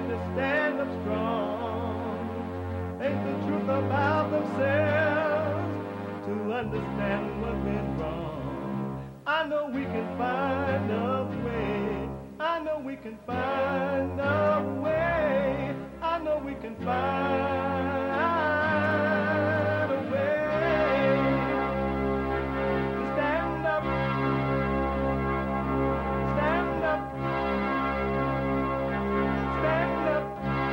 got to stand up strong. Ain't the truth about themselves to understand what went wrong. I know we can find a way. I know we can find a way. I know we can find a way to stand up, stand up, stand up.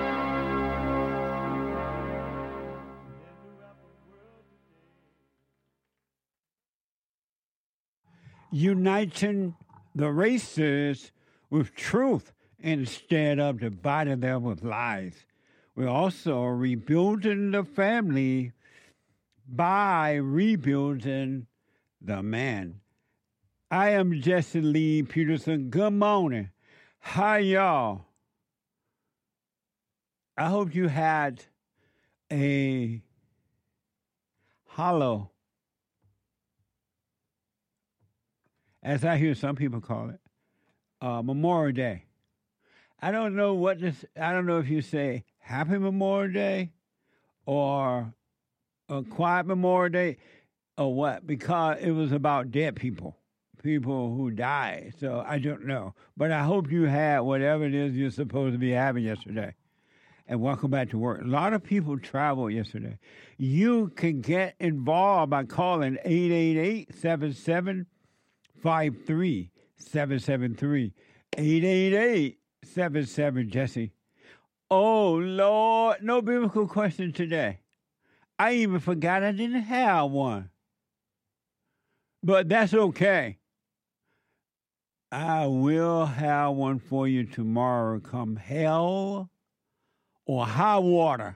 Uniting the races with truth instead of dividing them with lies. We're also rebuilding the family by rebuilding the man. I am Jesse Lee Peterson. Good morning. Hi, y'all. I hope you had a hollow, as I hear some people call it, Memorial Day. I don't know if you say Happy Memorial Day or a Quiet Memorial Day or what, because it was about dead people who died. So I don't know. But I hope you had whatever it is you're supposed to be having yesterday. And welcome back to work. A lot of people traveled yesterday. You can get involved by calling 888-7753-773. 888-77-JESSE. Oh, Lord, no biblical question today. I even forgot I didn't have one. But that's okay. I will have one for you tomorrow, come hell or high water.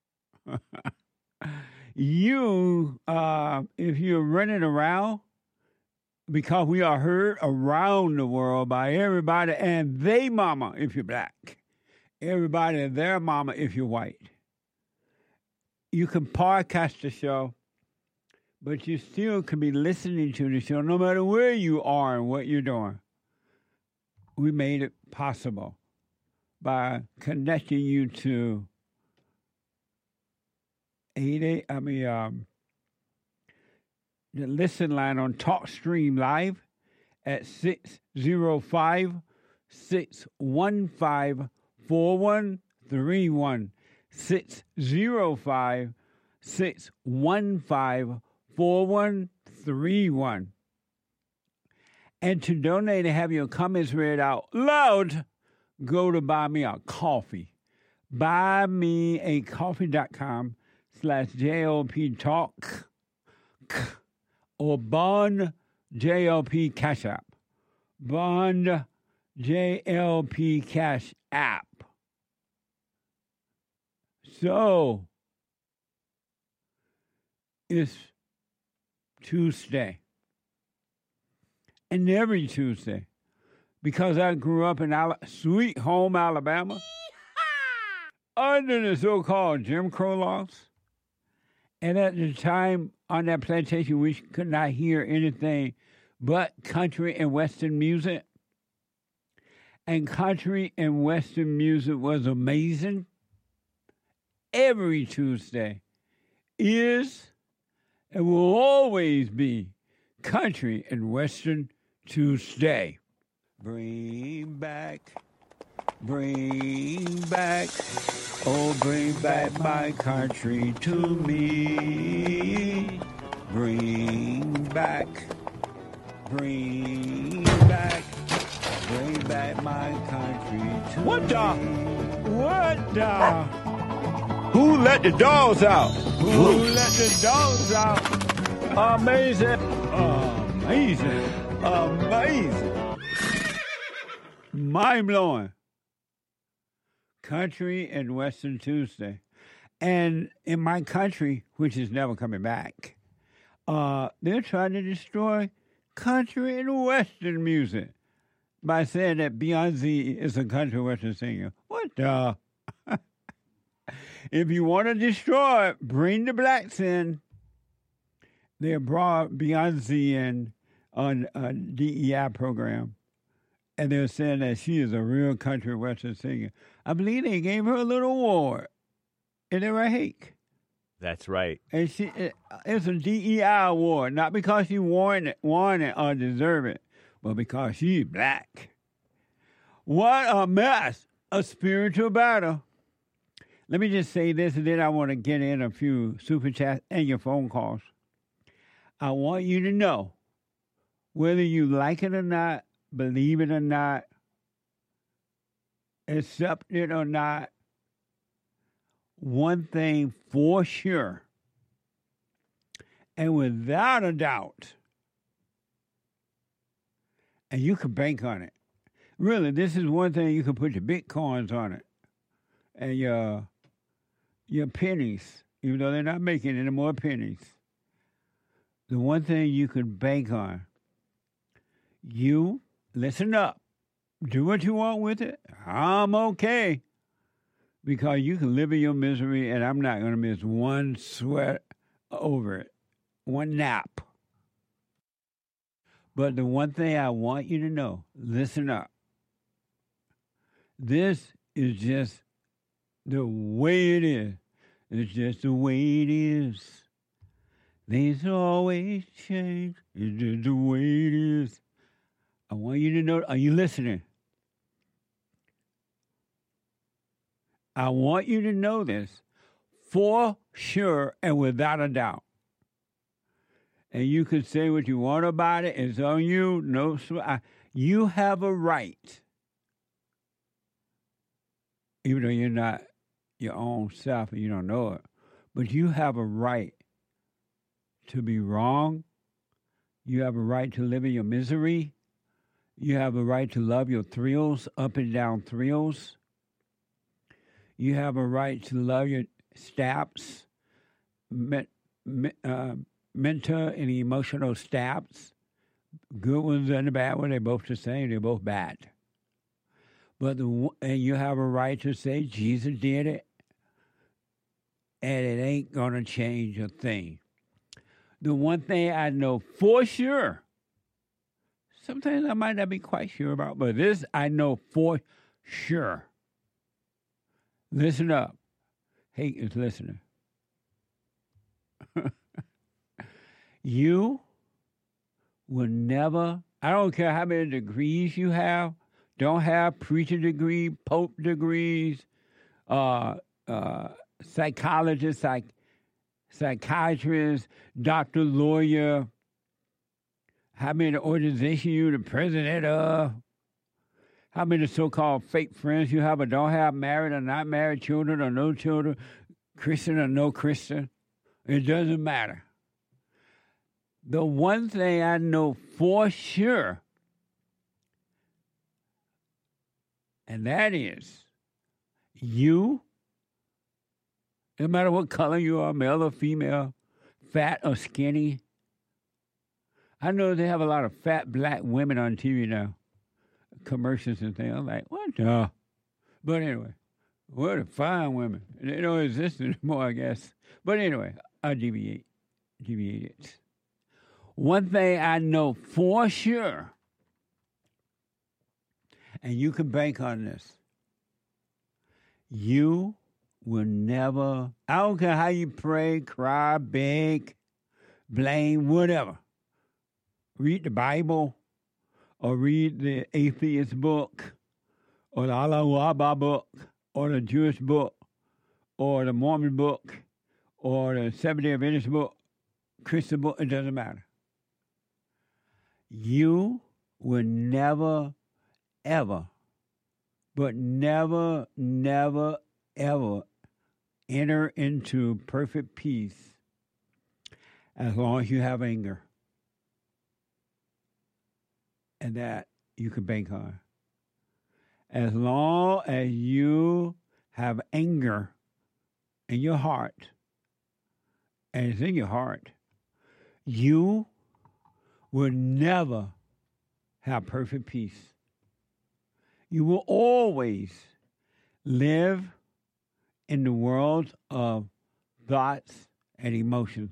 You, if you're running around, because we are heard around the world by everybody and they mama if you're black, everybody and their mama if you're white. You can podcast the show, but you still can be listening to the show no matter where you are and what you're doing. We made it possible by connecting you to the listen line on TalkStream Live at 605-615-4131. 605-615-4131. And to donate and have your comments read out loud, go to Buy Me a Coffee. BuyMeACoffee.com/JLP Talk or Bond JLP Cash App. Bond JLP Cash App. So, it's Tuesday. And every Tuesday, because I grew up in Sweet Home, Alabama, under the so-called Jim Crow laws. And at the time on that plantation, we could not hear anything but country and Western music. And country and Western music was amazing. Every Tuesday is and will always be country and Western Tuesday. Bring back, oh, bring back my country to me. Bring back my country to me. What the? Who let the dogs out? Who let the dogs out? Amazing. Mind-blowing. Country and Western Tuesday. And in my country, which is never coming back, they're trying to destroy country and Western music by saying that Beyonce is a country Western singer. What the? If you want to destroy it, bring the blacks in. They brought Beyonce in on a DEI program. And they're saying that she is a real country western singer. I believe they gave her a little award in the Hake. That's right. And it's a DEI award, not because she won it or deserve it, but because she's black. What a mess! A spiritual battle. Let me just say this, and then I want to get in a few super chats and your phone calls. I want you to know, whether you like it or not, believe it or not, accept it or not, one thing for sure, and without a doubt, and you can bank on it. Really, this is one thing you can put your bitcoins on it, and your pennies, even though they're not making any more pennies. The one thing you can bank on, you listen up, do what you want with it. I'm okay. Because you can live in your misery, and I'm not going to miss one sweat over it, one nap. But the one thing I want you to know, listen up. This is just the way it is. It's just the way it is. Things always change. It's just the way it is. I want you to know, are you listening? I want you to know this for sure and without a doubt. And you can say what you want about it. It's on you. No, you have a right, even though you're not your own self and you don't know it, but you have a right to be wrong. You have a right to live in your misery. You have a right to love your thrills, up and down thrills. You have a right to love your stabs, mental and emotional stabs. Good ones and the bad ones, they're both the same. They're both bad. And you have a right to say Jesus did it, and it ain't going to change a thing. The one thing I know for sure, sometimes I might not be quite sure about, but this I know for sure. Listen up. Hate is listening. You will never, I don't care how many degrees you have, don't have preacher degree, pope degrees, psychologist, psychiatrist, doctor, lawyer, how many organizations you're the president of, how many so-called fake friends you have or don't have, married or not married, children or no children, Christian or no Christian. It doesn't matter. The one thing I know for sure, and that is you, no matter what color you are, male or female, fat or skinny. I know they have a lot of fat black women on TV now. Commercials and things. I'm like, what the? But anyway, what a fine women. They don't exist anymore, I guess. But anyway, I deviated. One thing I know for sure, and you can bank on this, you will never, I don't care how you pray, cry, beg, blame, whatever. Read the Bible, or read the atheist book, or the Allah book, or the Jewish book, or the Mormon book, or the Seventh-day Adventist book, Christian book, it doesn't matter. You will never, ever, but never, never, ever enter into perfect peace as long as you have anger. And that you can bank on. As long as you have anger in your heart, and it's in your heart, you will never have perfect peace. You will always live in the world of thoughts and emotions.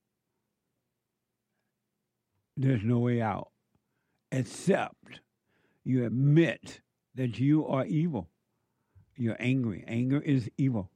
There's no way out. Except You admit that you are evil. You're angry. Anger is evil.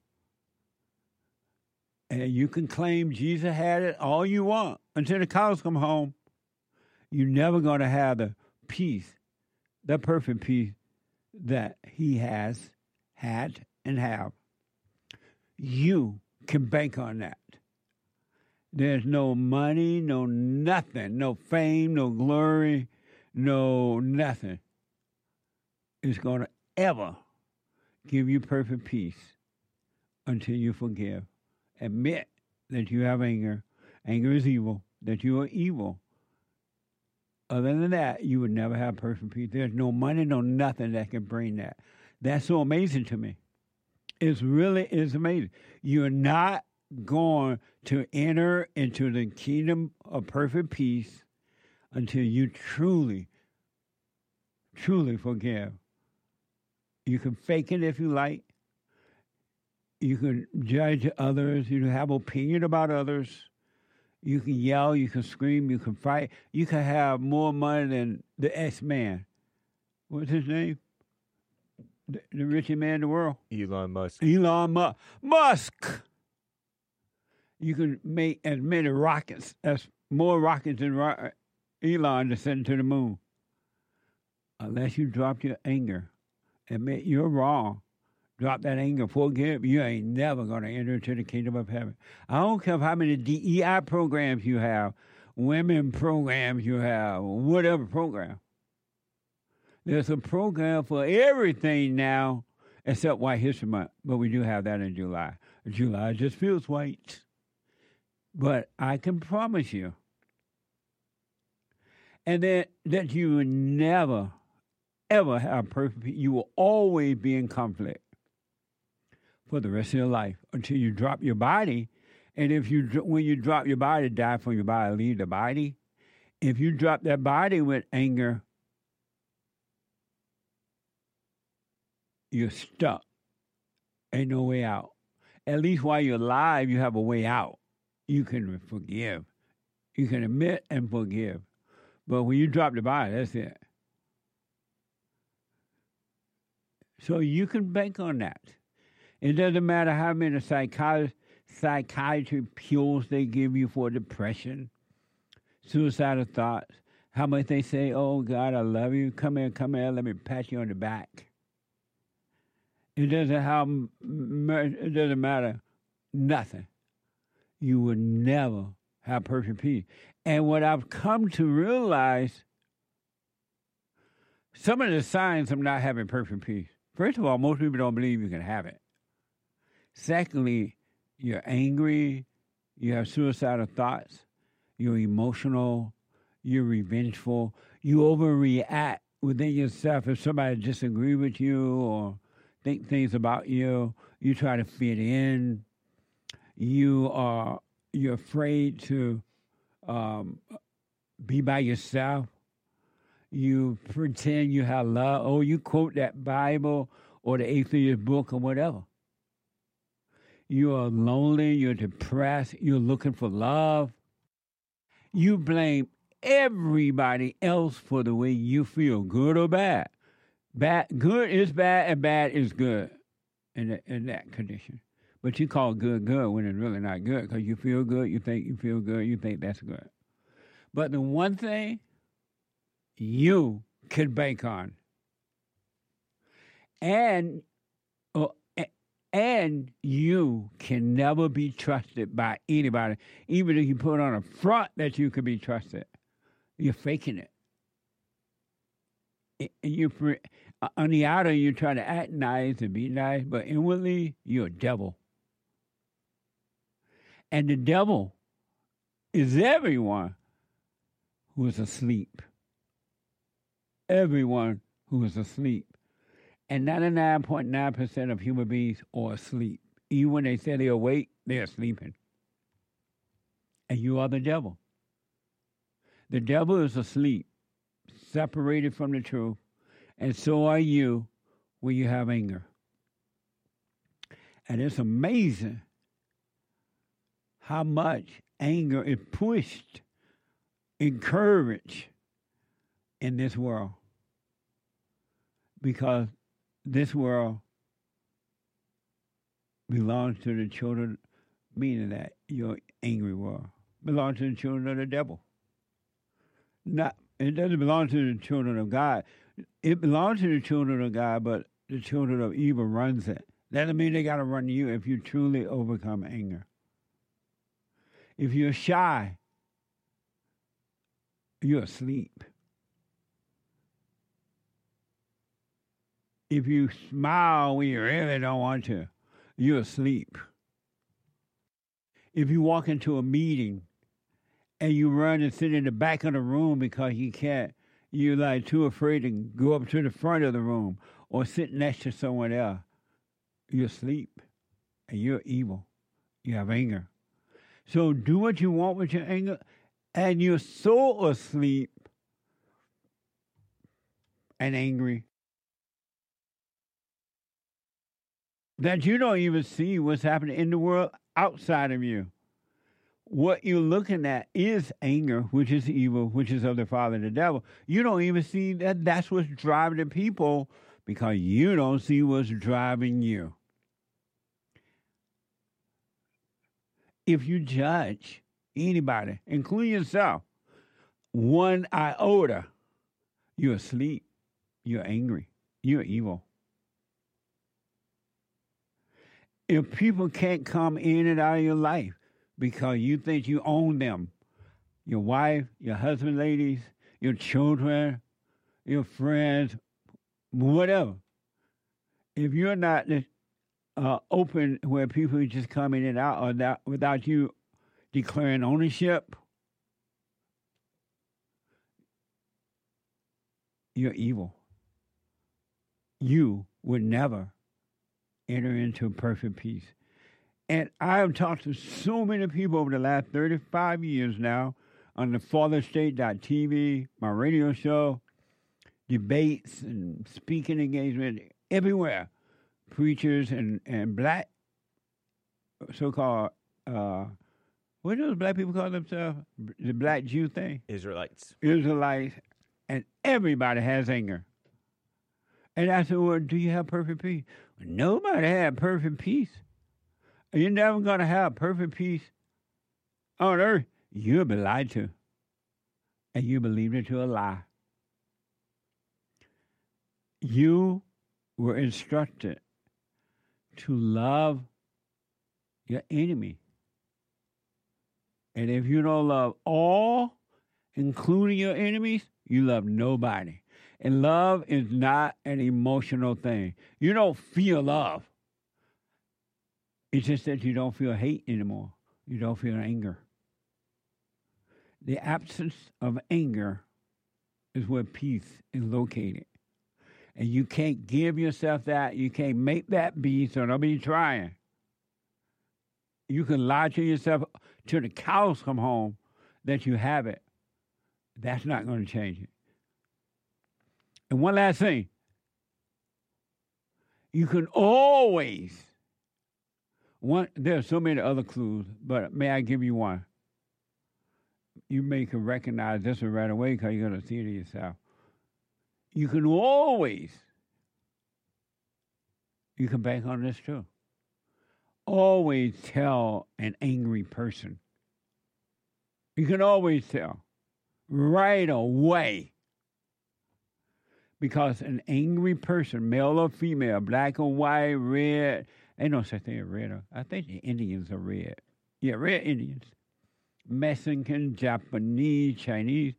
And you can claim Jesus had it all you want until the cows come home. You're never going to have the peace, the perfect peace that he has, had, and have. You can bank on that. There's no money, no nothing, no fame, no glory, no nothing is going to ever give you perfect peace until you forgive. Admit that you have anger. Anger is evil, that you are evil. Other than that, you would never have perfect peace. There's no money, no nothing that can bring that. That's so amazing to me. It really is amazing. You're not going to enter into the kingdom of perfect peace until you truly, truly forgive. You can fake it if you like. You can judge others. You can have opinion about others. You can yell. You can scream. You can fight. You can have more money than the X-Man. What's his name? The richest man in the world. Elon Musk. Musk. You can make as many rockets, as more rockets than Elon to send to the moon. Unless you drop your anger, admit you're wrong, drop that anger, forgive, you ain't never going to enter into the kingdom of heaven. I don't care how many DEI programs you have, women programs you have, whatever program. There's a program for everything now except White History Month, but we do have that in July. July just feels white. But I can promise you, and that you will never, ever have perfect peace. You will always be in conflict for the rest of your life until you drop your body. And when you drop your body, die from your body, leave the body. If you drop that body with anger, you're stuck. Ain't no way out. At least while you're alive, you have a way out. You can forgive. You can admit and forgive. But when you drop the body, that's it. So you can bank on that. It doesn't matter how many psychiatry pills they give you for depression, suicidal thoughts, how much they say, oh, God, I love you. Come here, let me pat you on the back. It doesn't matter, nothing. You will never have perfect peace. And what I've come to realize, some of the signs of not having perfect peace. First of all, most people don't believe you can have it. Secondly, you're angry, you have suicidal thoughts, you're emotional, you're revengeful, you overreact within yourself. If somebody disagrees with you or think things about you, you try to fit in. You're afraid to be by yourself. You pretend you have love. Oh, you quote that Bible or the atheist book or whatever. You are lonely. You're depressed. You're looking for love. You blame everybody else for the way you feel, good or bad. Good is bad and bad is good in that condition. But you call good good when it's really not good because you feel good, you think you feel good, you think that's good. But the one thing you can bank on, and you can never be trusted by anybody, even if you put on a front that you can be trusted. You're faking it. On the outer, you're trying to act nice and be nice, but inwardly, you're a devil. And the devil is everyone who is asleep. Everyone who is asleep. And 99.9% of human beings are asleep. Even when they say they're awake, they're sleeping. And you are the devil. The devil is asleep, separated from the truth, and so are you when you have anger. And it's amazing how much anger is pushed, encouraged in this world. because this world belongs to the children, meaning that your angry world belongs to the children of the devil. Not, it doesn't belong to the children of God. It belongs to the children of God, but the children of evil runs it. That doesn't mean they got to run you if you truly overcome anger. If you're shy, you're asleep. If you smile when you really don't want to, you're asleep. If you walk into a meeting and you run and sit in the back of the room because you're like too afraid to go up to the front of the room or sit next to someone else, you're asleep and you're evil. You have anger. So do what you want with your anger, and you're so asleep and angry that you don't even see what's happening in the world outside of you. What you're looking at is anger, which is evil, which is of the father, the devil. You don't even see that that's what's driving the people because you don't see what's driving you. If you judge anybody, including yourself, one iota, you're asleep, you're angry, you're evil. If people can't come in and out of your life because you think you own them, your wife, your husband, ladies, your children, your friends, whatever, if you're not open where people just come in and out or that without you declaring ownership, you're evil. You would never enter into perfect peace. And I have talked to so many people over the last 35 years now on the FatherState.tv, my radio show, debates and speaking engagement everywhere. Preachers and black, so-called, what do those black people call themselves? The black Jew thing? Israelites, and everybody has anger. And I said, well, do you have perfect peace? Nobody had perfect peace. You're never going to have perfect peace on earth. You'll be lied to. And you believed it to a lie. You were instructed to love your enemy. And if you don't love all, including your enemies, you love nobody. And love is not an emotional thing. You don't feel love. It's just that you don't feel hate anymore. You don't feel anger. The absence of anger is where peace is located. And you can't give yourself that. You can't make that be, so don't be trying. You can lie to yourself till the cows come home that you have it. That's not going to change it. And one last thing. You can always, there are so many other clues, but may I give you one? You may can recognize this one right away because you're going to see it yourself. You can always, you can bank on this too, always tell an angry person. You can always tell right away. Because an angry person, male or female, black or white, red, ain't no such thing as red. I think the Indians are red. Yeah, red Indians. Mexican, Japanese, Chinese,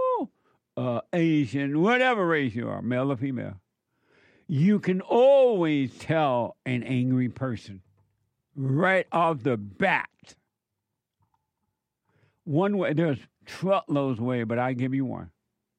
Asian, whatever race you are, male or female. You can always tell an angry person right off the bat. One way, there's truckloads of ways, but I give you one.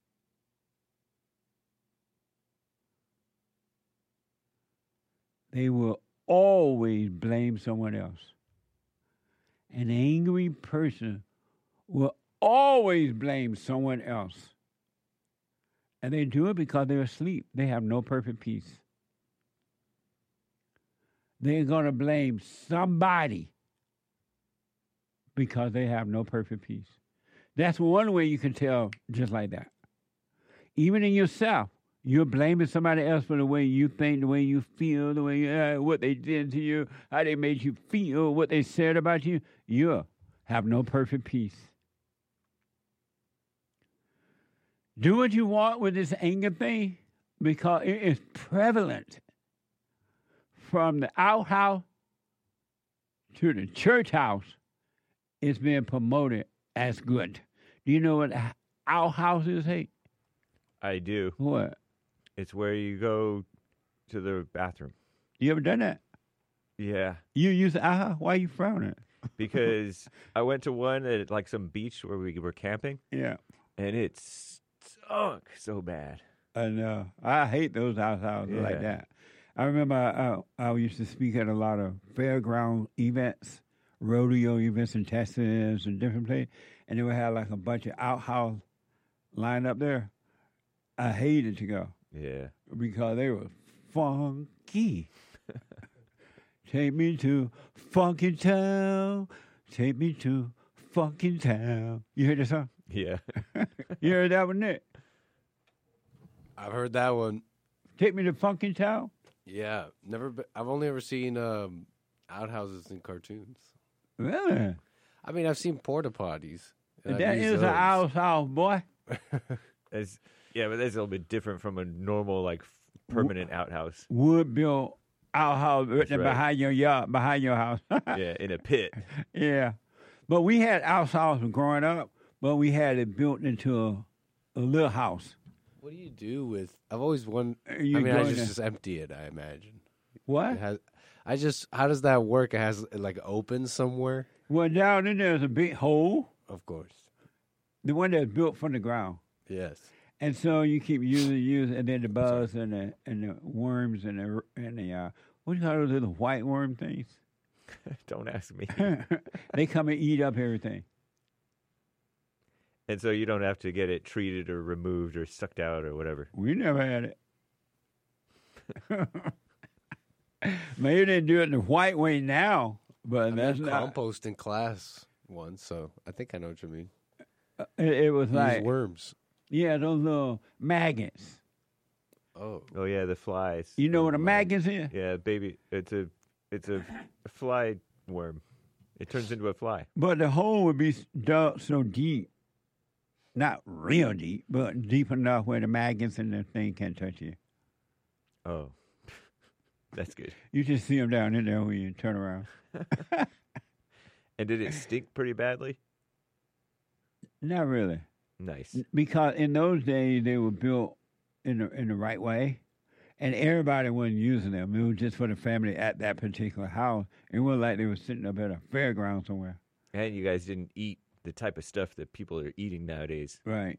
They will always blame someone else. An angry person will always blame someone else. And they do it because they're asleep. They have no perfect peace. They're going to blame somebody because they have no perfect peace. That's one way you can tell just like that. Even in yourself, You're blaming somebody else for the way you think, the way you feel, the way what they did to you, how they made you feel, what they said about you. You have no perfect peace. Do what you want with this anger thing because it is prevalent from the outhouse to the church house. It's being promoted as good. Do you know what outhouse is, hey? I do. What? It's where you go to the bathroom. You ever done that? Yeah. You use the outhouse? Why are you frowning? Because I went to one at like some beach where we were camping. Yeah. And it stunk so bad. I know. I hate those outhouses like that. I remember I used to speak at a lot of fairground events, rodeo events in Texas and different places, and they would have like a bunch of outhouse lined up there. I hated to go. Yeah. Because they were funky. Take me to funky town. Take me to funky town. You heard that song? Yeah. You heard that one, Nick? I've heard that one. Take me to funky town? Yeah. I've only ever seen outhouses in cartoons. Really? I mean, I've seen porta potties. That is an outhouse, boy. Yeah, but that's a little bit different from a normal, like, permanent outhouse. Wood built outhouse Right. behind your yard, behind your house. Yeah, in a pit. Yeah. But we had outhouses growing up, but we had it built into a little house. What do you do with? I've always wondered. You I mean, go I in just empty it. I imagine. What? How does that work? It has like open somewhere. Well, down in there's a big hole, Of course. the one that's built from the ground. Yes. And so you keep using, and then the bugs and the worms and the what do you call those little white worm things? Don't ask me. They come and eat up everything. And so you don't have to get it treated or removed or sucked out or whatever. We never had it. Maybe they do it the white way now, but that's I not. compost in class once, so I think I know what you mean. It was Use like worms. yeah, those little maggots. Oh. Oh yeah, the flies. You know what a maggot is? Yeah, baby. It's a fly worm. It turns into a fly. But the hole would be dug so deep, not real deep, but deep enough where the maggots and the thing can't touch you. Oh, that's good. You just see them down in there when you turn around. And did it stink pretty badly? Not really, Nice. because in those days they were built in the right way, and everybody wasn't using them. It was just for the family at that particular house. It wasn't like they were sitting up at a fairground somewhere. And you guys didn't eat the type of stuff that people are eating nowadays. Right.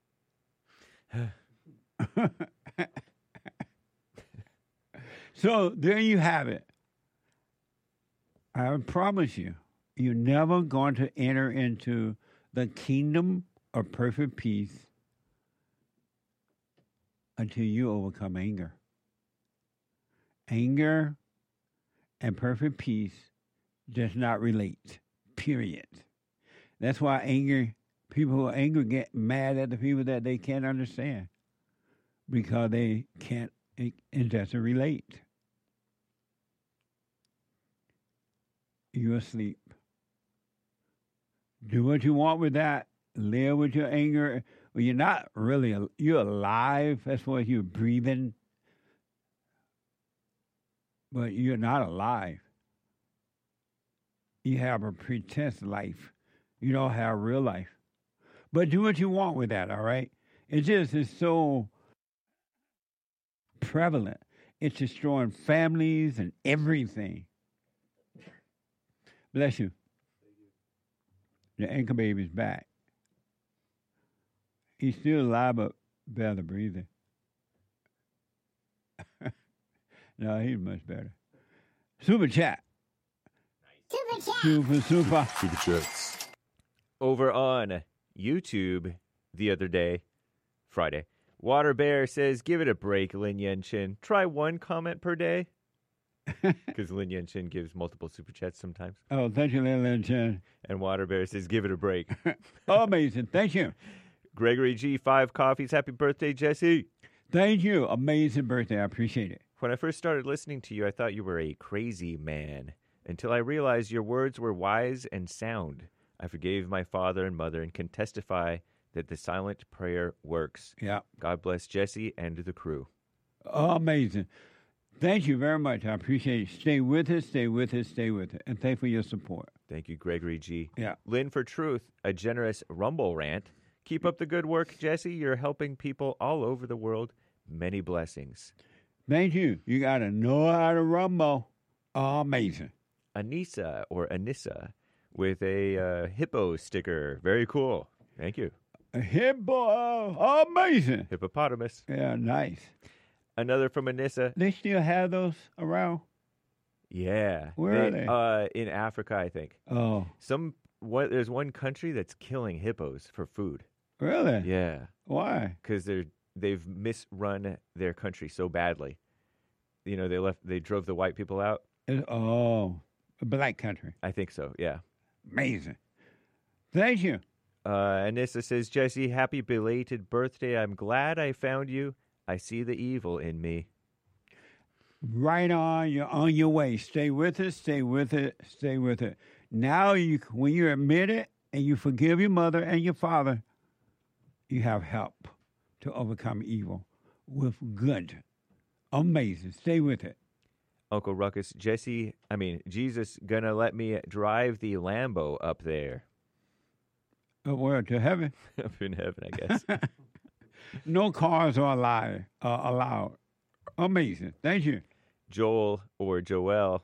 So there you have it. I promise you, you're never going to enter into the kingdom of perfect peace until you overcome anger. Anger and perfect peace does not relate, period. That's why people who are angry get mad at the people that they can't understand because they can't, it doesn't relate. You're asleep. Do what you want with that. Live with your anger. Well, you're not really, you're alive. That's why you're breathing. But you're not alive. You have a pretense life. You don't have real life. But do what you want with that, all right? It just is so prevalent. It's destroying families and everything. Bless you. The anchor baby's back. He's still alive, but barely breathing. No, he's much better. Super chat. Super. Super chats. Over on YouTube the other day, Friday, Water Bear says, give it a break, Lin Yenshin. Try one comment per day. Because Lin Yenshin gives multiple super chats sometimes. Oh, thank you, Lin Chen. And Water Bear says, give it a break. Oh, amazing. Thank you. Gregory G, 5 coffees. Happy birthday, Jesse. Thank you. Amazing birthday. I appreciate it. When I first started listening to you, I thought you were a crazy man until I realized your words were wise and sound. I forgave my father and mother and can testify that the silent prayer works. Yeah. God bless Jesse and the crew. Amazing. Thank you very much. I appreciate it. Stay with us, stay with us, stay with it. And thank you for your support. Thank you, Gregory G. Yeah. Lynn for Truth, a generous Rumble rant. Keep up the good work, Jesse. You're helping people all over the world. Many blessings. Thank you. You got to know how to rumble. Amazing. Anissa or Anissa with a hippo sticker. Very cool. Thank you. A hippo. Amazing. Hippopotamus. Yeah, nice. Another from Anissa. They still have those around? Yeah. Where are they? In Africa, I think. Oh, There's one country that's killing hippos for food. really? Yeah. Why? Because they've misrun their country so badly. You know, they drove the white people out. A black country. I think so, yeah. Amazing. Thank you. Anissa says, Jesse, happy belated birthday. I'm glad I found you. I see the evil in me. Right on. You're on your way. Stay with it. Stay with it. Stay with it. Now, when you admit it and you forgive your mother and your father, you have help to overcome evil with good. Amazing. Stay with it. Uncle Ruckus, Jesus gonna let me drive the Lambo up there. Where? To heaven? Up in heaven, I guess. No cars are allowed. Amazing. Thank you. Joel or Joel,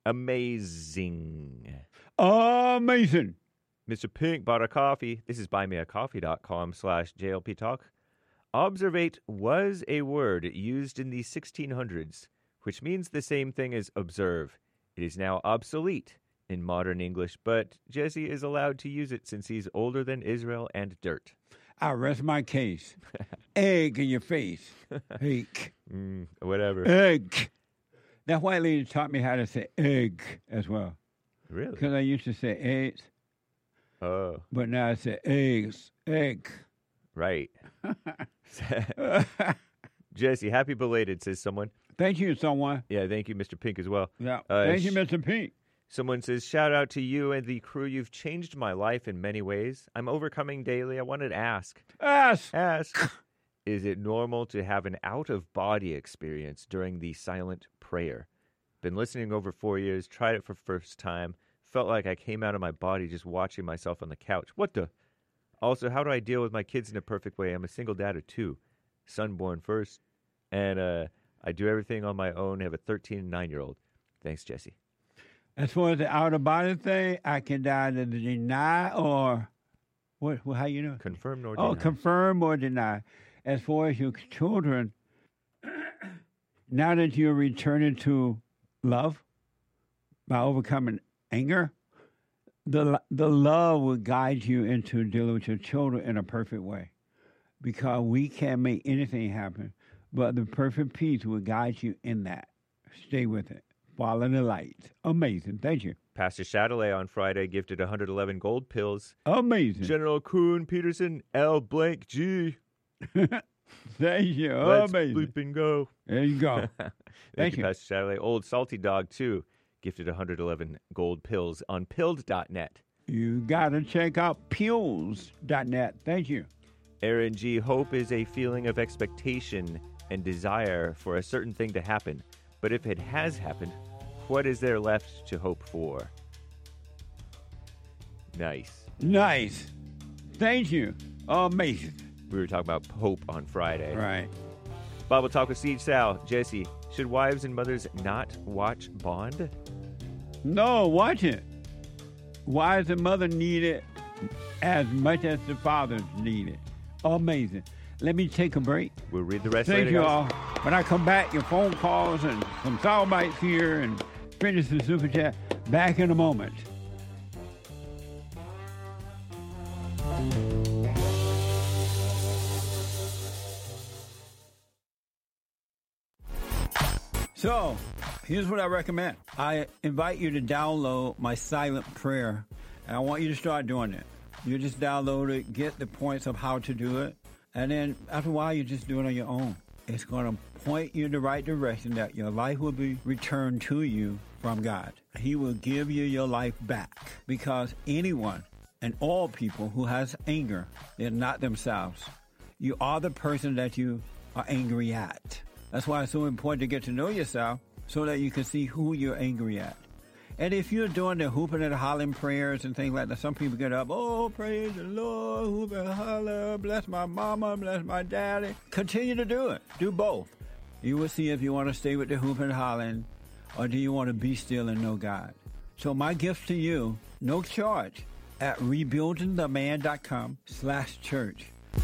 amazing. Amazing. Mr. Pink bought a coffee. This is buymeacoffee.com/JLP Talk. Observate was a word used in the 1600s, which means the same thing as observe. It is now obsolete in modern English, but Jesse is allowed to use it since he's older than Israel and dirt. I rest my case. Egg in your face. Egg. Whatever. Egg. That white lady taught me how to say egg as well. Really? Because I used to say eggs, Oh, but now I say eggs. Egg. right. Jesse, happy belated, says someone. Thank you, someone. Yeah, thank you, Mr. Pink, as well. Yeah. Thank you, Mr. Pink. Someone says, shout out to you and the crew. You've changed my life in many ways. I'm overcoming daily. I wanted to ask, is it normal to have an out-of-body experience during the silent prayer? Been listening over 4 years, tried it for first time, felt like I came out of my body just watching myself on the couch. What the? Also, how do I deal with my kids in a perfect way? I'm a single dad of 2, son born first, and I do everything on my own. I have a 13 and 9-year-old. Thanks, Jesse. As far as the outer-body thing, I can either deny or, how you know? Confirm nor deny. Confirm or deny. As far as your children, now that you're returning to love by overcoming anger, the love will guide you into dealing with your children in a perfect way. Because we can't make anything happen, but the perfect peace will guide you in that. Stay with it. Follow the light. Amazing. Thank you. Pastor Chatelet on Friday gifted 111 gold pills. Amazing. General Kuhn Peterson, L blank G. Thank you. Let's Amazing. bleep and go. There you go. Thank you, Pastor Chatelet. Old Salty Dog, too, gifted 111 gold pills on pilled.net. You got to check out pills.net. Thank you. Aaron G. Hope is a feeling of expectation and desire for a certain thing to happen. But if it has happened, what is there left to hope for? Nice. Nice. Thank you. Amazing. We were talking about hope on Friday. Right. Bible Talk with Siege Sal. Jesse, should wives and mothers not watch Bond? No, watch it. Wives and mother need it as much as the fathers need it. Amazing. Let me take a break. We'll read the rest Thank later, you guys. all. When I come back, your phone calls and some sound bites here and finish the super chat. Back in a moment. So, here's what I recommend. I invite you to download my silent prayer, and I want you to start doing it. You just download it, get the points of how to do it, and then after a while, you just do it on your own. It's going to point you in the right direction that your life will be returned to you from God. He will give you your life back because anyone and all people who has anger, they're not themselves. You are the person that you are angry at. That's why it's so important to get to know yourself so that you can see who you're angry at. And if you're doing the hooping and hollering prayers and things like that, some people get up, oh, praise the Lord, hoop and holler, bless my mama, bless my daddy. Continue to do it. Do both. You will see if you want to stay with the hooping and hollering or do you want to be still and know God. So my gift to you, no charge, at rebuildingtheman.com/church.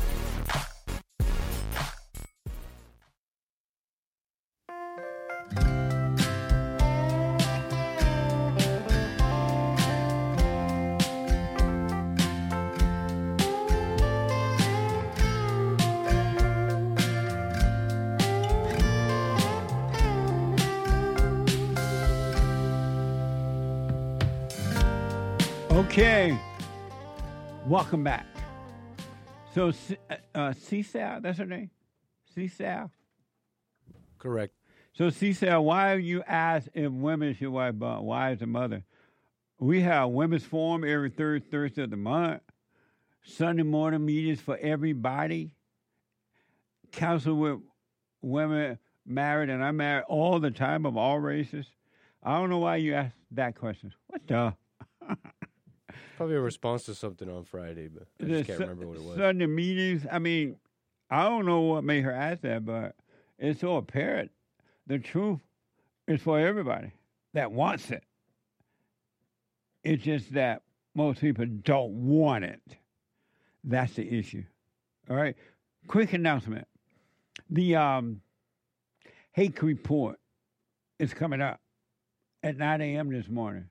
Okay, welcome back. So, Cecil, that's her name? Cecil? Correct. So, Cecil, why have you asked if women should wear wives and mother? We have women's forum every third Thursday of the month, Sunday morning meetings for everybody, counsel with women married and unmarried all the time of all races. I don't know why you asked that question. What the? Probably a response to something on Friday, but I just can't remember what it was. Sunday meetings, I mean, I don't know what made her ask that, but it's so apparent. The truth is for everybody that wants it. It's just that most people don't want it. That's the issue. All right? Quick announcement. The Hake Report is coming up at 9 a.m. this morning.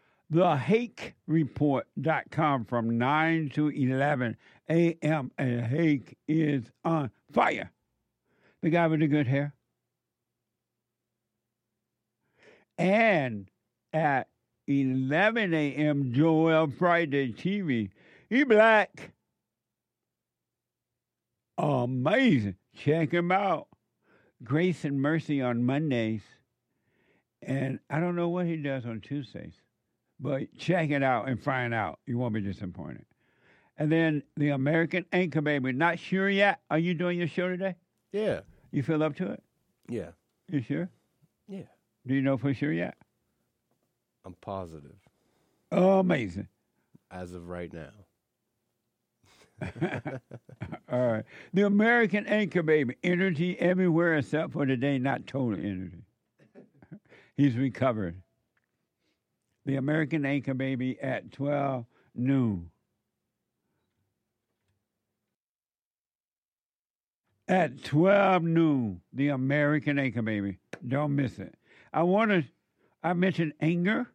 TheHakeReport.com from 9 to 11 a.m. And Hake is on fire. The guy with the good hair. And at 11 a.m., Joel Friday TV. He black. Amazing. Check him out. Grace and Mercy on Mondays. And I don't know what he does on Tuesdays. But check it out and find out. You won't be disappointed. And then the American Anchor Baby. Not sure yet. Are you doing your show today? Yeah. You feel up to it? Yeah. You sure? Yeah. Do you know for sure yet? I'm positive. Oh, amazing. As of right now. All right. The American Anchor Baby. Energy everywhere except for today, not total energy. He's recovered. The American Anchor Baby at 12 noon. At 12 noon, the American Anchor Baby. Don't miss it. I mentioned anger.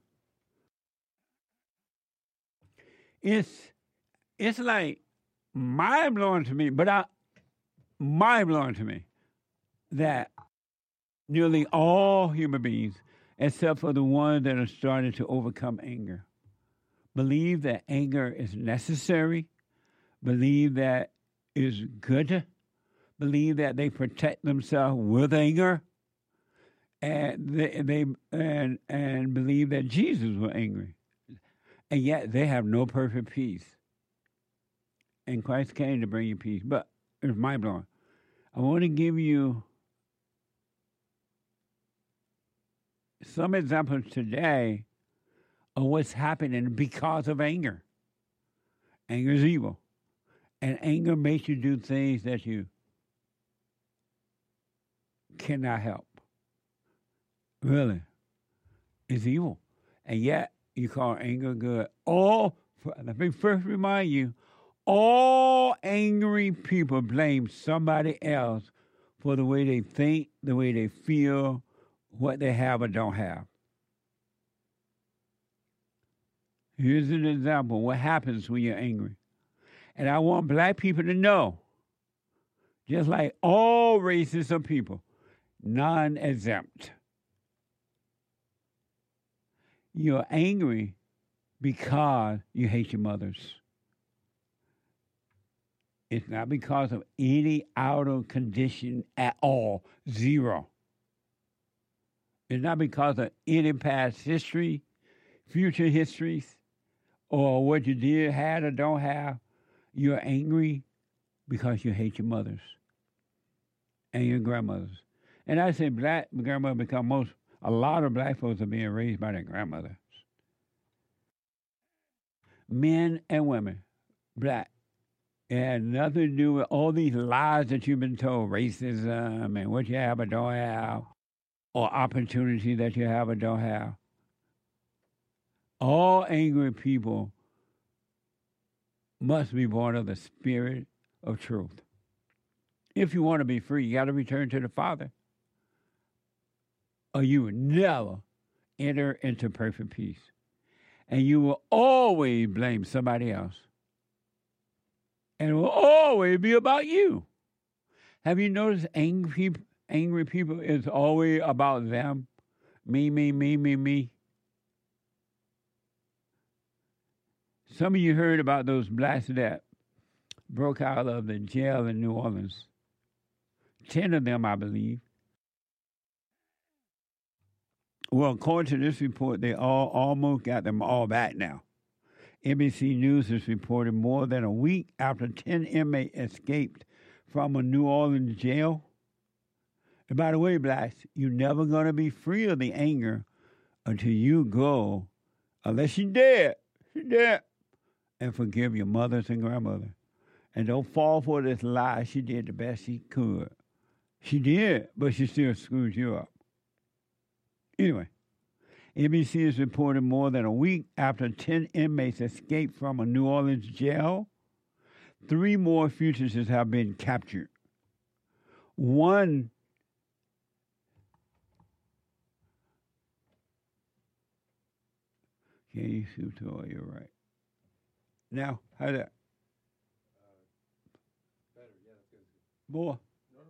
It's like mind-blowing to me, mind-blowing to me that nearly all human beings, except for the ones that are starting to overcome anger, believe that anger is necessary, believe that is good, believe that they protect themselves with anger, and they believe that Jesus was angry, and yet they have no perfect peace. And Christ came to bring you peace, but it's mind blowing. I want to give you some examples today of what's happening because of anger. Anger is evil. And anger makes you do things that you cannot help. Really. It's evil. And yet, you call anger good. Let me first remind you, all angry people blame somebody else for the way they think, the way they feel, what they have or don't have. Here's an example of what happens when you're angry. And I want black people to know, just like all races of people, non-exempt. You're angry because you hate your mothers. It's not because of any outer condition at all. Zero. It's not because of any past history, future histories, or what you did, had, or don't have. You're angry because you hate your mothers and your grandmothers. And I say black grandmother because a lot of black folks are being raised by their grandmothers. Men and women, black. It had nothing to do with all these lies that you've been told, racism and what you have or don't have, or opportunity that you have or don't have. All angry people must be born of the spirit of truth. If you want to be free, you got to return to the Father, or you will never enter into perfect peace. And you will always blame somebody else. And it will always be about you. Have you noticed angry people is always about them? Me. Some of you heard about those blacks that broke out of the jail in New Orleans. 10 of them, I believe. Well, according to this report, they almost got them all back now. NBC News has reported more than a week after 10 inmates escaped from a New Orleans jail. And by the way, blacks, you're never going to be free of the anger until you go, unless you're dead, and forgive your mothers and grandmother. And don't fall for this lie. She did the best she could. She did, but she still screwed you up. Anyway, NBC has reported more than a week after 10 inmates escaped from a New Orleans jail, 3 more fugitives have been captured. One you're right. Now, how's that? Better, yeah, that's good. More. No.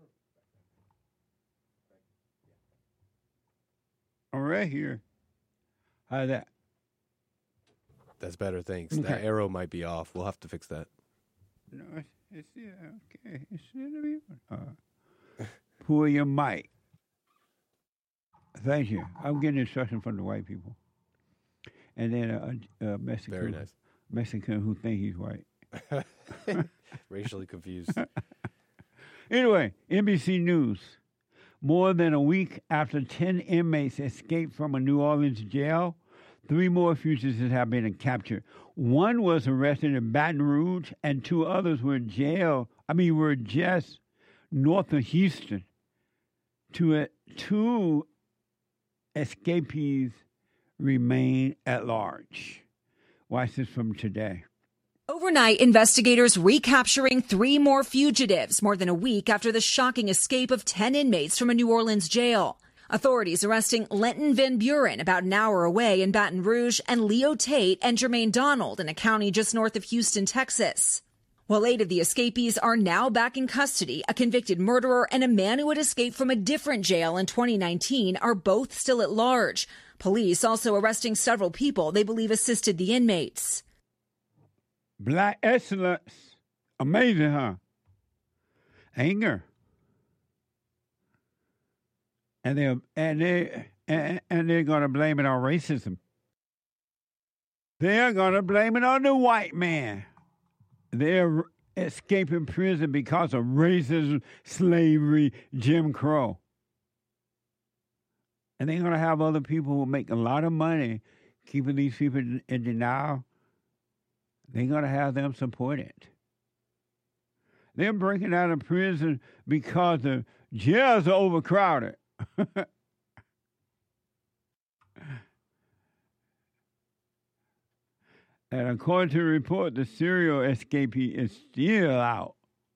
I'm right here. How's that? That's better, thanks. Okay. That arrow might be off. We'll have to fix that. No, it's yeah, okay. It's pull your mic. Thank you. I'm getting instruction from the white people. And then a Mexican. Very nice. Mexican who think he's white. Racially confused. Anyway, NBC News. More than a week after 10 inmates escaped from a New Orleans jail, 3 more fugitives have been captured. One was arrested in Baton Rouge, and 2 others were in jail. Were just north of Houston. 2 escapees remain at large. Watch this from today. Overnight, investigators recapturing 3 more fugitives more than a week after the shocking escape of 10 inmates from a New Orleans jail. Authorities arresting Lenton Van Buren about an hour away in Baton Rouge and Leo Tate and Jermaine Donald in a county just north of Houston, Texas. While 8 of the escapees are now back in custody, a convicted murderer and a man who had escaped from a different jail in 2019 are both still at large. Police also arresting several people they believe assisted the inmates. Black excellence. Amazing, huh? Anger. And they're going to blame it on racism. They're going to blame it on the white man. They're escaping prison because of racism, slavery, Jim Crow. And they're going to have other people who make a lot of money keeping these people in denial. They're going to have them support it. They're breaking out of prison because the jails are overcrowded. And according to the report, the serial escapee is still out.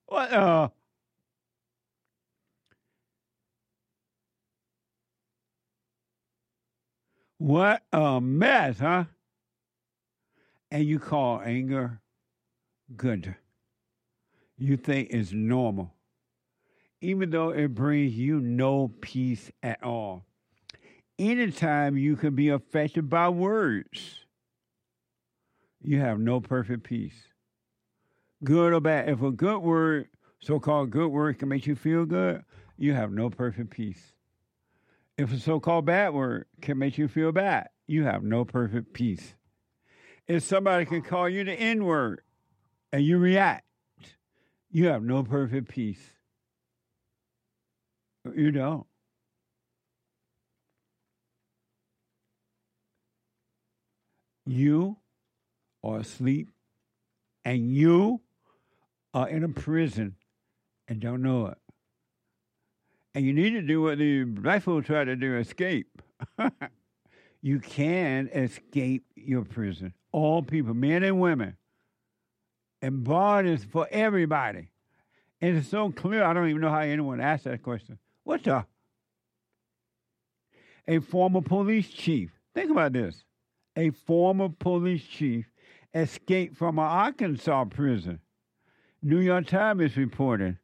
What a mess, huh? And you call anger good. You think it's normal, even though it brings you no peace at all. Anytime you can be affected by words, you have no perfect peace good or bad. If a good word, so-called good word, can make you feel good, you have no perfect peace. If a so-called bad word can make you feel bad, you have no perfect peace. If somebody can call you the N-word and you react, you have no perfect peace. You don't. You are asleep and you are in a prison and don't know it. And you need to do what the black folk try to do, escape. You can escape your prison. All people, men and women. And bond is for everybody. And it's so clear, I don't even know how anyone asked that question. What the? A former police chief, think about this. A former police chief escaped from an Arkansas prison. New York Times is reporting.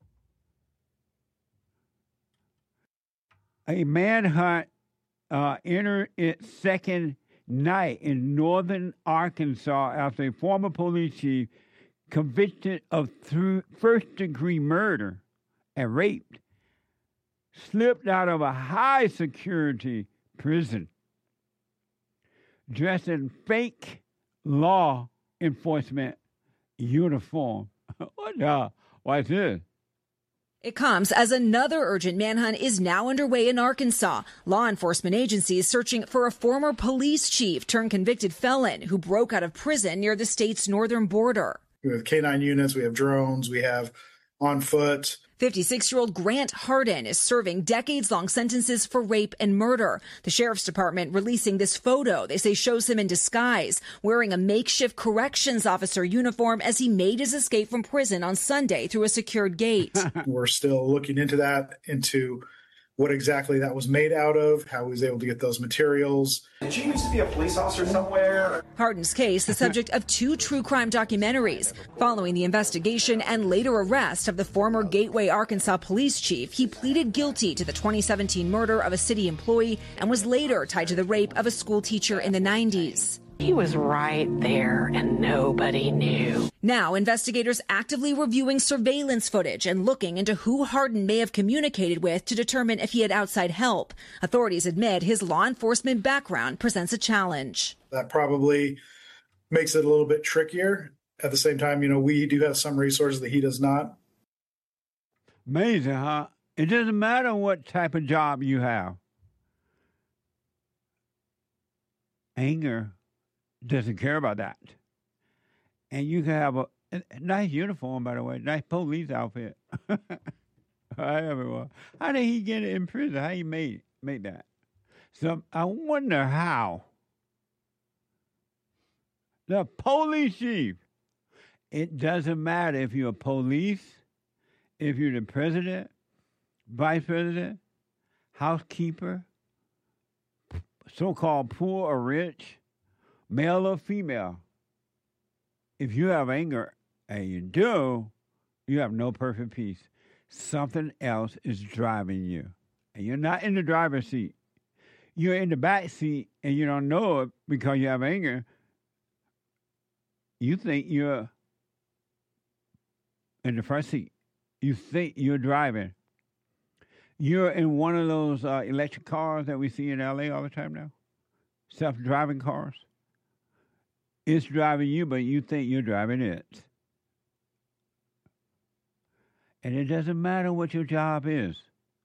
A manhunt entered its second night in northern Arkansas after a former police chief convicted of first-degree murder and rape slipped out of a high-security prison dressed in fake law enforcement uniform. What the? What's this? It comes as another urgent manhunt is now underway in Arkansas. Law enforcement agencies searching for a former police chief turned convicted felon who broke out of prison near the state's northern border. We have K-9 units, we have drones, we have on foot. 56-year-old Grant Harden is serving decades-long sentences for rape and murder. The sheriff's department releasing this photo they say shows him in disguise, wearing a makeshift corrections officer uniform as he made his escape from prison on Sunday through a secured gate. We're still looking into that, into what exactly that was made out of, how he was able to get those materials. Did you used to be a police officer somewhere? Harden's case, the subject of 2 true crime documentaries. Following the investigation and later arrest of the former Gateway, Arkansas police chief, he pleaded guilty to the 2017 murder of a city employee and was later tied to the rape of a school teacher in the 90s. He was right there and nobody knew. Now, investigators actively reviewing surveillance footage and looking into who Harden may have communicated with to determine if he had outside help. Authorities admit his law enforcement background presents a challenge. That probably makes it a little bit trickier. At the same time, we do have some resources that he does not. Amazing, huh? It doesn't matter what type of job you have. Anger doesn't care about that. And you can have a nice uniform, by the way, nice police outfit. How did he get it in prison? How he made that? So I wonder how. The police chief. It doesn't matter if you're police, if you're the president, vice president, housekeeper, so-called poor or rich, male or female. If you have anger, and you do, you have no perfect peace. Something else is driving you. And you're not in the driver's seat. You're in the back seat, and you don't know it because you have anger. You think you're in the front seat. You think you're driving. You're in one of those electric cars that we see in L.A. all the time now. Self-driving cars. It's driving you, but you think you're driving it. And it doesn't matter what your job is.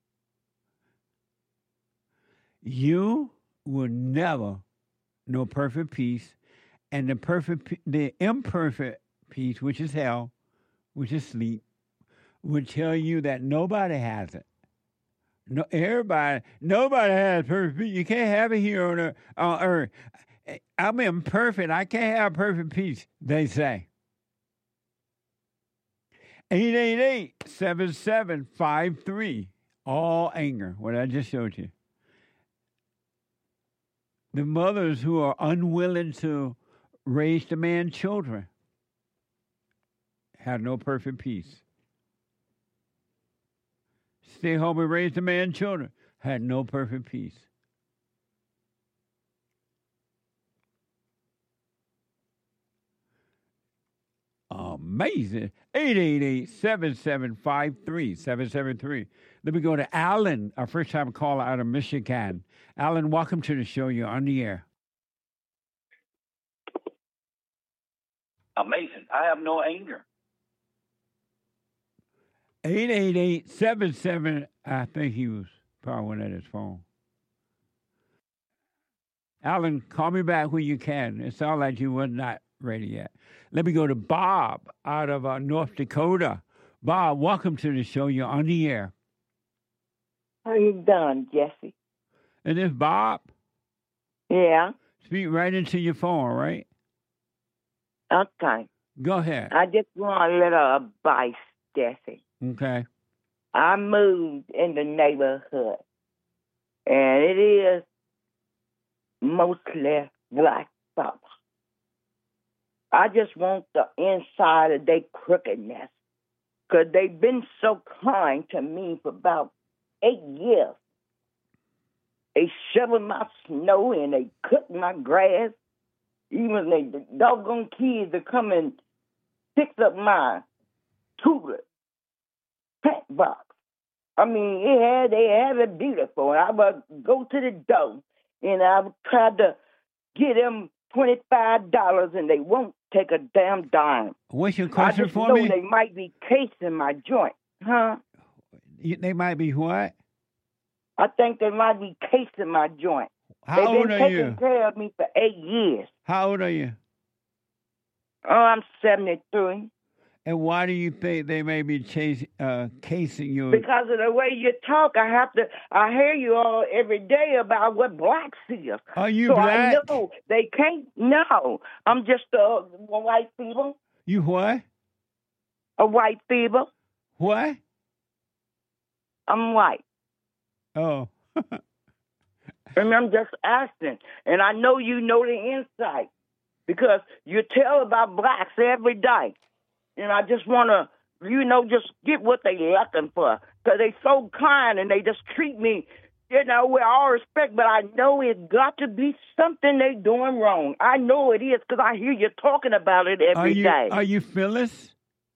You will never know perfect peace. And the imperfect peace, which is hell, which is sleep, will tell you that nobody has it. No, nobody has perfect peace. You can't have it here on earth. I'm imperfect. I can't have perfect peace, they say. 888-7753. All anger, what I just showed you. The mothers who are unwilling to raise the man's children have no perfect peace. Stay home and raise the man's children had no perfect peace. Oh, amazing. 888-775-3773. Let me go to Alan, our first-time caller out of Michigan. Alan, welcome to the show. You're on the air. Amazing. I have no anger. 888-77. I think he was probably went at his phone. Alan, call me back when you can. It sounds like you was not ready yet. Let me go to Bob out of North Dakota. Bob, welcome to the show. You're on the air. How you doing, Jesse? And this Bob? Yeah. Speak right into your phone, all right? Okay. Go ahead. I just want a little advice, Jesse. Okay. I moved in the neighborhood, and it is mostly black folks. I just want the inside of their crookedness, because they've been so kind to me for about 8 years. They shovel my snow and they cut my grass. Even the doggone kids that come and fix up my tulip plant box. I mean, they had it beautiful. And I would go to the door and I would try to get them $25 and they won't take a damn dime. What's your question for me? me? They might be casing my joint. Huh? They might be what? I think they might be casing my joint. How old They've been are taking you? care of me for 8 years. How old are you? Oh, I'm 73. And why do you think they may be casing you? Because of the way you talk, I hear you all every day about what blacks is. Are you so black? I know they can't. No, I'm just a white people. You what? A white people. What? I'm white. Oh. And I'm just asking. And I know you know the insight because you tell about blacks every day. And I just want to, just get what they looking for. Because they so kind and they just treat me, with all respect. But I know it's got to be something they doing wrong. I know it is because I hear you talking about it every day. Are you Phyllis?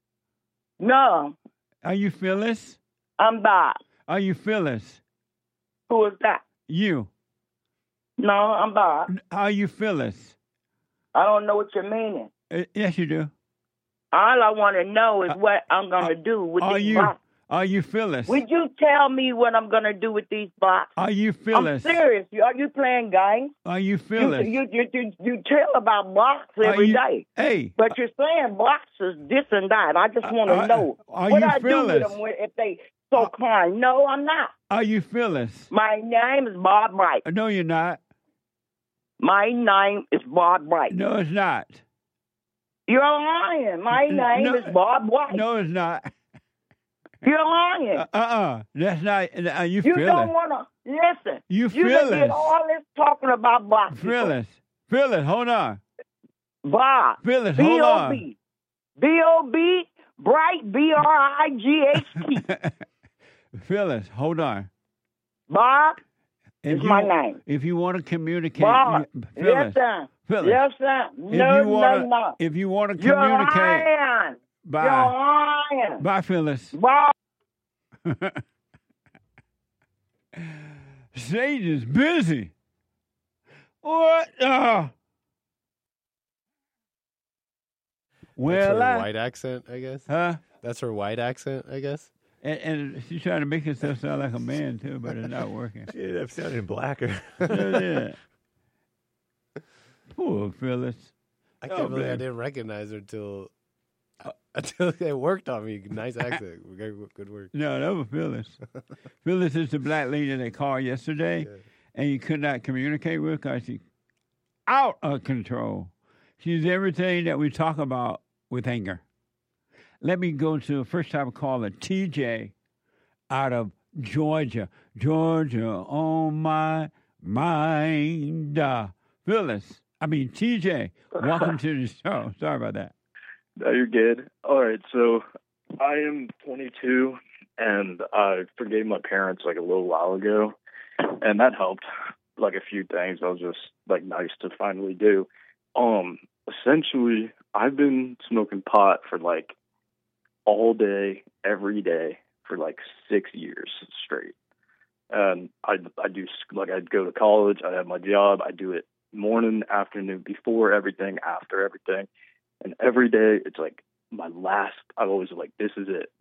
No. Are you Phyllis? I'm Bob. Are you Phyllis? Who is that? You. No, I'm Bob. Are you Phyllis? I don't know what you're meaning. Yes, you do. All I want to know is what I'm going to do with these boxes. Are you Phyllis? Would you tell me what I'm going to do with these boxes? Are you Phyllis? I'm serious. Are you playing games? Are you Phyllis? You tell about boxes every day. Hey. But you're saying boxes, this and that. I just want to know what I do with them if they so kind. No, I'm not. Are you Phyllis? My name is Bob Bright. No, you're not. My name is Bob Bright. No, it's not. You're lying. My name is Bob White. No, it's not. You're lying. That's not. You You don't want to listen. You done did all this talking about black people. Phyllis, hold on. Bob. Phyllis, hold on. B-O-B. B-O-B, Bright, B-R-I-G-H-T. Phyllis, hold on. Bob is my name. If you want to communicate, Bob, Phyllis. listen. Phyllis. Listen. No. If you want to You're communicate. lying. Bye. You're lying. Bye, Phyllis. Bob. Satan's busy. What? Well, that's her white accent, I guess. Huh? That's her white accent, I guess. And she's trying to make herself sound like a man, too, but it's not working. She ended up sounding blacker. Yeah. Poor Phyllis. I can't believe I didn't recognize her until it worked on me. Nice accent. Good work. No, that was Phyllis. Phyllis is the black lady they called yesterday, and you could not communicate with because she's out of control. She's everything that we talk about with anger. Let me go to a first-time caller, TJ, out of Georgia. Georgia on my mind. TJ, welcome to the show. Sorry about that. No, you're good. All right, so I am 22, and I forgave my parents like a little while ago, and that helped like a few things. I was just like nice to finally do. Essentially, I've been smoking pot for like all day, every day for like 6 years straight. And I'd go to college, I'd have my job, I do it morning, afternoon, before everything, after everything. And every day it's like I'm always like, this is it.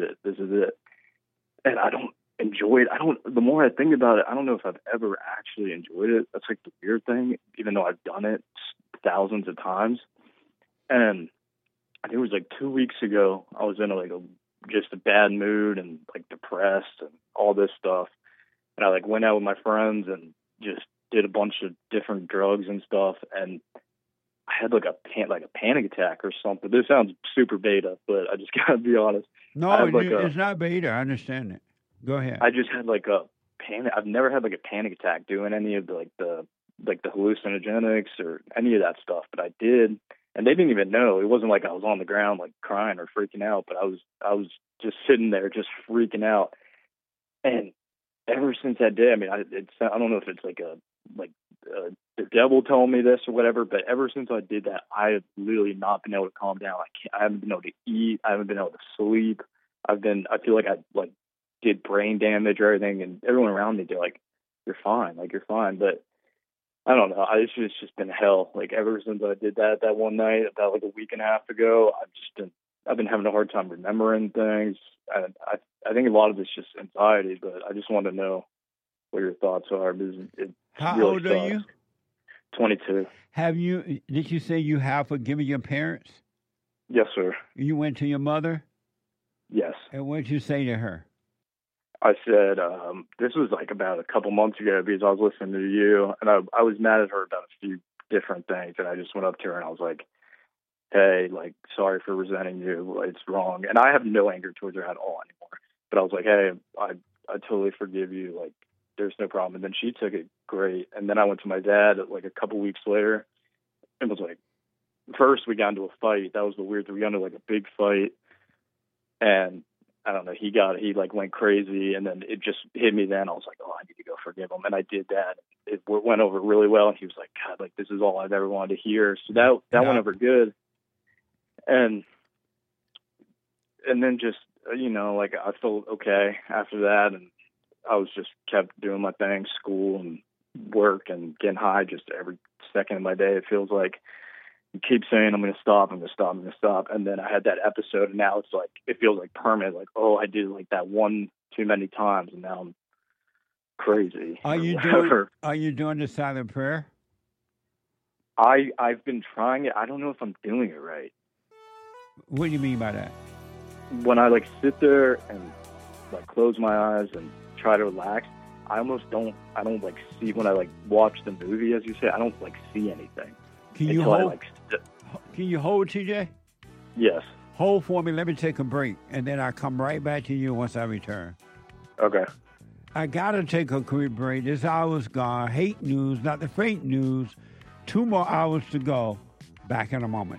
And I don't enjoy it. The more I think about it, I don't know if I've ever actually enjoyed it. That's like the weird thing, even though I've done it thousands of times. And I think it was like 2 weeks ago, I was in just a bad mood and like depressed and all this stuff. And I like went out with my friends and just did a bunch of different drugs and stuff. And I had like a panic attack or something. This sounds super beta, but I just gotta be honest. No, it's not beta. I understand it. Go ahead. I just had like a panic. I've never had like a panic attack doing any of the hallucinogenics or any of that stuff, but I did. And they didn't even know. It wasn't like I was on the ground like crying or freaking out, but I was just sitting there just freaking out. And ever since that day, I mean, I don't know if it's the devil told me this or whatever, but ever since I did that, I have literally not been able to calm down. I haven't been able to eat. I haven't been able to sleep. I feel like I like did brain damage or everything, and everyone around me, they're like, you're fine. But I don't know. It's just been hell. Like ever since I did that one night, about like a week and a half ago, I've been having a hard time remembering things. And I think a lot of it's just anxiety, but I just want to know what your thoughts are. Because How really old sucks. are you? 22. Did you say you have forgiven your parents? Yes, sir. You went to your mother? Yes. And what did you say to her? I said, this was like about a couple months ago because I was listening to you, and I was mad at her about a few different things, and I just went up to her and I was like, hey, like, sorry for resenting you. It's wrong. And I have no anger towards her at all anymore. But I was like, hey, I totally forgive you. Like, there's no problem. And then she took it great. And then I went to my dad like a couple weeks later and was like, first we got into a fight. That was the weird thing. We got into like a big fight. And I don't know, he like went crazy, and then it just hit me then. I was like, oh, I need to go forgive him. And I did that. It went over really well. And he was like, God, like, this is all I've ever wanted to hear. So that went over good. And then just, like I felt okay after that. And I was just kept doing my thing, school and work and getting high just every second of my day. It feels like you keep saying, I'm going to stop. And then I had that episode, and now it's like, it feels like permanent. Like, oh, I did like that one too many times, and now I'm crazy. Are you doing the silent prayer? I've been trying it. I don't know if I'm doing it right. What do you mean by that? When I like sit there and like close my eyes and try to relax, I don't like see, when I like watch the movie, as you say, I don't like see anything. Can you hold? Can you hold, TJ? Yes. Hold for me. Let me take a break, and then I'll come right back to you once I return. Okay. I gotta take a quick break. This hour's gone. Hate news, not the fake news. 2 more hours to go. Back in a moment.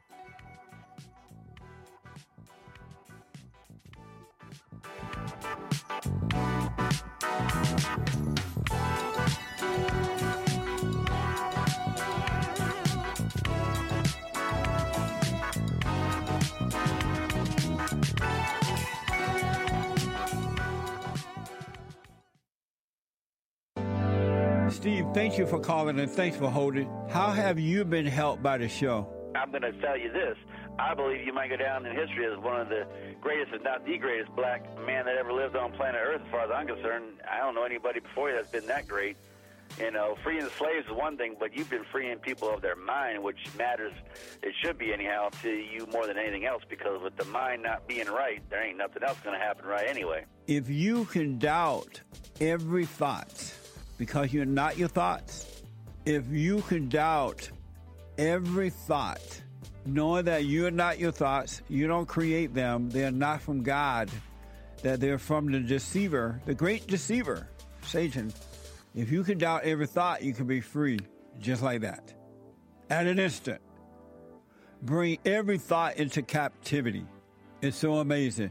Steve, thank you for calling and thanks for holding. How have you been helped by the show? I'm going to tell you this. I believe you might go down in history as one of the greatest, if not the greatest, black man that ever lived on planet Earth, as far as I'm concerned. I don't know anybody before you that's been that great. Freeing the slaves is one thing, but you've been freeing people of their mind, which matters, it should be anyhow, to you more than anything else, because with the mind not being right, there ain't nothing else going to happen right anyway. If you can doubt every thought because you're not your thoughts, if you can doubt every thought, knowing that you're not your thoughts, you don't create them, they're not from God, that they're from the deceiver, the great deceiver, Satan. If you can doubt every thought, you can be free just like that. At an instant. Bring every thought into captivity. It's so amazing.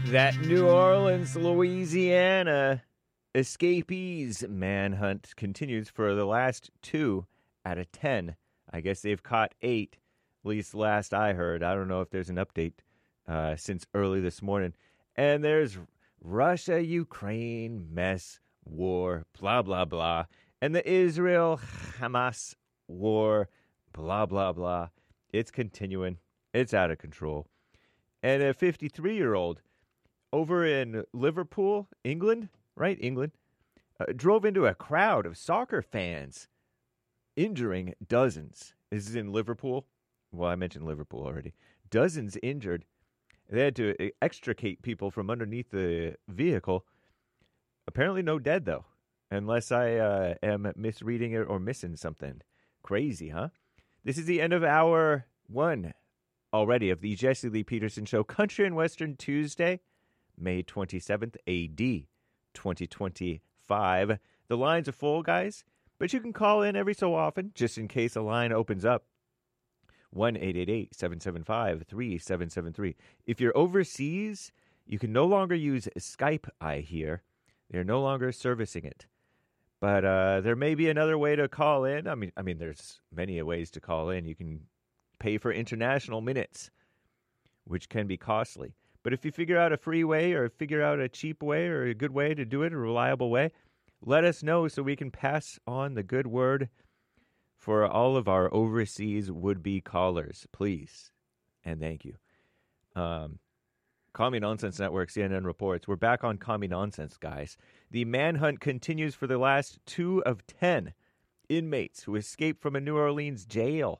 That New Orleans, Louisiana escapees manhunt continues for the last 2 out of 10. I guess they've caught 8, at least last I heard. I don't know if there's an update since early this morning. And there's Russia-Ukraine mess war, blah, blah, blah. And the Israel-Hamas war, blah, blah, blah. It's continuing. It's out of control. And a 53-year-old over in Liverpool, England, right? England, drove into a crowd of soccer fans, injuring dozens. This is in Liverpool. Well, I mentioned Liverpool already. Dozens injured. They had to extricate people from underneath the vehicle. Apparently no dead, though, unless I am misreading it or missing something. Crazy, huh? This is the end of hour 1 already of the Jesse Lee Peterson Show, Country and Western Tuesday, May 27th, AD 2025. The lines are full, guys, but you can call in every so often just in case a line opens up. 1-888-775-3773. If you're overseas, you can no longer use Skype, I hear. They're no longer servicing it. But there may be another way to call in. I mean, there's many ways to call in. You can pay for international minutes, which can be costly. But if you figure out a free way or figure out a cheap way or a good way to do it, a reliable way, let us know so we can pass on the good word for all of our overseas would-be callers, please. And thank you. Commie Nonsense Network, CNN reports. We're back on Commie Nonsense, guys. The manhunt continues for the last 2 of 10 inmates who escaped from a New Orleans jail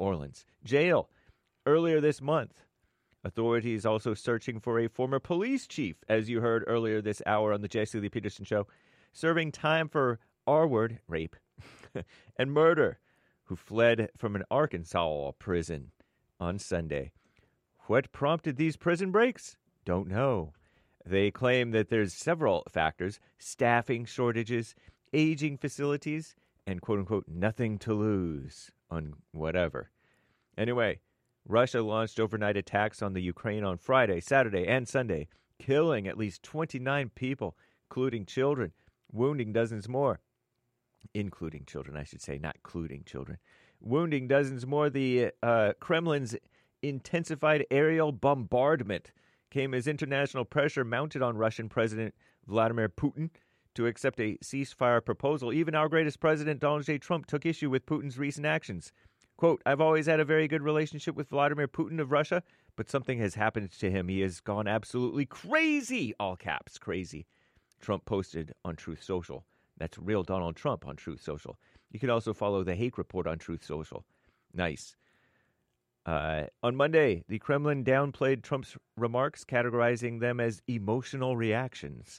earlier this month. Authorities also searching for a former police chief, as you heard earlier this hour on the Jesse Lee Peterson Show, serving time for R-word, rape, and murder, who fled from an Arkansas prison on Sunday. What prompted these prison breaks? Don't know. They claim that there's several factors: staffing shortages, aging facilities, and quote-unquote nothing to lose on whatever. Anyway, Russia launched overnight attacks on the Ukraine on Friday, Saturday, and Sunday, killing at least 29 people, including children, wounding dozens more. Including children, I should say, not including children. Wounding dozens more. The Kremlin's intensified aerial bombardment came as international pressure mounted on Russian President Vladimir Putin to accept a ceasefire proposal. Even our greatest president, Donald J. Trump, took issue with Putin's recent actions. Quote, "I've always had a very good relationship with Vladimir Putin of Russia, but something has happened to him. He has gone absolutely crazy," all caps, crazy, Trump posted on Truth Social. That's real Donald Trump on Truth Social. You can also follow the Hake Report on Truth Social. Nice. On Monday, the Kremlin downplayed Trump's remarks, categorizing them as emotional reactions.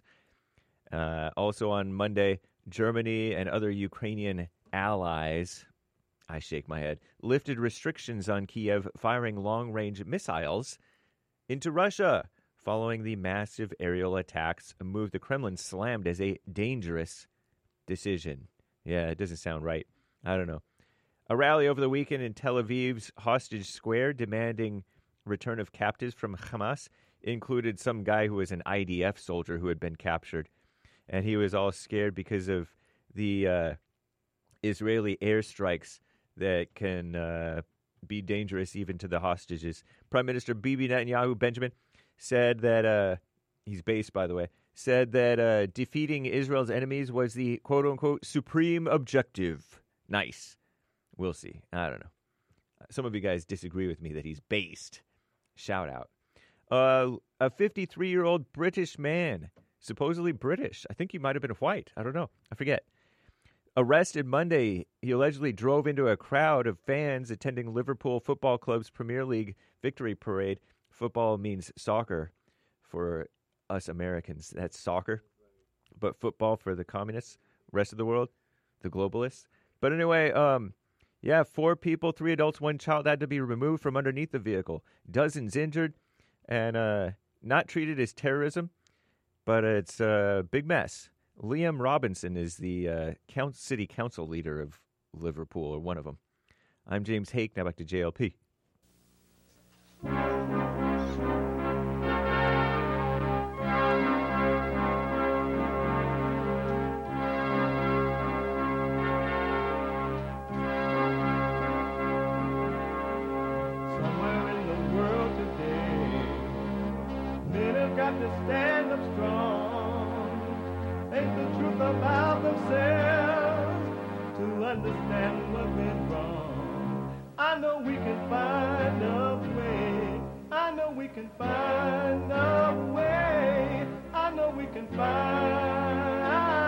Also on Monday, Germany and other Ukrainian allies, I shake my head, lifted restrictions on Kiev firing long-range missiles into Russia following the massive aerial attacks, a move the Kremlin slammed as a dangerous decision. Yeah, it doesn't sound right. I don't know. A rally over the weekend in Tel Aviv's Hostage Square demanding return of captives from Hamas included some guy who was an IDF soldier who had been captured. And he was all scared because of the Israeli airstrikes that can be dangerous even to the hostages. Prime Minister Bibi Netanyahu, Benjamin, said that, he's based, by the way, said that defeating Israel's enemies was the quote-unquote supreme objective. Nice. We'll see. I don't know. Some of you guys disagree with me that he's based. Shout out. A 53-year-old British man, supposedly British. I think he might have been white. I don't know. I forget. Arrested Monday, he allegedly drove into a crowd of fans attending Liverpool Football Club's Premier League victory parade. Football means soccer for us Americans. That's soccer. But football for the communists, rest of the world, the globalists. But anyway, 4 people, 3 adults, 1 child had to be removed from underneath the vehicle. Dozens injured and not treated as terrorism, but it's a big mess. Liam Robinson is the city council leader of Liverpool, or one of them. I'm James Hake. Now back to JLP. got to stand up strong. Ain't the truth about themselves to understand what went wrong. I know we can find a way. I know we can find a way. I know we can find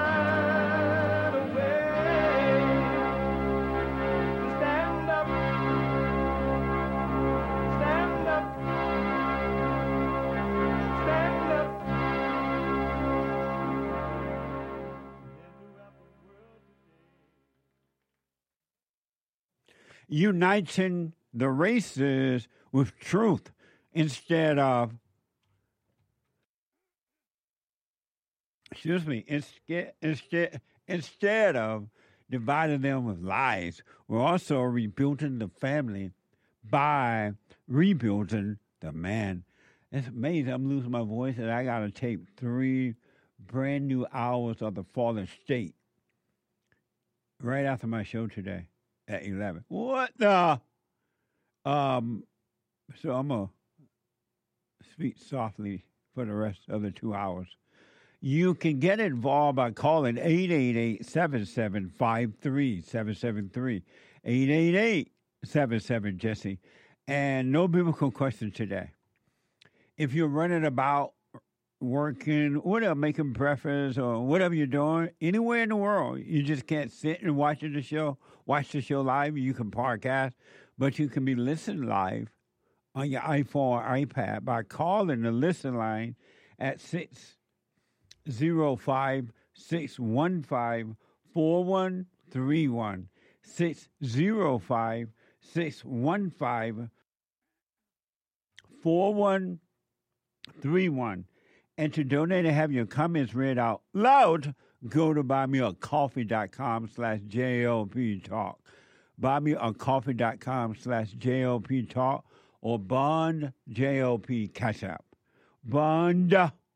a way to stand up, stand up, stand up. Uniting the races with truth instead of, instead of dividing them with lies. We're also rebuilding the family by rebuilding the man. It's amazing. I'm losing my voice, and I got to tape 3 brand new hours of The Fallen State right after my show today at 11. What the? So I'm going to speak softly for the rest of the 2 hours. You can get involved by calling 888-7753-773. 888-77-JESSE. And no biblical question today. If you're running about, working, whatever, making breakfast or whatever you're doing, anywhere in the world, you just can't sit and watch the show live. You can podcast, but you can be listening live on your iPhone or iPad by calling the listen line at 605-615-4131. 605-615-4131. And to donate and have your comments read out loud, go to buymeacoffee.com/JLP Talk. Buymeacoffee.com/JLP Talk or Bond JLP Cash App. Bond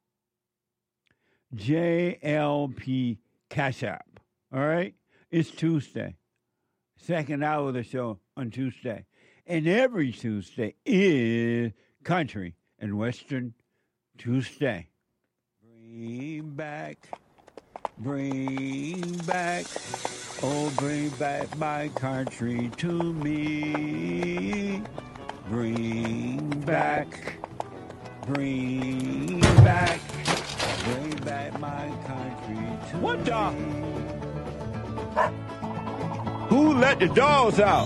JLP Cash App. All right? It's Tuesday. Second hour of the show on Tuesday. And every Tuesday is Country and Western Tuesday. Bring back, oh, bring back my country to me. Bring back my country to what the? me. Who let the dogs out?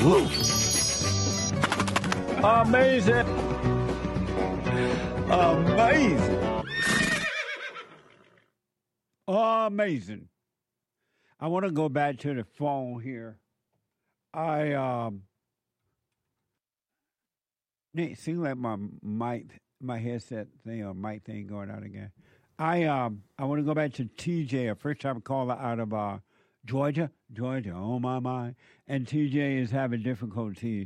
Amazing. Amazing. I want to go back to the phone here. It seems like my headset thing or mic thing going out again. I want to go back to TJ, a first time caller out of Georgia, oh my mind. And TJ is having difficulty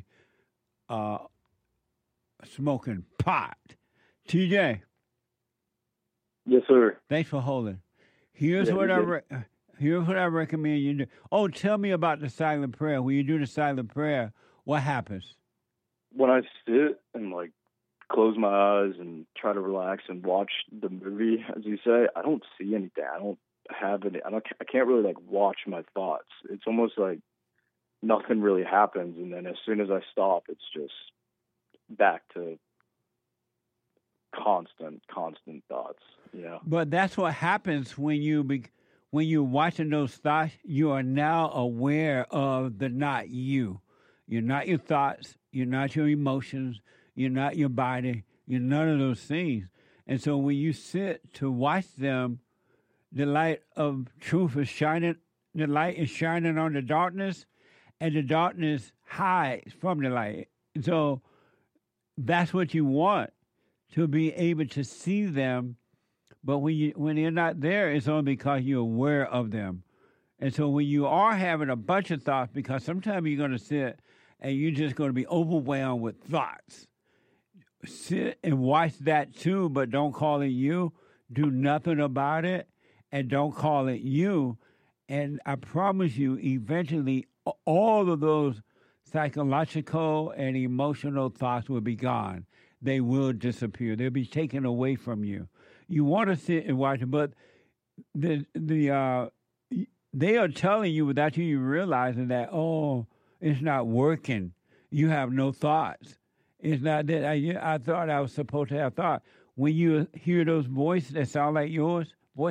smoking pot. TJ. Yes, sir. Thanks for holding. Here's what I recommend you do. Oh, tell me about the silent prayer. When you do the silent prayer, what happens? When I sit and close my eyes and try to relax and watch the movie, as you say, I don't see anything. I don't have any. I can't really watch my thoughts. It's almost like nothing really happens, and then as soon as I stop, it's just back to constant thoughts. Yeah. But that's what happens when you're watching those thoughts. You are now aware of the not you. You're not your thoughts. You're not your emotions. You're not your body. You're none of those things. And so when you sit to watch them, the light of truth is shining. The light is shining on the darkness, and the darkness hides from the light. And so that's what you want, to be able to see them. But when they're not there, it's only because you're aware of them. And so when you are having a bunch of thoughts, because sometimes you're going to sit and you're just going to be overwhelmed with thoughts. Sit and watch that too, but don't call it you. Do nothing about it, and don't call it you. And I promise you, eventually, all of those psychological and emotional thoughts will be gone. they will disappear. They'll be taken away from you. You want to sit and watch it, but they are telling you without you even realizing that, oh, it's not working. You have no thoughts. It's not that I thought I was supposed to have thought. When you hear those voices that sound like yours,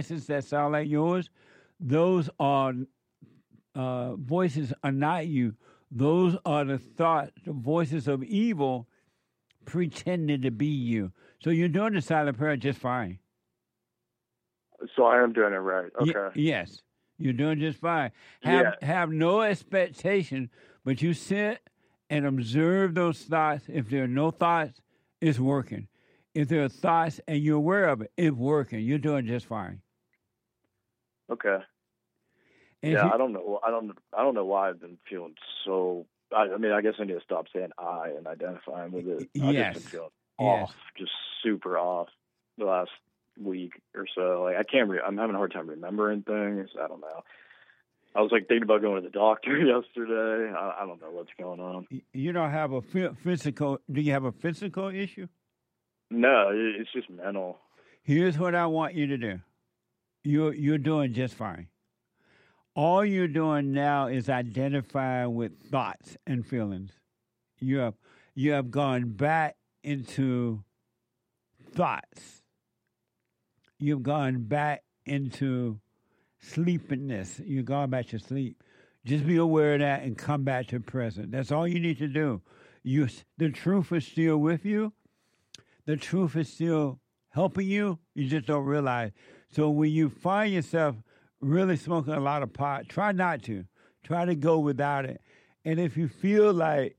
those are voices are not you. Those are the thoughts, the voices of evil pretending to be you. So you're doing the silent prayer just fine. So I am doing it right. Okay. Yes, you're doing just fine. Have no expectation, but you sit and observe those thoughts. If there are no thoughts, it's working. If there are thoughts and you're aware of it, it's working. You're doing just fine. Okay. And I don't know. I don't know why I've been feeling so. I mean, I guess I need to stop saying I and identifying with it. I've just been feeling off, just super off the last week or so. Like I'm having a hard time remembering things. I don't know. I was like thinking about going to the doctor yesterday. I don't know what's going on. You don't have a physical. Do you have a physical issue? No, it's just mental. Here's what I want you to do. You're doing just fine. All you're doing now is identifying with thoughts and feelings. You have gone back into thoughts. You've gone back into sleepiness. You've gone back to sleep. Just be aware of that and come back to present. That's all you need to do. The truth is still with you. The truth is still helping you. You just don't realize. So when you find yourself really smoking a lot of pot, try not to. Try to go without it. And if you feel like,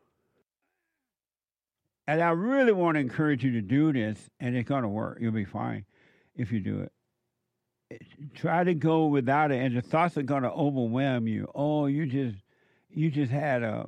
and I really want to encourage you to do this, and it's going to work. You'll be fine if you do it. Try to go without it, and the thoughts are going to overwhelm you. Oh, you just had a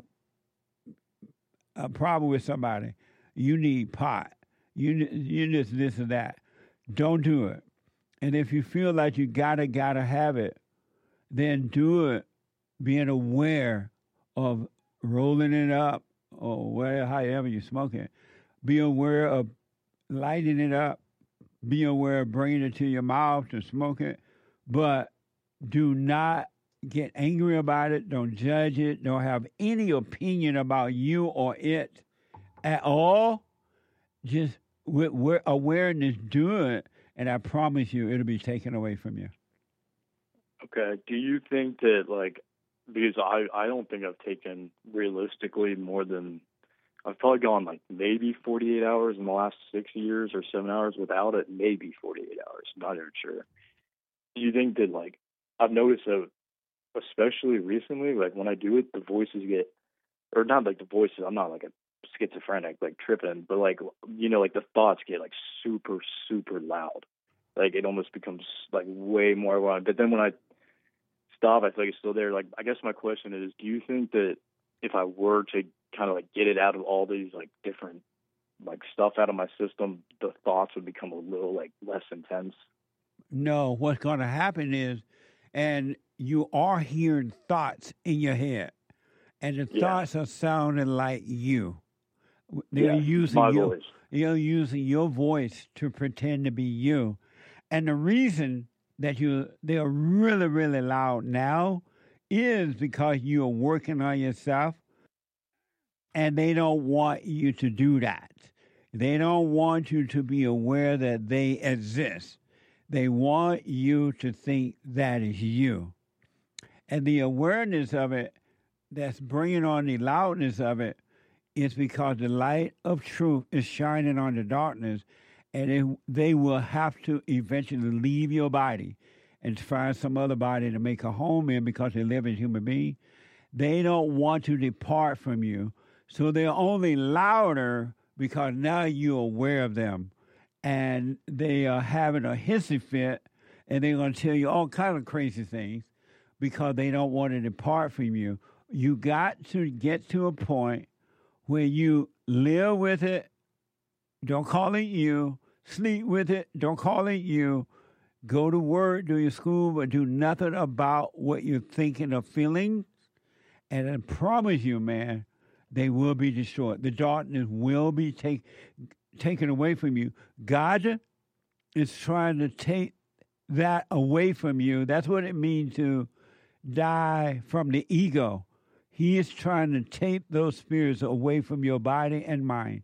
problem with somebody. You need pot. You just this or that. Don't do it. And if you feel like you gotta have it, then do it being aware of rolling it up or however you smoke it. Be aware of lighting it up. Be aware of bringing it to your mouth to smoke it. But do not get angry about it. Don't judge it. Don't have any opinion about you or it at all. Just with awareness, do it. And I promise you, it'll be taken away from you. Okay. Do you think that, like, because I don't think I've taken realistically more than, I've probably gone like maybe 48 hours in the last 6 years or 7 hours without it, maybe 48 hours. I'm not even sure. Do you think that, like, I've noticed that, especially recently, like when I do it, the voices get, or not like the voices, I'm not like a schizophrenic, like tripping, but like, you know, like the thoughts get like super, super loud. Like it almost becomes like way more loud. But then when I stop, I feel like it's still there. Like, I guess my question is, do you think that if I were to kind of like get it out of all these like different like stuff out of my system, the thoughts would become a little like less intense? No, what's going to happen is, and you are hearing thoughts in your head, and the thoughts are sounding like you. They're using voice. You're using your voice to pretend to be you. And the reason that they're really, really loud now is because you're working on yourself, and they don't want you to do that. They don't want you to be aware that they exist. They want you to think that is you. And the awareness of it that's bringing on the loudness of it is because the light of truth is shining on the darkness, and they will have to eventually leave your body and find some other body to make a home in because they live as human beings. They don't want to depart from you, so they're only louder because now you're aware of them, and they are having a hissy fit, and they're going to tell you all kinds of crazy things because they don't want to depart from you. You got to get to a point where you live with it, don't call it you, sleep with it, don't call it you, go to work, do your school, but do nothing about what you're thinking or feeling. And I promise you, man, they will be destroyed. The darkness will be taken away from you. God is trying to take that away from you. That's what it means to die from the ego. He is trying to take those spirits away from your body and mind.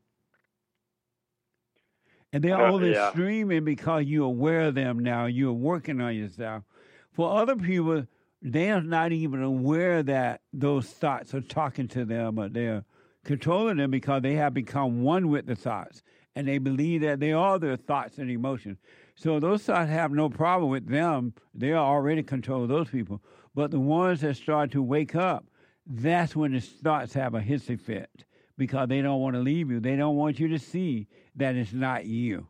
And they're only streaming because you're aware of them now. You're working on yourself. For other people, they're not even aware that those thoughts are talking to them or they're controlling them because they have become one with the thoughts. And they believe that they are their thoughts and emotions. So those thoughts have no problem with them. They are already controlling those people. But the ones that start to wake up, that's when the thoughts have a hissy fit because they don't want to leave you. They don't want you to see that it's not you.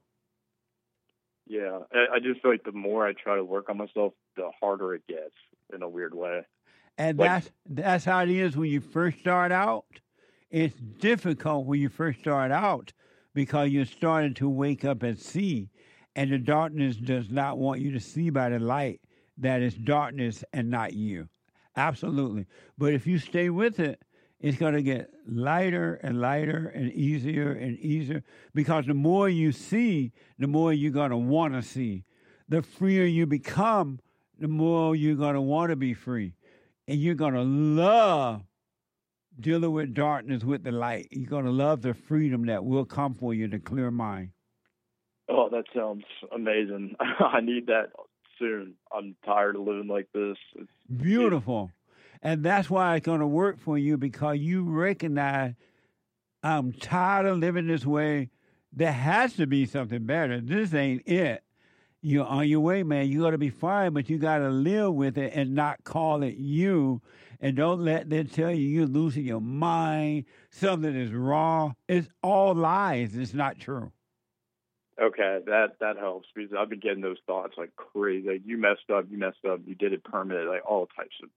Yeah, I just feel like the more I try to work on myself, the harder it gets in a weird way. And that's how it is when you first start out. It's difficult when you first start out because you're starting to wake up and see. And the darkness does not want you to see by the light that it's darkness and not you. Absolutely. But if you stay with it, it's going to get lighter and lighter and easier because the more you see, the more you're going to want to see. The freer you become, the more you're going to want to be free. And you're going to love dealing with darkness with the light. You're going to love the freedom that will come for you, the clear mind. Oh, that sounds amazing. I need that soon. I'm tired of living like this. It's beautiful. And that's why it's going to work for you because you recognize I'm tired of living this way. There has to be something better. This ain't it. You're on your way, man. You got to be fine, but you got to live with it and not call it you. And don't let them tell you you're losing your mind, something is wrong. It's all lies. It's not true. Okay, that helps because I've been getting those thoughts like crazy. Like, you messed up, you did it permanent, like all types of,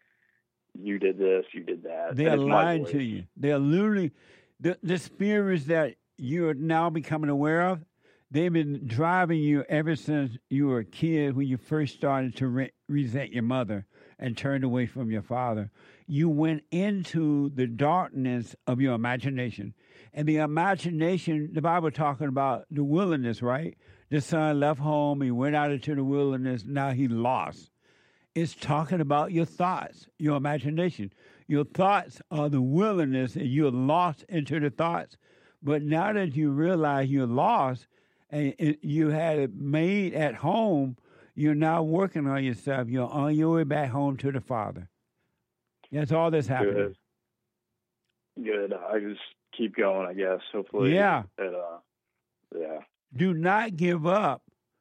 you did this, you did that. They're lying to you. They're literally, the spirits that you're now becoming aware of, they've been driving you ever since you were a kid when you first started to resent your mother and turned away from your father. You went into the darkness of your imagination. And the imagination, the Bible talking about the wilderness, right? The son left home, he went out into the wilderness, now he lost. It's talking about your thoughts, your imagination. Your thoughts are the wilderness, and you're lost into the thoughts. But now that you realize you're lost, and you had it made at home, you're now working on yourself. You're on your way back home to the Father. That's all that's happening. Good. I just keep going, I guess. Hopefully. Yeah. Yeah. Do not give up.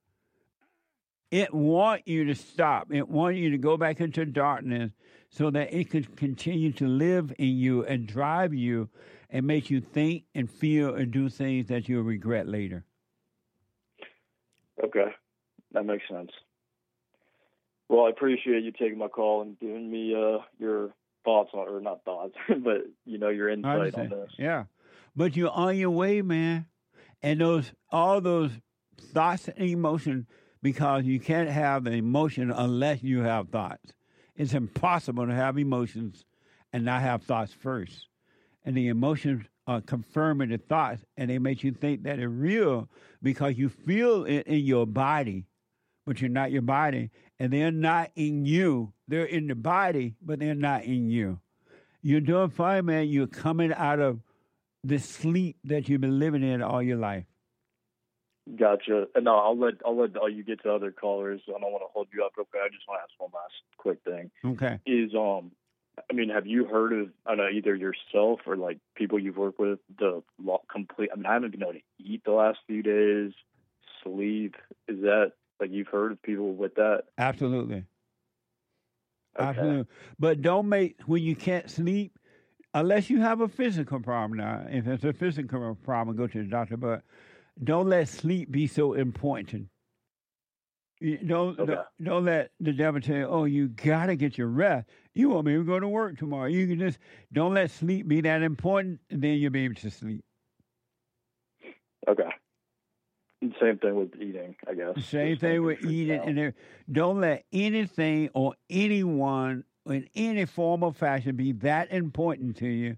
It want you to stop. It want you to go back into darkness so that it could continue to live in you and drive you and make you think and feel and do things that you'll regret later. Okay. That makes sense. Well, I appreciate you taking my call and giving me your thoughts on, or not thoughts, but your insight on this. Yeah, but you're on your way, man. And all those thoughts and emotions, because you can't have an emotion unless you have thoughts. It's impossible to have emotions and not have thoughts first. And the emotions are confirming the thoughts, and they make you think that it's real because you feel it in your body, but you're not your body. And they're not in you. They're in the body, but they're not in you. You're doing fine, man. You're coming out of the sleep that you've been living in all your life. Gotcha. No, I'll let you get to other callers. I don't want to hold you up real quick. I just want to ask one last quick thing. Okay. Have you heard of, either yourself or like people you've worked with, I haven't been able to eat the last few days, sleep. Is that, like, you've heard of people with that? Absolutely. Okay. Absolutely. But don't when you can't sleep, unless you have a physical problem now. If it's a physical problem, go to the doctor. But don't let sleep be so important. Don't let the devil tell you, oh, you got to get your rest. You won't be able to go to work tomorrow. You can just, don't let sleep be that important, and then you'll be able to sleep. Okay. Same thing with eating, I guess. Same thing with eating. And don't let anything or anyone in any form or fashion be that important to you.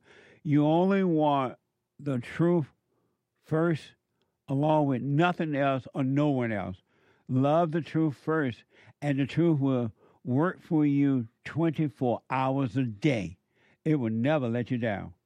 You only want the truth first, along with nothing else or no one else. Love the truth first, and the truth will work for you 24 hours a day. It will never let you down.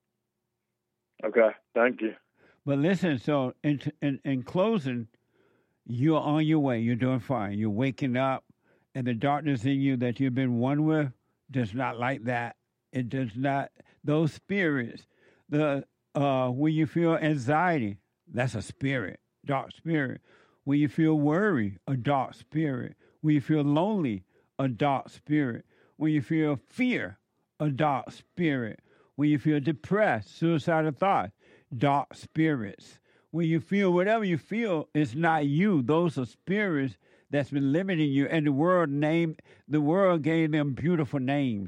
Okay, thank you. But listen, so in closing, you're on your way. You're doing fine. You're waking up, and the darkness in you that you've been one with does not like that. It does not. Those spirits, when you feel anxiety, that's a spirit, dark spirit. When you feel worry, a dark spirit. When you feel lonely, a dark spirit. When you feel fear, a dark spirit. When you feel depressed, suicidal thoughts, dark spirits. When you feel whatever you feel, it's not you. Those are spirits that's been living in you. And the world gave them beautiful names.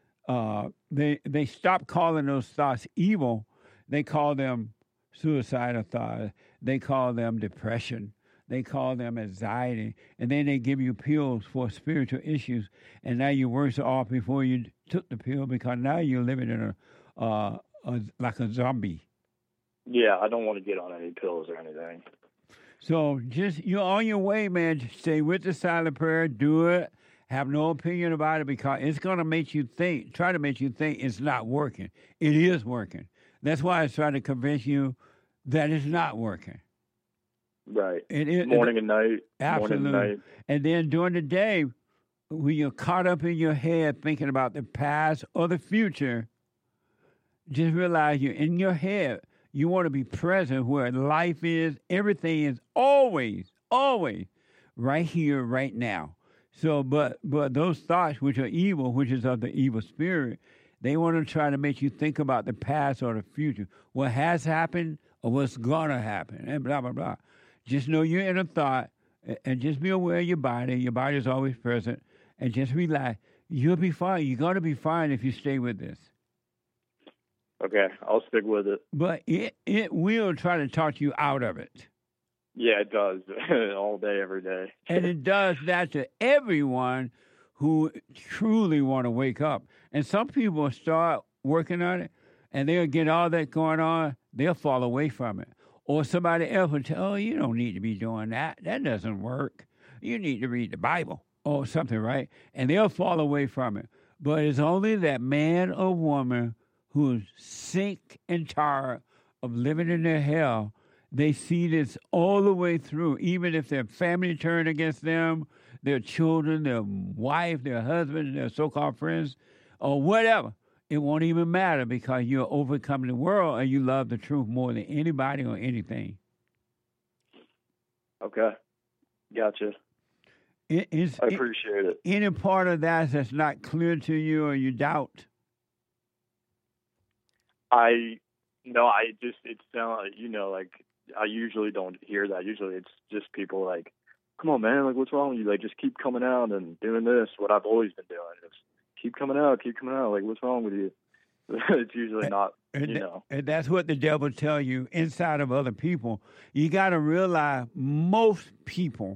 They stopped calling those thoughts evil. They call them suicidal thoughts. They call them depression. They call them anxiety. And then they give you pills for spiritual issues. And now you're worse off before you took the pill, because now you're living in like a zombie. Yeah, I don't want to get on any pills or anything. So you're on your way, man. Just stay with the silent prayer. Do it. Have no opinion about it, because it's going to make you think, try to make you think it's not working. It is working. That's why I try to convince you that it's not working. Right. Morning and night. Absolutely. Morning and night. And then during the day, when you're caught up in your head thinking about the past or the future, just realize you're in your head. You want to be present where life is. Everything is always, always right here, right now. So, but those thoughts, which are evil, which is of the evil spirit, they want to try to make you think about the past or the future, what has happened or what's going to happen, and blah, blah, blah. Just know you're in a thought, and just be aware of your body. Your body is always present, and just relax. You'll be fine. You're going to be fine if you stay with this. Okay, I'll stick with it. But it will try to talk you out of it. Yeah, it does. All day, every day. And it does that to everyone who truly want to wake up. And some people start working on it, and they'll get all that going on. They'll fall away from it. Or somebody else will tell, oh, you don't need to be doing that. That doesn't work. You need to read the Bible or something, right? And they'll fall away from it. But it's only that man or woman who's sick and tired of living in their hell. They see this all the way through, even if their family turned against them, their children, their wife, their husband, their so-called friends, or whatever. It won't even matter, because you're overcoming the world and you love the truth more than anybody or anything. Okay. Gotcha. I appreciate it. Any part of that that's not clear to you or you doubt? It sounds like, I usually don't hear that. Usually it's just people like, come on, man, like, what's wrong with you? Like, just keep coming out and doing this, what I've always been doing. Just keep coming out. Like, what's wrong with you? It's usually not, And that's what the devil tell you inside of other people. You got to realize most people,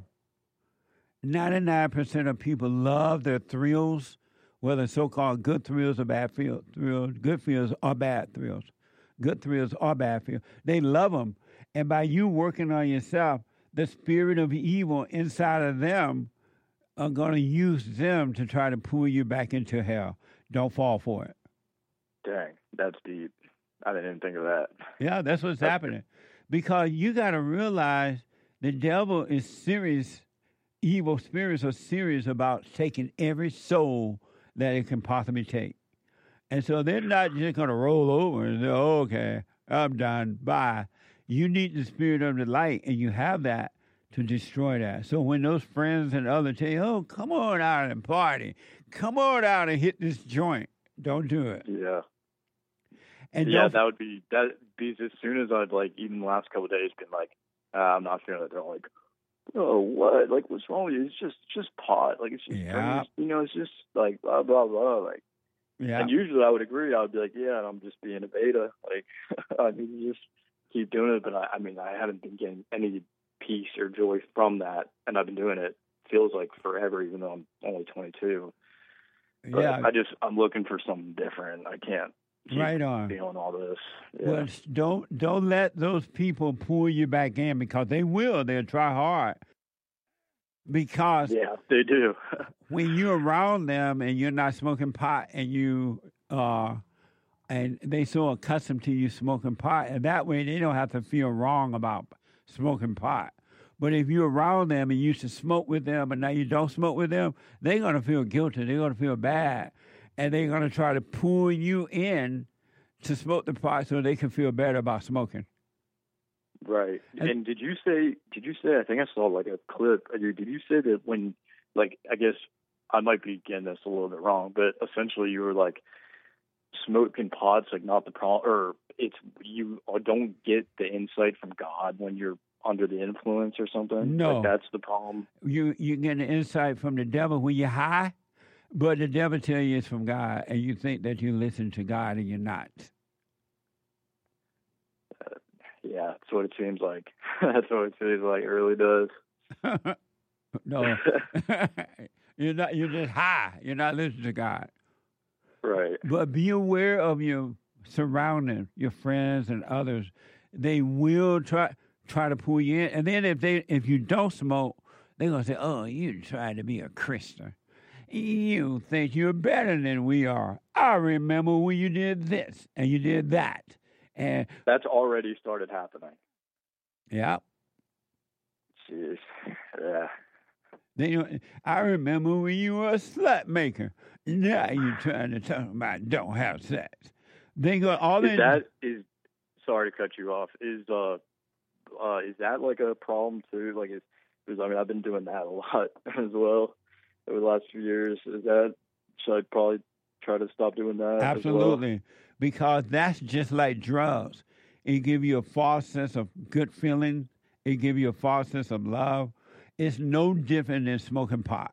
99% of people love their thrills, whether so-called good thrills or bad thrills, good thrills or bad thrills, good thrills or bad thrills. They love them. And by you working on yourself, the spirit of evil inside of them are going to use them to try to pull you back into hell. Don't fall for it. Dang, that's deep. I didn't think of that. Yeah, that's what's happening. Because you got to realize the devil is serious. Evil spirits are serious about taking every soul that it can possibly take. And so they're not just going to roll over and say, oh, okay, I'm done, bye. You need the spirit of the light, and you have that to destroy that. So when those friends and others tell you, oh, come on out and party, come on out and hit this joint, don't do it. Yeah. And that would be as soon as I'd even the last couple of days been like, I'm not feeling it. They're like, oh, what? Like, what's wrong with you? It's just pot. Like, it's just, it's just like blah, blah, blah. Like, yeah. And usually I would agree. I would be like, yeah, I'm just being a beta. Like, I mean, just keep doing it. But I haven't been getting any peace or joy from that. And I've been doing it, feels like forever, even though I'm only 22. But yeah. I'm looking for something different. I can't keep Right on. feeling all this. Yeah. Well, don't let those people pull you back in, because they will. They'll try hard. Because Yeah, they do. when you're around them and you're not smoking pot, and and they so accustomed to you smoking pot, and that way they don't have to feel wrong about smoking pot. But if you're around them and you used to smoke with them and now you don't smoke with them, they're going to feel guilty. They're going to feel bad. And they're going to try to pull you in to smoke the pot so they can feel better about smoking. Right. And did you say, I think I saw like a clip. Did you say that when, like, I guess I might be getting this a little bit wrong, but essentially you were like, smoking pot's like not the problem, or it's, you don't get the insight from God when you're under the influence or something? No. Like that's the problem? You get an insight from the devil when you're high, but the devil tell you it's from God, and you think that you listen to God, and you're not. Yeah, that's what it seems like. That's what it seems like. It really does. No. You're not. You're just high. You're not listening to God. Right. But be aware of your surroundings, your friends and others. They will try to pull you in. And then if you don't smoke, they're going to say, oh, you trying to be a Christian. You think you're better than we are. I remember when you did this and you did that. And that's already started happening. Yeah. Jeez. Yeah. I remember when you were a slut maker. Now you're trying to talk about don't have sex. They go all in. Sorry to cut you off. Is that like a problem too? Like, because I mean, I've been doing that a lot as well over the last few years. Should I probably try to stop doing that? Absolutely, as well? Because that's just like drugs. It gives you a false sense of good feeling. It gives you a false sense of love. It's no different than smoking pot.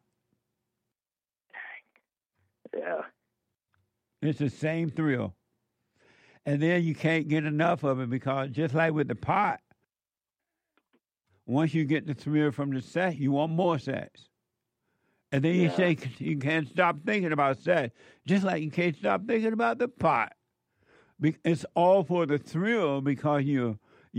Yeah. It's the same thrill. And then you can't get enough of it, because just like with the pot, once you get the thrill from the sex, you want more sex. And then you say you can't stop thinking about sex, just like you can't stop thinking about the pot. It's all for the thrill, because you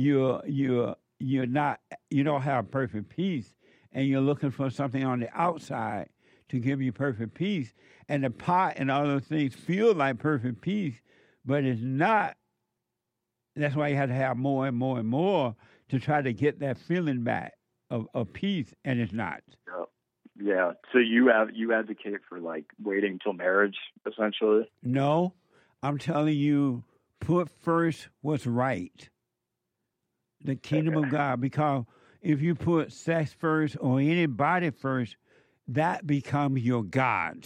don't have perfect peace, and you're looking for something on the outside to give you perfect peace. And the pot and all those things feel like perfect peace, but it's not. That's why you have to have more and more and more to try to get that feeling back of peace, and it's not. Yeah. So you advocate for like waiting till marriage, essentially? No, I'm telling you, put first what's right, the kingdom of God, because if you put sex first or anybody first, that becomes your God.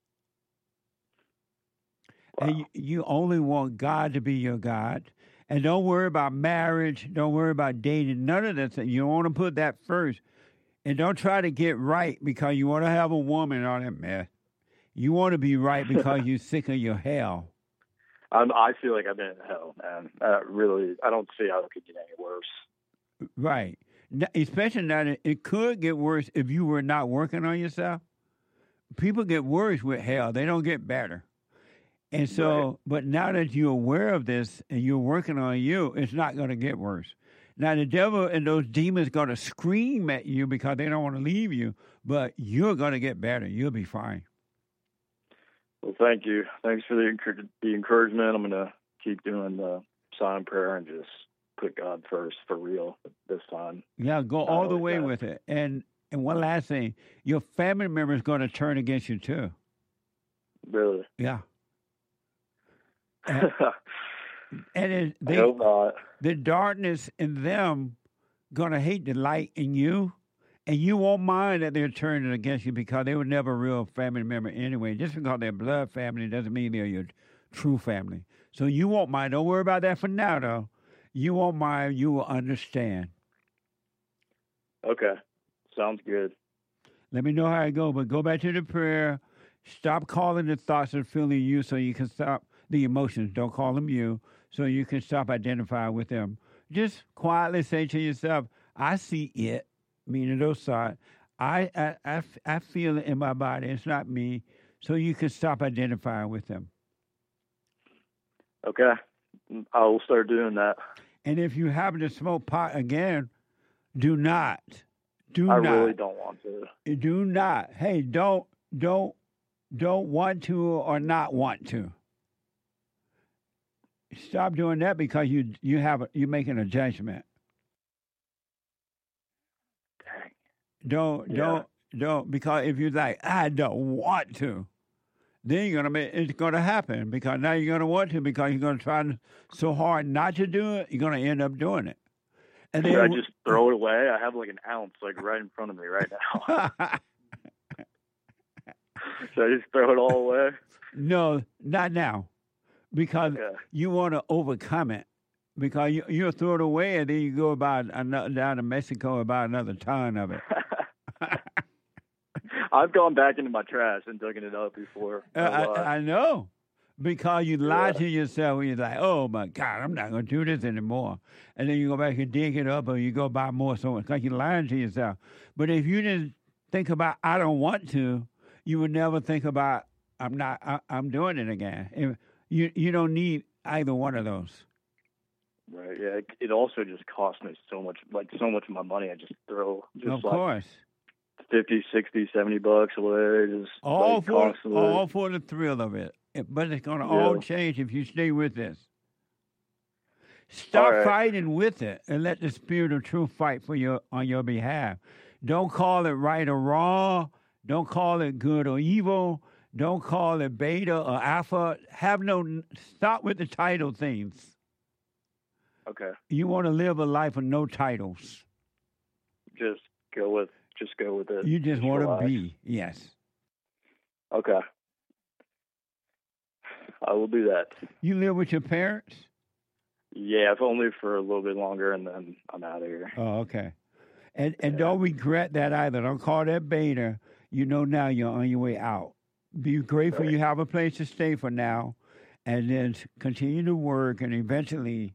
Wow. And you only want God to be your God. And don't worry about marriage. Don't worry about dating. None of that. You want to put that first. And don't try to get right because you want to have a woman on that mess. You want to be right because you're sick of your hell. I feel like I've been in hell, man. I don't see how it could get any worse. Right. Especially now, it could get worse if you were not working on yourself. People get worse with hell. They don't get better. And so, right. But now that you're aware of this and you're working on you, it's not going to get worse. Now, the devil and those demons going to scream at you because they don't want to leave you, but you're going to get better. You'll be fine. Well, thank you. Thanks for the encouragement. I'm going to keep doing the silent prayer and just put God first for real this time. Yeah, go all the way with it. And one last thing, your family member is going to turn against you too. Really? Yeah. And I hope not. The darkness in them going to hate the light in you, and you won't mind that they're turning against you because they were never a real family member anyway. Just because they're blood family doesn't mean they're your true family. So you won't mind. Don't worry about that for now, though. You won't mind. You will understand. Okay. Sounds good. Let me know how it goes, but go back to the prayer. Stop calling the thoughts and feeling you so you can stop the emotions. Don't call them you so you can stop identifying with them. Just quietly say to yourself, I see it, meaning those thoughts. I feel it in my body. It's not me. So you can stop identifying with them. Okay. I will start doing that. And if you happen to smoke pot again, do not. I really don't want to. Do not. Hey, don't want to or not want to. Stop doing that because you're making a judgment. Dang. Don't because if you're like, I don't want to, then it's gonna happen because now you're gonna want to because you're gonna try so hard not to do it, you're gonna end up doing it. And then Should I just throw it away? I have like an ounce like right in front of me right now. Should I just throw it all away? No, not now. Because you want to overcome it. Because you'll throw it away and then you go down to Mexico and buy another ton of it. I've gone back into my trash and taken it up before. I know. Because you lie to yourself and you're like, oh my God, I'm not going to do this anymore. And then you go back and dig it up or you go buy more. So it's like you're lying to yourself. But if you didn't think about, I don't want to, you would never think about, I'm doing it again. If you don't need either one of those. Right, yeah. It also just costs me so much of my money I just throw. Of course. 50, 60, $70 away. Just all for the thrill of it. But it's going to all change if you stay with this. Stop fighting with it and let the spirit of truth fight on your behalf. Don't call it right or wrong. Don't call it good or evil. Don't call it beta or alpha. Stop with the title things. Okay. You want to live a life of no titles. Just go with it. You just want to be. Yes. Okay. I will do that. You live with your parents? Yeah, if only for a little bit longer, and then I'm out of here. Oh, okay. And don't regret that either. Don't call that beta. You know now you're on your way out. Be grateful you have a place to stay for now, and then continue to work, and eventually.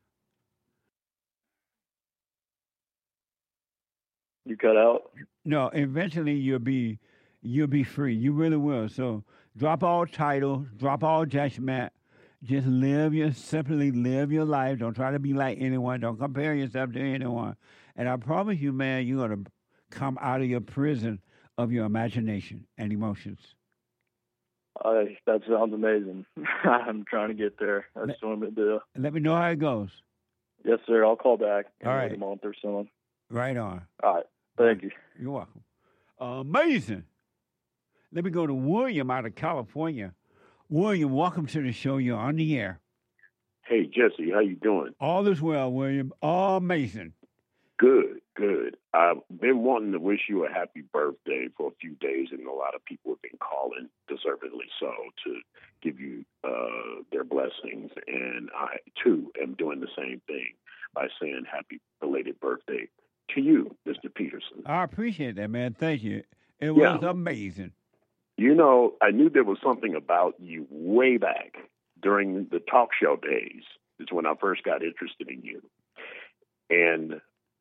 You cut out? No, eventually you'll be free. You really will. So drop all titles, drop all judgment. Just simply live your life. Don't try to be like anyone. Don't compare yourself to anyone. And I promise you, man, you're going to come out of your prison of your imagination and emotions. That sounds amazing. I'm trying to get there. That's what I'm going to do. Let me know how it goes. Yes, sir. I'll call back in all right. a month or so. Right on. All right. Thank you. You're welcome. Amazing. Let me go to William out of California. William, welcome to the show. You're on the air. Hey, Jesse, how you doing? All is well, William. Amazing. Good. I've been wanting to wish you a happy birthday for a few days, and a lot of people have been calling, deservedly so, to give you their blessings. And I, too, am doing the same thing by saying happy belated birthday to you, Mr. Peterson. I appreciate that, man. Thank you. It was amazing. You know, I knew there was something about you way back during the talk show days. It's when I first got interested in you. And,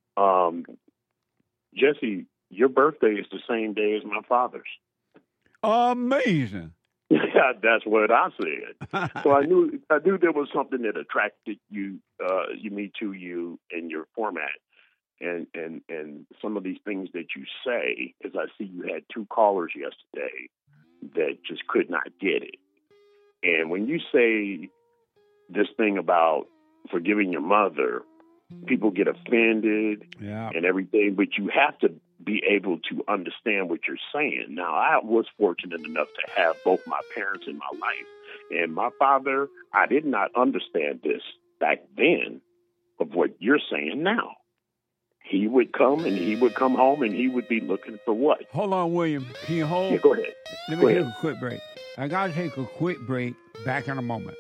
Jesse, your birthday is the same day as my father's. Amazing. Yeah, that's what I said. So I knew there was something that attracted me to you and your format. And some of these things that you say, as I see you had 2 callers yesterday that just could not get it. And when you say this thing about forgiving your mother, people get offended and everything, but you have to be able to understand what you're saying. Now, I was fortunate enough to have both my parents in my life. And my father, I did not understand this back then of what you're saying now. He would come and he would come home and he would be looking for what? Hold on, William. Can you hold? Yeah, go ahead. Let me take a quick break. I got to take a quick break. Back in a moment.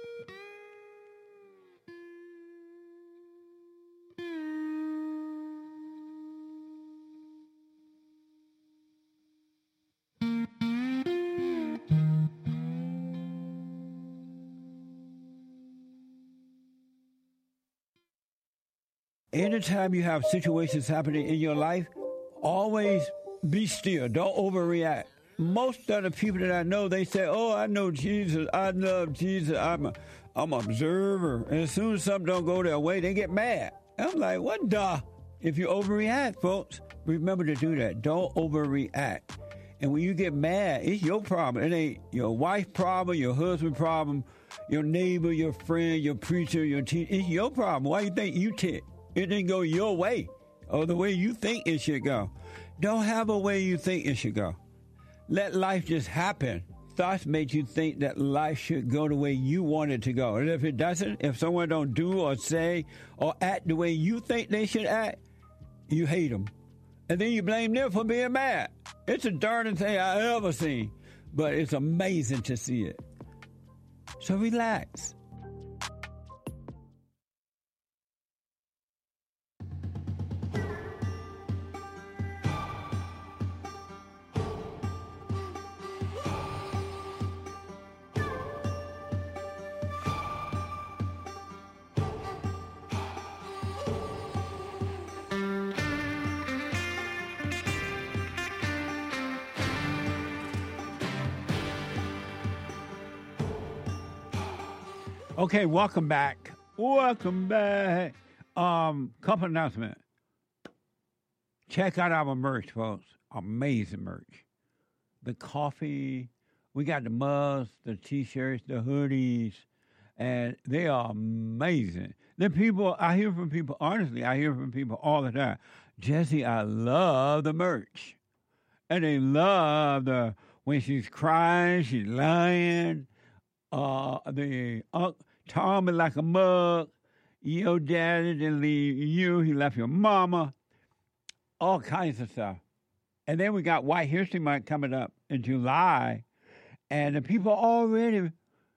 Anytime you have situations happening in your life, always be still. Don't overreact. Most of the people that I know, they say, oh, I know Jesus. I love Jesus. I'm an observer. And as soon as something don't go their way, they get mad. I'm like, what the? If you overreact, folks, remember to do that. Don't overreact. And when you get mad, it's your problem. It ain't your wife's problem, your husband's problem, your neighbor, your friend, your preacher, your teacher. It's your problem. Why you think you tick? It didn't go your way or the way you think it should go. Don't have a way you think it should go. Let life just happen. Thoughts make you think that life should go the way you want it to go. And if it doesn't, if someone don't do or say or act the way you think they should act, you hate them. And then you blame them for being mad. It's the darndest thing I ever seen. But it's amazing to see it. So relax. Okay, welcome back. Welcome back. Couple announcement. Check out our merch, folks. Amazing merch. The coffee. We got the mugs, the T-shirts, the hoodies, and they are amazing. The people, I hear from people, honestly, I hear from people all the time. Jesse, I love the merch. And they love when she's crying, she's lying. Tommy like a mug. Your daddy didn't leave you. He left your mama. All kinds of stuff. And then we got White History Month coming up in July. And the people already,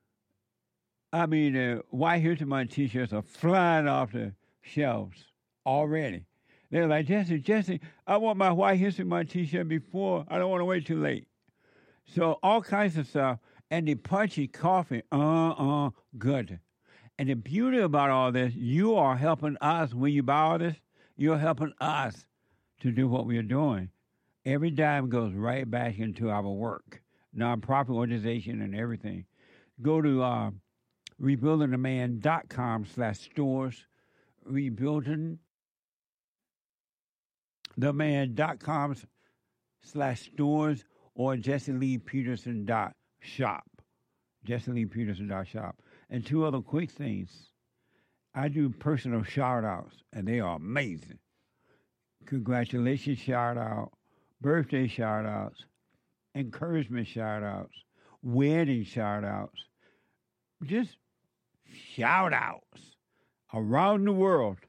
the White History Month T-shirts are flying off the shelves already. They're like, Jesse, I want my White History Month T-shirt before. I don't want to wait too late. So all kinds of stuff. And the punchy coffee, good. And the beauty about all this, you are helping us. When you buy all this, you're helping us to do what we are doing. Every dime goes right back into our work, nonprofit organization and everything. Go to rebuildingtheman.com/stores, rebuildingtheman.com/stores, or JesseLeePeterson.shop. JesseLeePeterson.shop. And two other quick things. I do personal shout-outs, and they are amazing. Congratulations shout-out, birthday shout-outs, encouragement shout-outs, wedding shout-outs, just shout-outs around the world.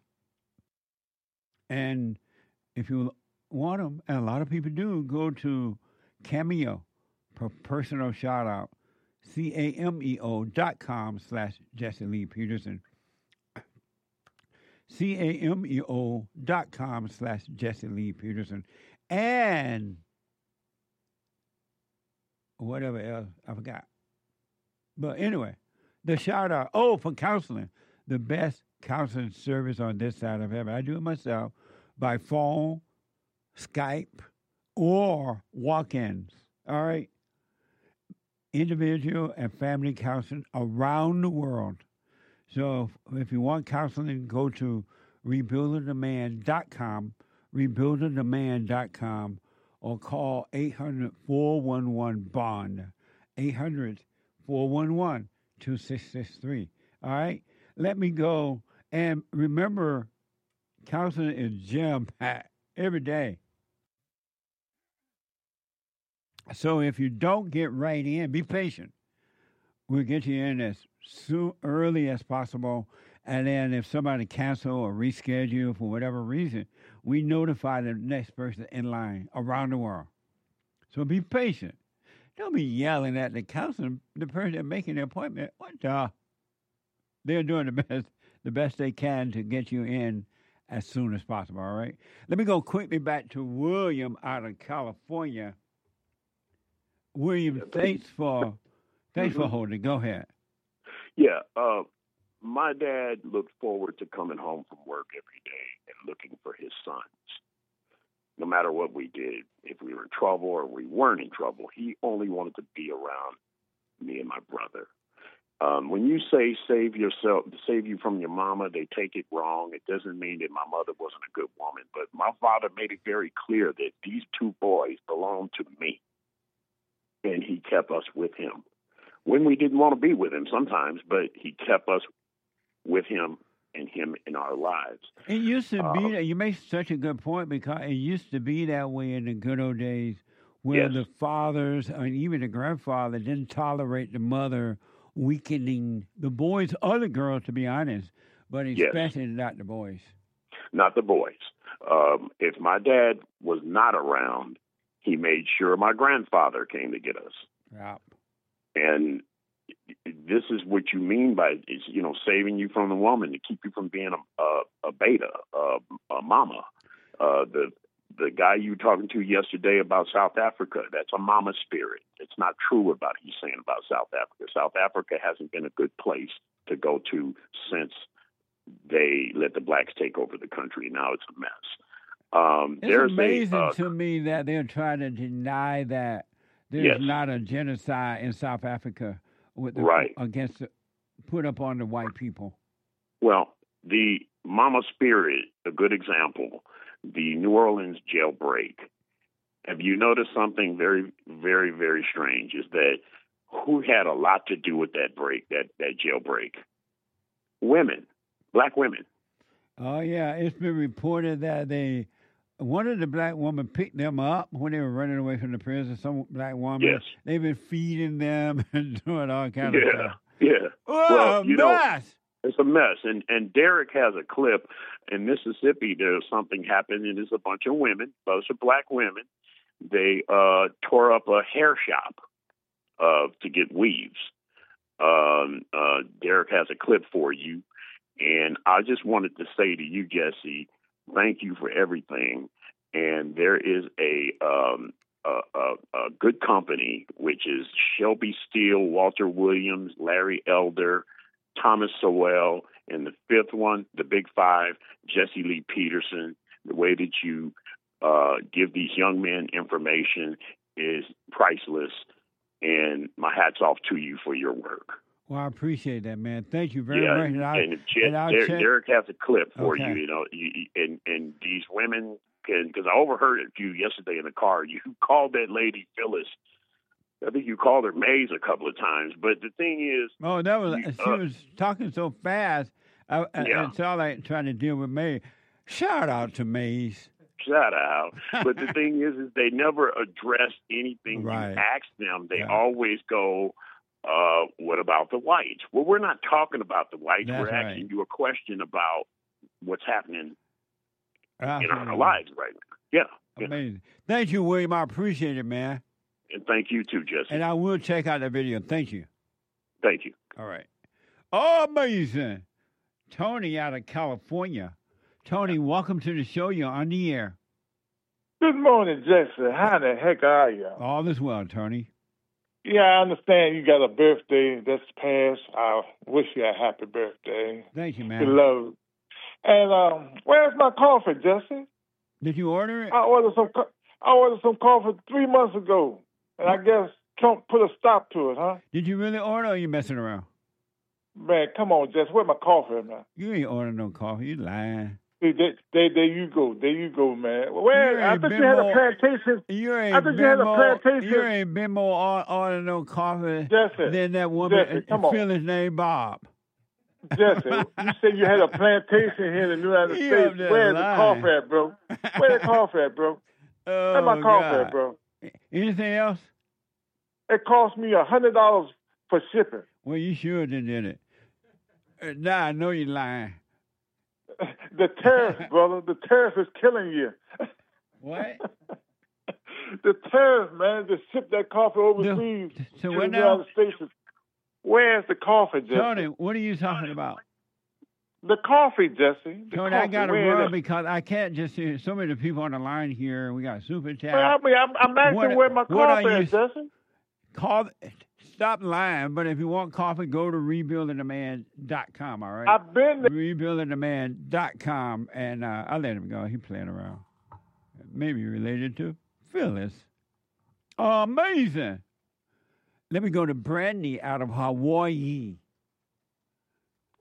And if you want them, and a lot of people do, go to Cameo for personal shout-out, CAMEO.com/Jesse Lee Peterson. CAMEO.com/Jesse Lee Peterson. And whatever else, I forgot. But anyway, the shout out, for counseling, the best counseling service on this side of heaven. I do it myself by phone, Skype, or walk-ins. All right? Individual and family counseling around the world. So if you want counseling, go to rebuildingtheman.com, rebuildingtheman.com, or call 800-411-BOND, 800-411-2663. All right? Let me go. And remember, counseling is jam-packed every day. So if you don't get right in, be patient. We'll get you in as early as possible. And then if somebody cancel or reschedule for whatever reason, we notify the next person in line around the world. So be patient. Don't be yelling at the counselor, the person making the appointment. What the? They're doing the best they can to get you in as soon as possible, all right? Let me go quickly back to William out of California. William, thanks for holding. Go ahead. Yeah, my dad looked forward to coming home from work every day and looking for his sons. No matter what we did, if we were in trouble or we weren't in trouble, he only wanted to be around me and my brother. When you say save you from your mama, they take it wrong. It doesn't mean that my mother wasn't a good woman, but my father made it very clear that these two boys belonged to me, and he kept us with him when we didn't want to be with him sometimes, but he kept us with him and him in our lives. It used to be that you make such a good point, because it used to be that way in the good old days, where Yes. the fathers and even the grandfather didn't tolerate the mother weakening the boys or the girls, to be honest, but especially not the boys. Not the boys. If my dad was not around, he made sure my grandfather came to get us. Yeah. And this is what you mean by, is, saving you from the woman to keep you from being a beta, a mama. The guy you were talking to yesterday about South Africa, that's a mama spirit. It's not true about what he's saying about South Africa. South Africa hasn't been a good place to go to since they let the blacks take over the country. Now it's a mess. It's amazing to me that they're trying to deny that there's not a genocide in South Africa against put up on the white people. Well, the mama spirit, a good example, the New Orleans jailbreak. Have you noticed something very, very, very strange? Is that who had a lot to do with that jailbreak? Women, black women. Oh yeah, it's been reported that one of the black women picked them up when they were running away from the prison. Some black woman. Yes. They've been feeding them and doing all kinds of stuff. Yeah. Oh, mess. It's a mess. And Derek has a clip in Mississippi. There's something happened, and there's a bunch of women, those are black women. They tore up a hair shop to get weaves. Derek has a clip for you. And I just wanted to say to you, Jesse, thank you for everything. And there is a good company, which is Shelby Steele, Walter Williams, Larry Elder, Thomas Sowell, and the fifth one, the Big Five, Jesse Lee Peterson. The way that you give these young men information is priceless. And my hat's off to you for your work. Well, I appreciate that, man. Thank you very much. Derek has a clip for Okay. you, and these women can, because I overheard you yesterday in the car. You called that lady Phyllis. I think you called her Maze a couple of times. But the thing is, she was talking so fast. It's all like trying to deal with Maze. Shout out to Maze. Shout out. But the thing is they never address anything you ask them. They always go, what about the whites? Well, we're not talking about the whites. That's we're asking you a question about what's happening in our lives right now. Yeah. Amazing. Thank you, William. I appreciate it, man. And thank you too, Jesse. And I will check out the video. Thank you. Thank you. All right. Oh, amazing. Tony out of California. Tony, welcome to the show. You're on the air. Good morning, Jesse. How the heck are you? All is well, Tony. Yeah, I understand you got a birthday that's passed. I wish you a happy birthday. Thank you, man. Beloved. And where's my coffee, Jesse? Did you order it? I ordered some coffee 3 months ago, and I guess Trump put a stop to it, huh? Did you really order, or are you messing around? Man, come on, Jesse. Where's my coffee, man? You ain't ordering no coffee. You lying. See, there you go. There you go, man. Where? I thought you had a plantation. You I thought you had a plantation. You ain't been more ordering no coffee Jesse, than that woman. Jesse, come on. Phyllis named Bob. Jesse, you said you had a plantation here in the United States. Where's the coffee at, bro? Where's the coffee at, bro? Where's my coffee at, bro? Anything else? It cost me $100 for shipping. Well, you sure did it. Now I know you're lying. The tariff, brother. The tariff is killing you. What? The tariff, man, to ship that coffee overseas So to what the now? United States. Where's the coffee, Jesse? Tony, what are you talking about? The coffee, Jesse. The Tony, coffee. I got to Where run is it? because I can't just hear so many people on the line here. We got super chat. Well, I'm asking where my coffee is, Jesse. Stop lying, but if you want coffee, go to rebuildingtheman.com, all right? I've been there. Rebuildingtheman.com, and I'll let him go. He's playing around. Maybe related to Phyllis. Amazing. Let me go to Brandy out of Hawaii.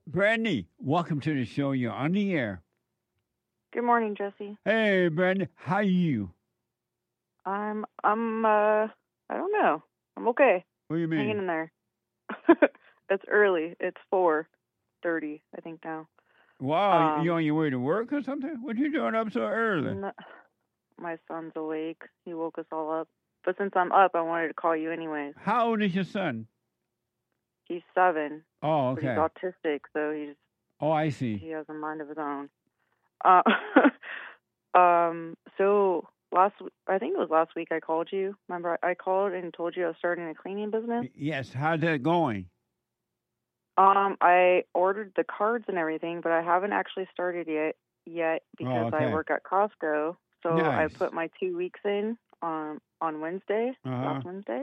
Brandy, welcome to the show. You're on the air. Good morning, Jesse. Hey, Brandy, how are you? I don't know. I'm okay. What do you mean? Hanging in there. It's early. It's 4:30, I think now. Wow, you on your way to work or something? What you doing up so early? My son's awake. He woke us all up. But since I'm up, I wanted to call you anyways. How old is your son? He's 7. Oh, But okay. he's autistic, so Oh, I see. he has a mind of his own. So I think it was last week I called you. Remember, I called and told you I was starting a cleaning business. Yes, how's that going? I ordered the cards and everything, but I haven't actually started yet because okay. I work at Costco. So Nice. I put my 2 weeks in on Wednesday, last Wednesday.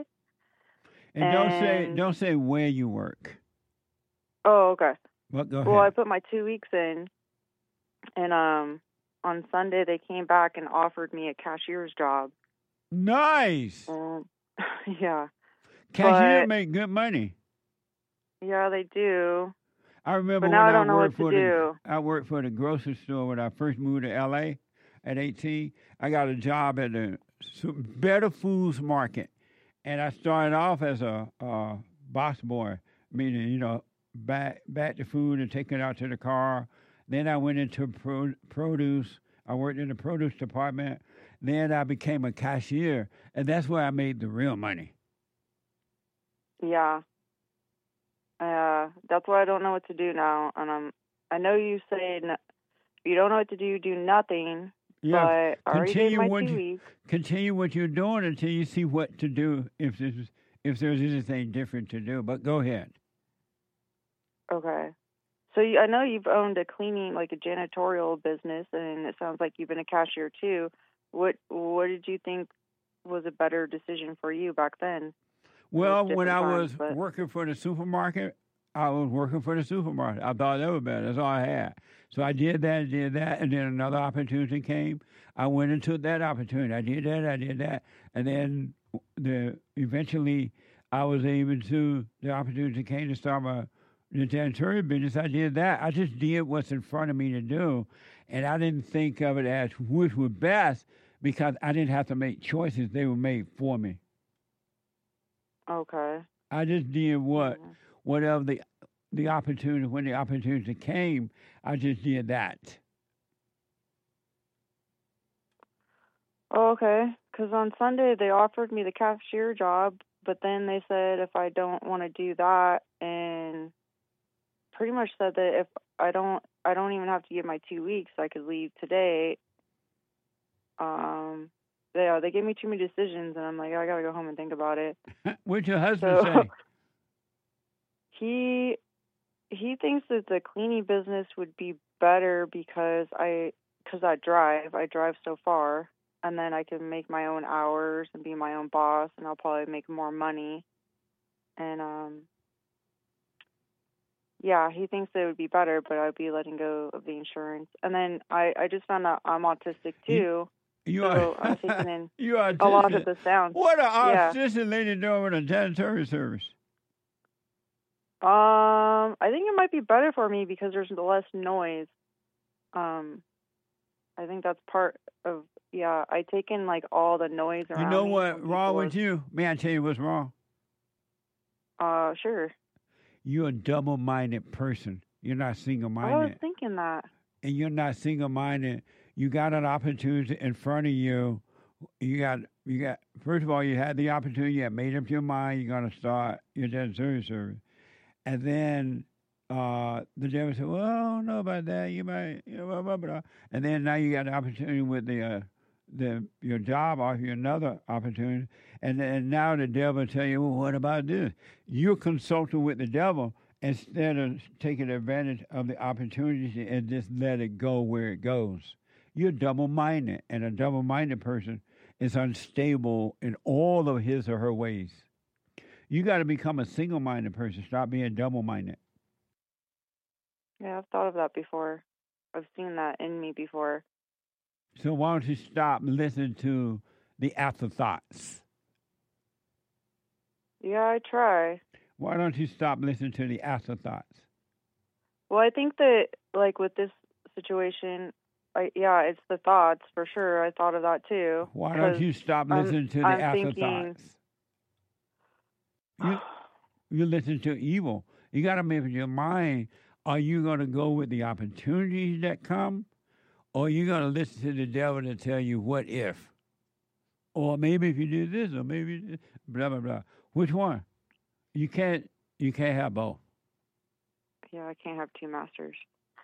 And don't say where you work. Oh, okay. But go Well, I ahead. put my 2 weeks in, and on Sunday they came back and offered me a cashier's job. Nice. Yeah. Cashier But- make good money. Yeah, they do. I remember But now when I don't know worked what for to do. I worked for the grocery store when I first moved to L.A. at 18. I got a job at the Better Foods Market, and I started off as a box boy, meaning back the food and take it out to the car. Then I went into produce. I worked in the produce department. Then I became a cashier, and that's where I made the real money. Yeah. That's why I don't know what to do now. And I know you say if you don't know what to do, do nothing. Yeah, But I already gave my 2 weeks. Continue what you're doing until you see what to do if there's anything different to do. But go ahead. Okay. So I know you've owned a cleaning, like a janitorial business, and it sounds like you've been a cashier too. What did you think was a better decision for you back then? Well, Those when I different was times, but- working for the supermarket, I was working for the supermarket. I thought that was better. That's all I had. So I did that, and then another opportunity came. I went and took that opportunity. I did that, and then eventually I was able to. The opportunity came to start the janitorial business. I did that. I just did what's in front of me to do, and I didn't think of it as which was best because I didn't have to make choices. They were made for me. Okay. I just did whatever the opportunity, when the opportunity came, I just did that. Oh, okay. Because on Sunday they offered me the cashier job, but then they said if I don't want to do that, and pretty much said that if I don't even have to give my 2 weeks. I could leave today. They gave me too many decisions, and I'm like, I gotta go home and think about it. What'd your husband say? He thinks that the cleaning business would be better because I drive so far, and then I can make my own hours and be my own boss, and I'll probably make more money. And yeah, he thinks it would be better, but I'd be letting go of the insurance. And then I just found out I'm autistic too. So I'm taking in You are a lot of the sounds. What an Yeah. autistic lady doing with a janitorial service? I think it might be better for me because there's less noise. I think that's part of, I take in like all the noise around You know me what's when wrong people with you? May I tell you what's wrong? Sure. You're a double-minded person. You're not I was single-minded. thinking that. And you're not single-minded. You got an opportunity in front of you. You got. First of all, you had the opportunity. You had made up your mind. You're going to start your janitorial service. And then the devil said, well, I don't know about that. You might, blah, blah, blah. And then now you got the opportunity with your job offer you another opportunity. And now the devil tell you, well, what about this? You're consulting with the devil instead of taking advantage of the opportunity and just let it go where it goes. You're double-minded, and a double-minded person is unstable in all of his or her ways. You got to become a single-minded person. Stop being double-minded. Yeah, I've thought of that before. I've seen that in me before. So why don't you stop listening to the afterthoughts? Yeah, I try. Why don't you stop listening to the afterthoughts? Well, I think that, like, with this situation, it's the thoughts for sure. I thought of that too. Why don't you stop listening to the afterthoughts? You listen to evil. You got to make up your mind. Are you going to go with the opportunities that come? Or are you going to listen to the devil to tell you what if? Or maybe if you do this, or maybe blah, blah, blah. Which one? You can't have both. Yeah, I can't have two masters.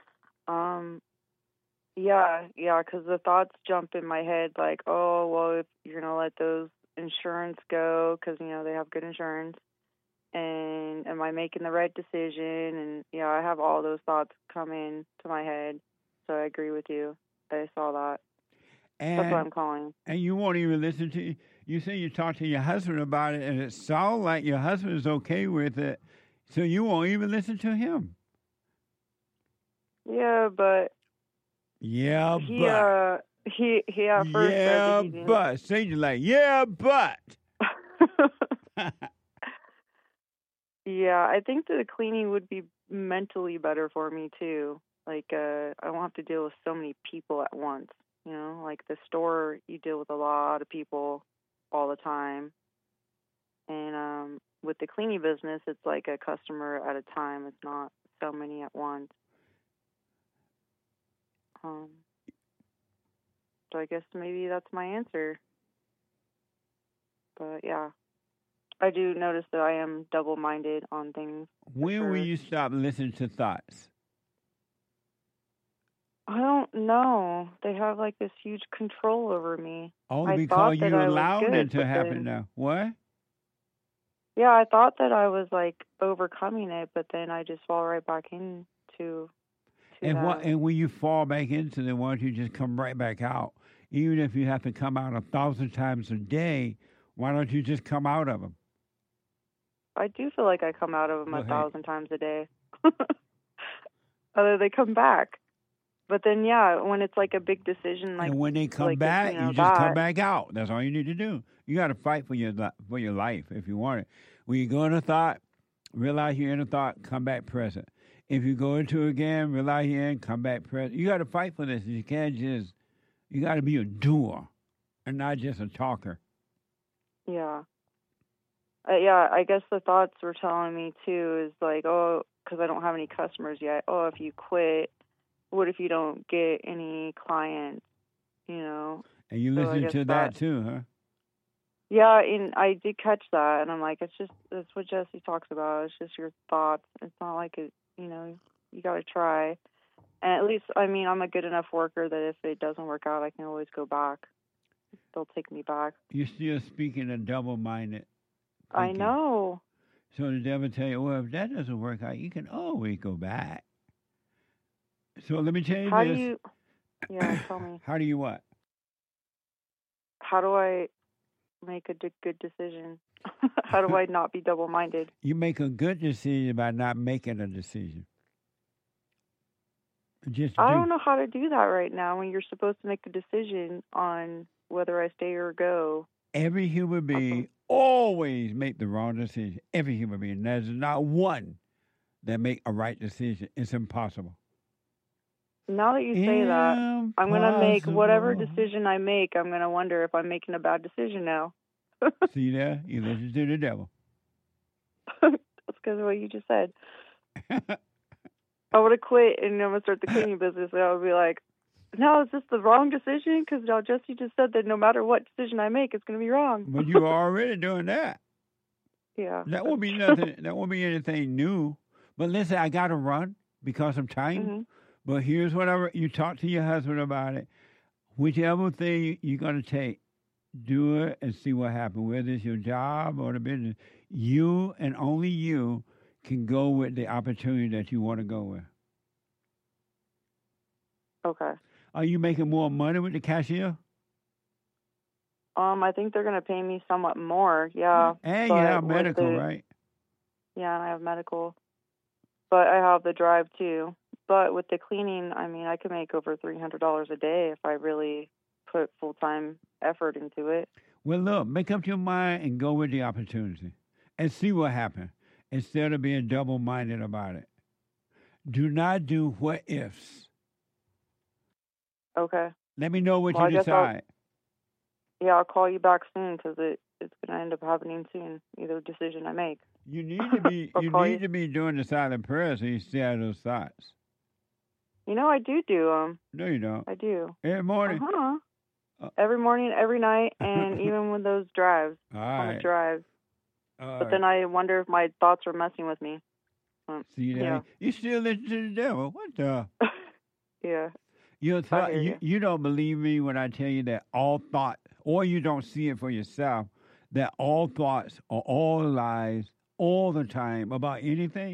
Because the thoughts jump in my head like, oh, well, if you're going to let those insurance go, because, they have good insurance, and am I making the right decision? And, I have all those thoughts come in to my head, so I agree with you. I saw that. That's why I'm calling. And you won't even listen to, you say you talk to your husband about it, and it sounds like your husband is okay with it, so you won't even listen to him. Yeah, but... Yeah, he but... He at first said that he didn't... but. Say you like, yeah, but... Yeah, I think that the cleaning would be mentally better for me, too. Like, I won't have to deal with so many people at once. Like the store, you deal with a lot of people all the time. And with the cleaning business, it's like a customer at a time. It's not so many at once. So I guess maybe that's my answer. But yeah, I do notice that I am double-minded on things. When will you stop listening to thoughts? I don't know. They have like this huge control over me. Only because you allowed it to happen now. What? Yeah, I thought that I was like overcoming it, but then I just fall right back into that. And when you fall back into them, why don't you just come right back out? Even if you have to come out 1,000 times a day, why don't you just come out of them? I do feel like I come out of them 1,000 times a day. Other they come back. But then, when it's like a big decision, like... And when they come back, you just come back out. That's all you need to do. You got to fight for your life if you want it. When you go into thought, realize you're in a thought, come back present. If you go into it again, realize you're in, come back present. You got to fight for this. You can't just... You got to be a doer and not just a talker. Yeah. I guess the thoughts were telling me, too, is like, oh, because I don't have any customers yet. Oh, if you quit... What if you don't get any clients, And you listen to that too, huh? Yeah, and I did catch that, and I'm like, that's what Jesse talks about. It's just your thoughts. It's not like it, you got to try. And at least, I'm a good enough worker that if it doesn't work out, I can always go back. They'll take me back. You're still speaking of double-minded thinking. I know. So the devil tell you, well, if that doesn't work out, you can always go back. So let me tell you this. Tell me. How do you what? How do I make a good decision? How do I not be double-minded? You make a good decision by not making a decision. I don't know how to do that right now when you're supposed to make a decision on whether I stay or go. Every human being always make the wrong decision. Every human being. There's not one that make a right decision. It's impossible. Now that you say that, I'm going to make whatever decision I make, I'm going to wonder if I'm making a bad decision now. See there? You listen to the devil. That's because of what you just said. I would have quit and I'm going to start the cleaning business, and I would be like, no, is this the wrong decision? Because now Jesse just said that no matter what decision I make, it's going to be wrong. But you're already doing that. Yeah. That won't be nothing. That won't be anything new. But listen, I got to run because of time. Mm-hmm. But here's whatever you talk to your husband about it. Whichever thing you're going to take, do it and see what happens. Whether it's your job or the business, you and only you can go with the opportunity that you want to go with. Okay. Are you making more money with the cashier? I think they're going to pay me somewhat more. Yeah. And you have medical, right? Yeah, and I have medical. But I have the drive too. But with the cleaning, I could make over $300 a day if I really put full-time effort into it. Well, look, make up your mind and go with the opportunity and see what happens instead of being double-minded about it. Do not do what ifs. Okay. Let me know what Well, I you guess decide. I'll call you back soon because it's going to end up happening soon, either decision I make. You need to be to be doing the silent prayer so you stay out of those thoughts. You know, I do them. No, you don't. I do. Every morning. Every morning, every night, and even with those drives. All On the right. drives. All But then I wonder if my thoughts are messing with me. See that? Yeah. You still listen to the devil? What the? Yeah. Your thought, hear you. you don't believe me when I tell you that all thought, or you don't see it for yourself, that all thoughts are all lies all the time about anything?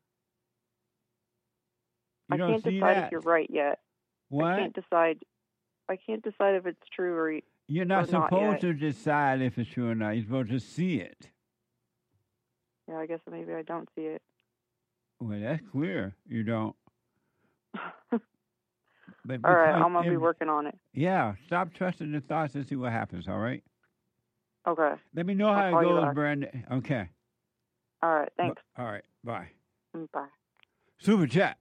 You I don't can't see decide that? if you're right yet. What? I can't decide if it's true or You're not or not supposed yet. to decide if it's true or not. You're supposed to see it. Yeah, I guess maybe I don't see it. Well, that's clear. You don't. But All right, because- I'm gonna be working on it. Yeah, stop trusting the thoughts and see what happens, all right? Okay. Let me know I'll how call it you goes, back. Brandon. Okay. All right, thanks. All right, bye. Bye. Super chat.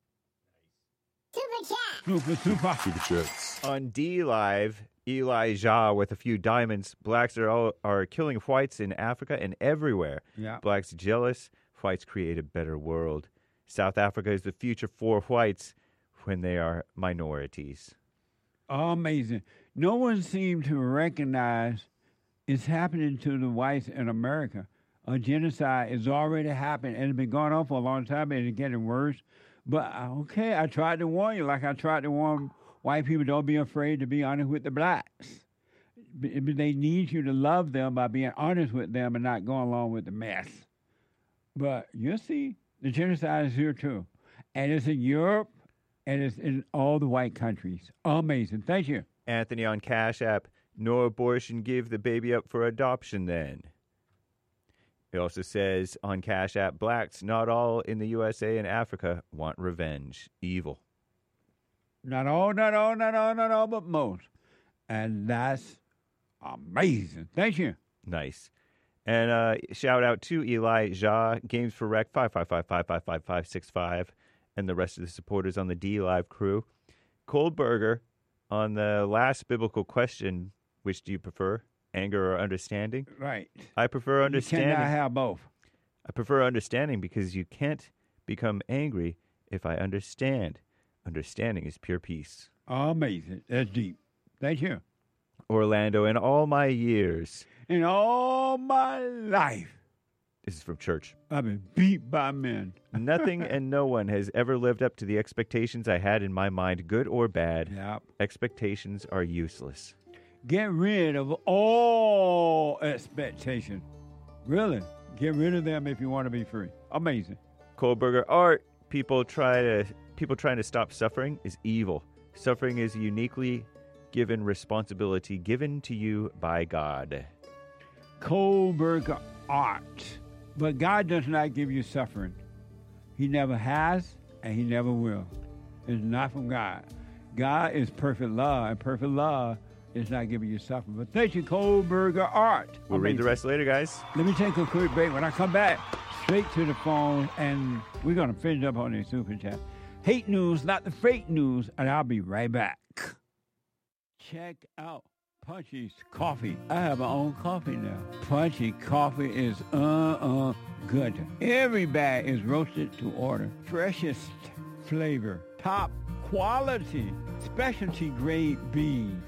Super. Super chats. On D Live, Elijah with a few diamonds. Blacks are killing whites in Africa and everywhere. Yeah. Blacks jealous. Whites create a better world. South Africa is the future for whites when they are minorities. Amazing. No one seemed to recognize it's happening to the whites in America. A genocide is already happening and it's been going on for a long time and it's getting worse. But, okay, I tried to warn you, like I tried to warn white people, don't be afraid to be honest with the blacks. They need you to love them by being honest with them and not going along with the mess. But you'll see, the genocide is here too. And it's in Europe and it's in all the white countries. Amazing. Thank you. Anthony on Cash App. No abortion, give the baby up for adoption then. It also says on Cash App, blacks, not all in the USA and Africa, want revenge. Evil. Not all, but most. And that's amazing. Thank you. Nice. And shout out to Elijah, Games for Rec 555-555-5565, and the rest of the supporters on the D Live crew. Cold Burger on the last biblical question, which do you prefer, anger or understanding? Right. I prefer understanding. You cannot have both. I prefer understanding because you can't become angry if I understand. Understanding is pure peace. Amazing. That's deep. Thank you. Orlando, in all my years. In all my life. This is from church. I've been beat by men. Nothing and no one has ever lived up to the expectations I had in my mind, good or bad. Yep. Expectations are useless. Get rid of all expectation. Really. Get rid of them if you want to be free. Amazing. Kohlberger art. People trying to stop suffering is evil. Suffering is uniquely given responsibility given to you by God. Kohlberger art. But God does not give you suffering. He never has, and he never will. It's not from God. God is perfect love, and perfect love is not giving you suffering. But thank you, Kohlberger art. We'll read the rest later, guys. Let me take a quick break. When I come back, straight to the phone, and we're going to finish up on the super chat. Hate news, not the fake news, and I'll be right back. Check out Punchy's Coffee. I have my own coffee now. Punchy Coffee is good. Every bag is roasted to order. Freshest flavor. Top quality. Specialty grade beans.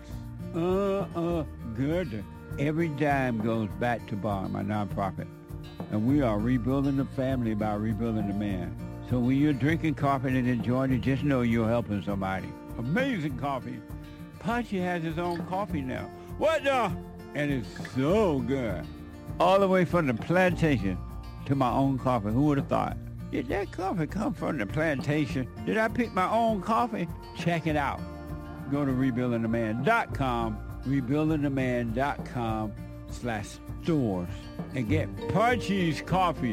Good. Every dime goes back to Bar, my nonprofit. And we are rebuilding the family by rebuilding the man. So when you're drinking coffee and enjoying it, just know you're helping somebody. Amazing coffee. Punchy has his own coffee now. What the? And it's so good. All the way from the plantation to my own coffee. Who would have thought? Did that coffee come from the plantation? Did I pick my own coffee? Check it out. Go to rebuildingtheman.com, rebuildingtheman.com/stores, and get Punchy's Coffee.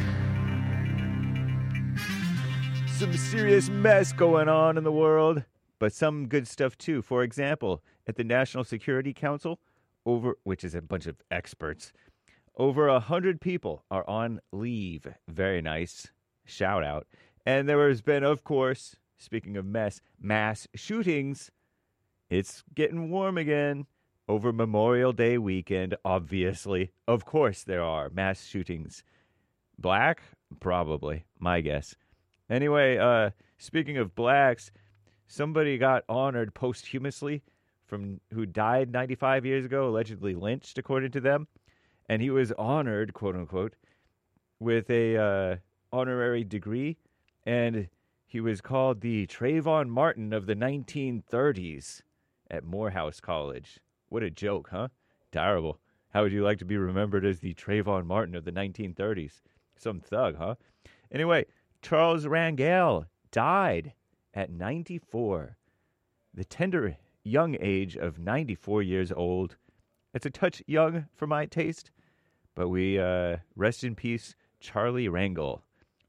Some serious mess going on in the world. but some good stuff too. For example, at the National Security Council, which is a bunch of experts, over 100 people are on leave. Very nice. Shout out. And there has been, of course, speaking of mass shootings. It's getting warm again over Memorial Day weekend, obviously. Of course there are mass shootings. Black? Probably, my guess. Anyway, speaking of blacks, somebody got honored posthumously who died 95 years ago, allegedly lynched, according to them. And he was honored, quote unquote, with a honorary degree. And he was called the Trayvon Martin of the 1930s at Morehouse College. What a joke, huh? Terrible. How would you like to be remembered as the Trayvon Martin of the 1930s? Some thug, huh? Anyway, Charles Rangel died at 94. The tender young age of 94 years old. It's a touch young for my taste, but we rest in peace, Charlie Rangel.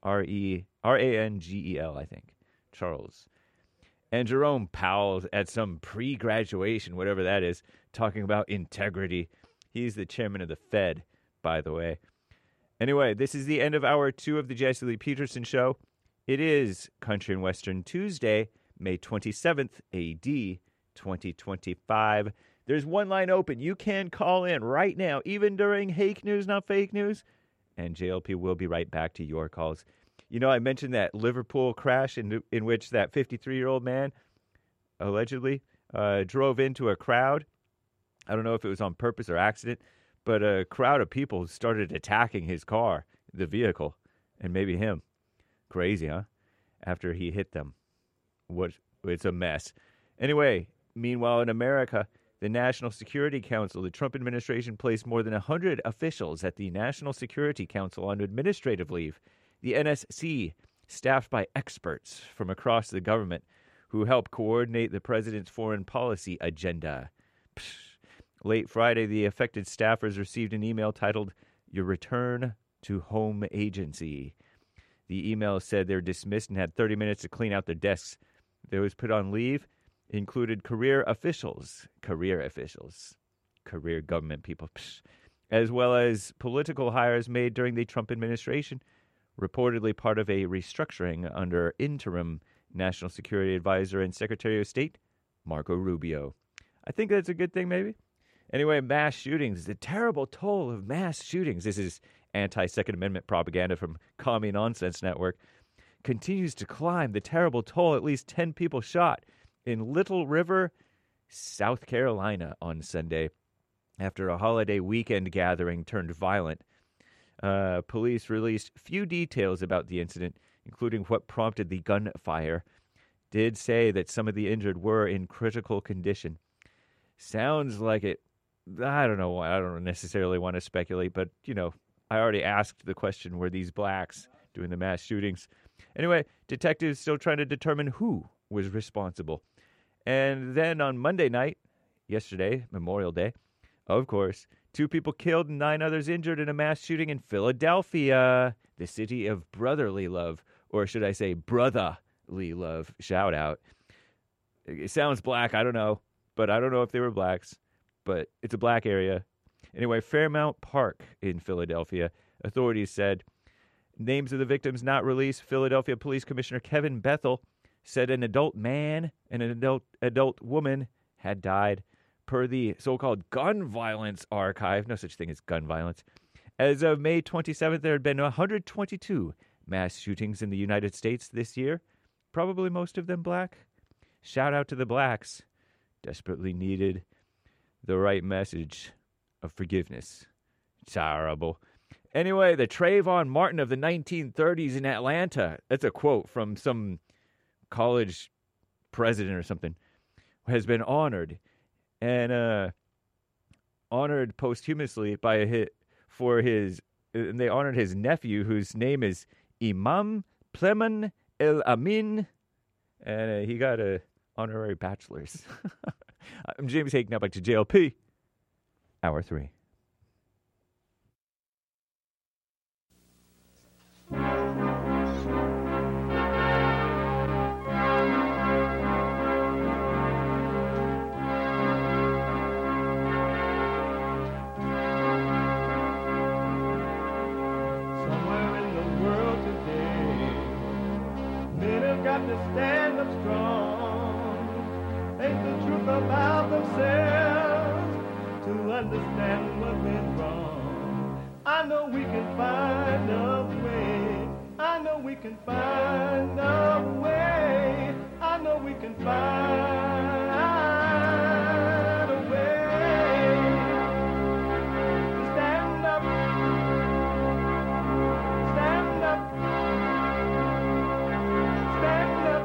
R-A-N-G-E-L, I think. Charles. And Jerome Powell at some pre-graduation, whatever that is, talking about integrity. He's the chairman of the Fed, by the way. Anyway, this is the end of hour 2 of the Jesse Lee Peterson Show. It is Country and Western Tuesday, May 27th, A.D., 2025. There's one line open. You can call in right now, even during Hake News, Not Fake News. And JLP will be right back to your calls. You know, I mentioned that Liverpool crash in which that 53-year-old man allegedly drove into a crowd. I don't know if it was on purpose or accident, but a crowd of people started attacking his car, the vehicle, and maybe him. Crazy, huh? After he hit them. It's a mess. Anyway, meanwhile in America, the National Security Council, the Trump administration placed more than 100 officials at the National Security Council on administrative leave. The NSC, staffed by experts from across the government who help coordinate the president's foreign policy agenda. Late Friday, the affected staffers received an email titled, "Your Return to Home Agency." The email said they're dismissed and had 30 minutes to clean out their desks. Those put on leave included career government people, as well as political hires made during the Trump administration, reportedly part of a restructuring under interim National Security Advisor and Secretary of State Marco Rubio. I think that's a good thing, maybe. Anyway, mass shootings, the terrible toll of mass shootings. This is anti-Second Amendment propaganda from Commie Nonsense Network. Continues to climb. The terrible toll, at least 10 people shot in Little River, South Carolina on Sunday after a holiday weekend gathering turned violent. Police released few details about the incident, including what prompted the gunfire. Did say that some of the injured were in critical condition. Sounds like it. I don't know. I don't necessarily want to speculate, but, you know, I already asked the question, were these blacks doing the mass shootings? Anyway, detectives still trying to determine who was responsible. And then on Monday night, yesterday, Memorial Day, of course, 2 people killed and 9 others injured in a mass shooting in Philadelphia, the city of brotherly love, or should I say brotherly love. Shout out. It sounds black, I don't know, but I don't know if they were blacks, but it's a black area. Anyway, Fairmount Park in Philadelphia, authorities said. Names of the victims not released. Philadelphia Police Commissioner Kevin Bethel said an adult man and an adult woman had died. Per the so-called gun violence archive, no such thing as gun violence. As of May 27th, there had been 122 mass shootings in the United States this year, probably most of them black. Shout out to the blacks. Desperately needed the right message of forgiveness. Terrible. Anyway, the Trayvon Martin of the 1930s in Atlanta, that's a quote from some college president or something, has been honored. And honored posthumously and they honored his nephew, whose name is Imam Pleman El Amin, and he got a honorary bachelor's. I'm James Hake, now back to JLP, Hour 3. have to stand up strong. Ain't the truth about themselves to understand what went wrong. I know we can find a way. I know we can find a way. I know we can find a way to stand up, stand up, stand up.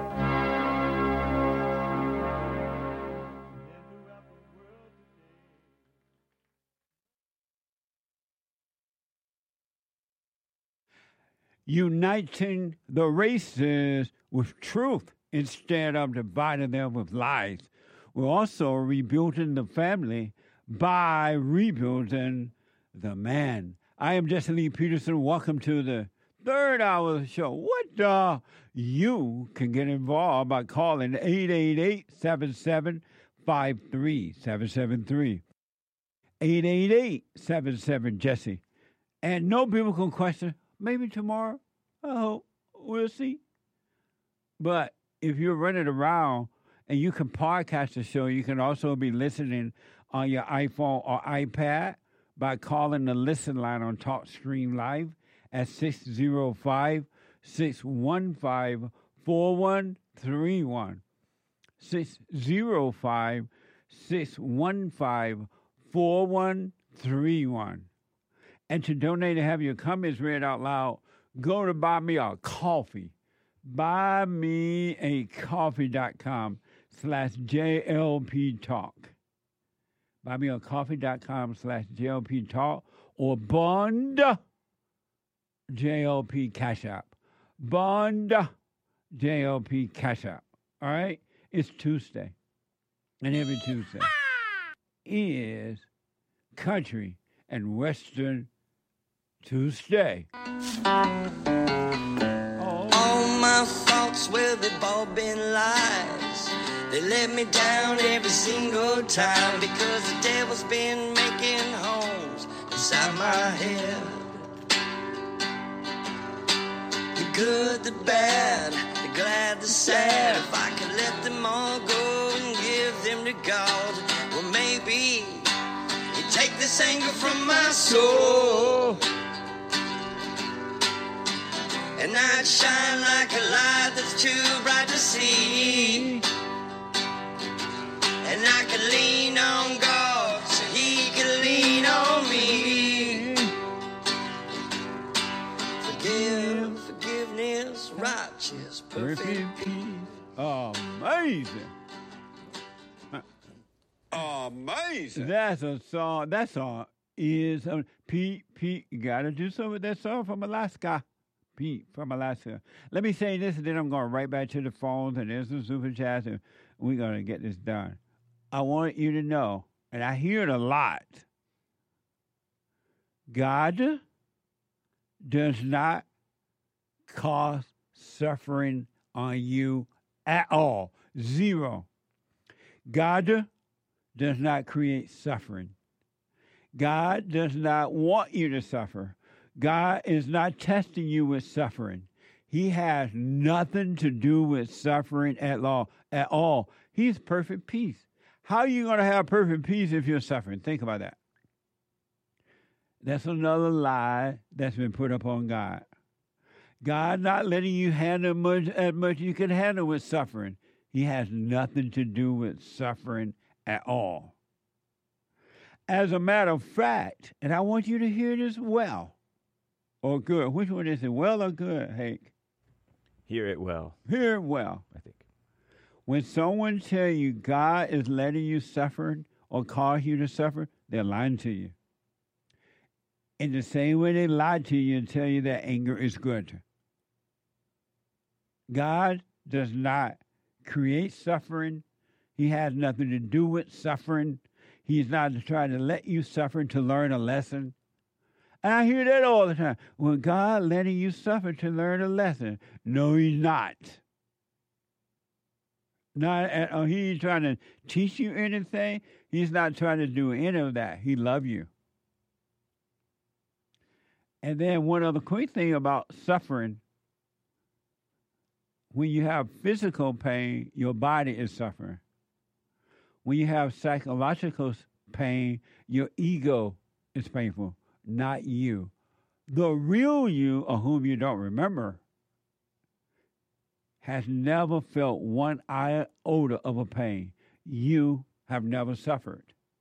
Uniting the races with truth instead of dividing them with lies. We're also rebuilding the family by rebuilding the man. I am Jesse Lee Peterson. Welcome to the third hour of the show. What you can get involved by calling 888-7753-773. 888-77-JESSE. And no biblical question. Maybe tomorrow. I hope. We'll see. But if you're running around and you can podcast the show, you can also be listening on your iPhone or iPad by calling the listen line on TalkStream Live at 605-615-4131. 605-615-4131. And to donate and have your comments read out loud, go to Buy Me a Coffee. BuyMeACoffee.com/JLP Talk. BuyMeACoffee.com/JLP Talk or Bond JLP Cash App. Bond JLP Cash App. All right? It's Tuesday. And every Tuesday is Country and Western Tuesday. All my thoughts will be bobbing lies. They let me down every single time because the devil's been making homes inside my head. The good, the bad, the glad, the sad. If I could let them all go and give them to God, well maybe he'd take this anger from my soul. And I'd shine like a light that's too bright to see. And I could lean on God so he could lean on me. Forgiveness, righteous, perfect peace. Amazing. Amazing. That's a song. That song is Pete. You got to do something with that song from Alaska. Pete from Alaska. Let me say this, and then I'm going right back to the phones, and there's some super chats, and we're going to get this done. I want you to know, and I hear it a lot, God does not cause suffering on you at all. Zero. God does not create suffering. God does not want you to suffer. God is not testing you with suffering. He has nothing to do with suffering at all. He's perfect peace. How are you going to have perfect peace if you're suffering? Think about that. That's another lie that's been put upon God. God not letting you handle as much you can handle with suffering. He has nothing to do with suffering at all. As a matter of fact, and I want you to hear this well, or good. Which one is it, well or good, Hank? Hear it well. Hear it well. I think. When someone tell you God is letting you suffer or cause you to suffer, they're lying to you. In the same way they lie to you and tell you that anger is good. God does not create suffering. He has nothing to do with suffering. He's not trying to let you suffer to learn a lesson. And I hear that all the time. Well, God letting you suffer to learn a lesson. No, he's not. He ain't trying to teach you anything. He's not trying to do any of that. He loves you. And then one other quick thing about suffering. When you have physical pain, your body is suffering. When you have psychological pain, your ego is painful, not you. The real you, of whom you don't remember, has never felt one iota of a pain. You have never suffered.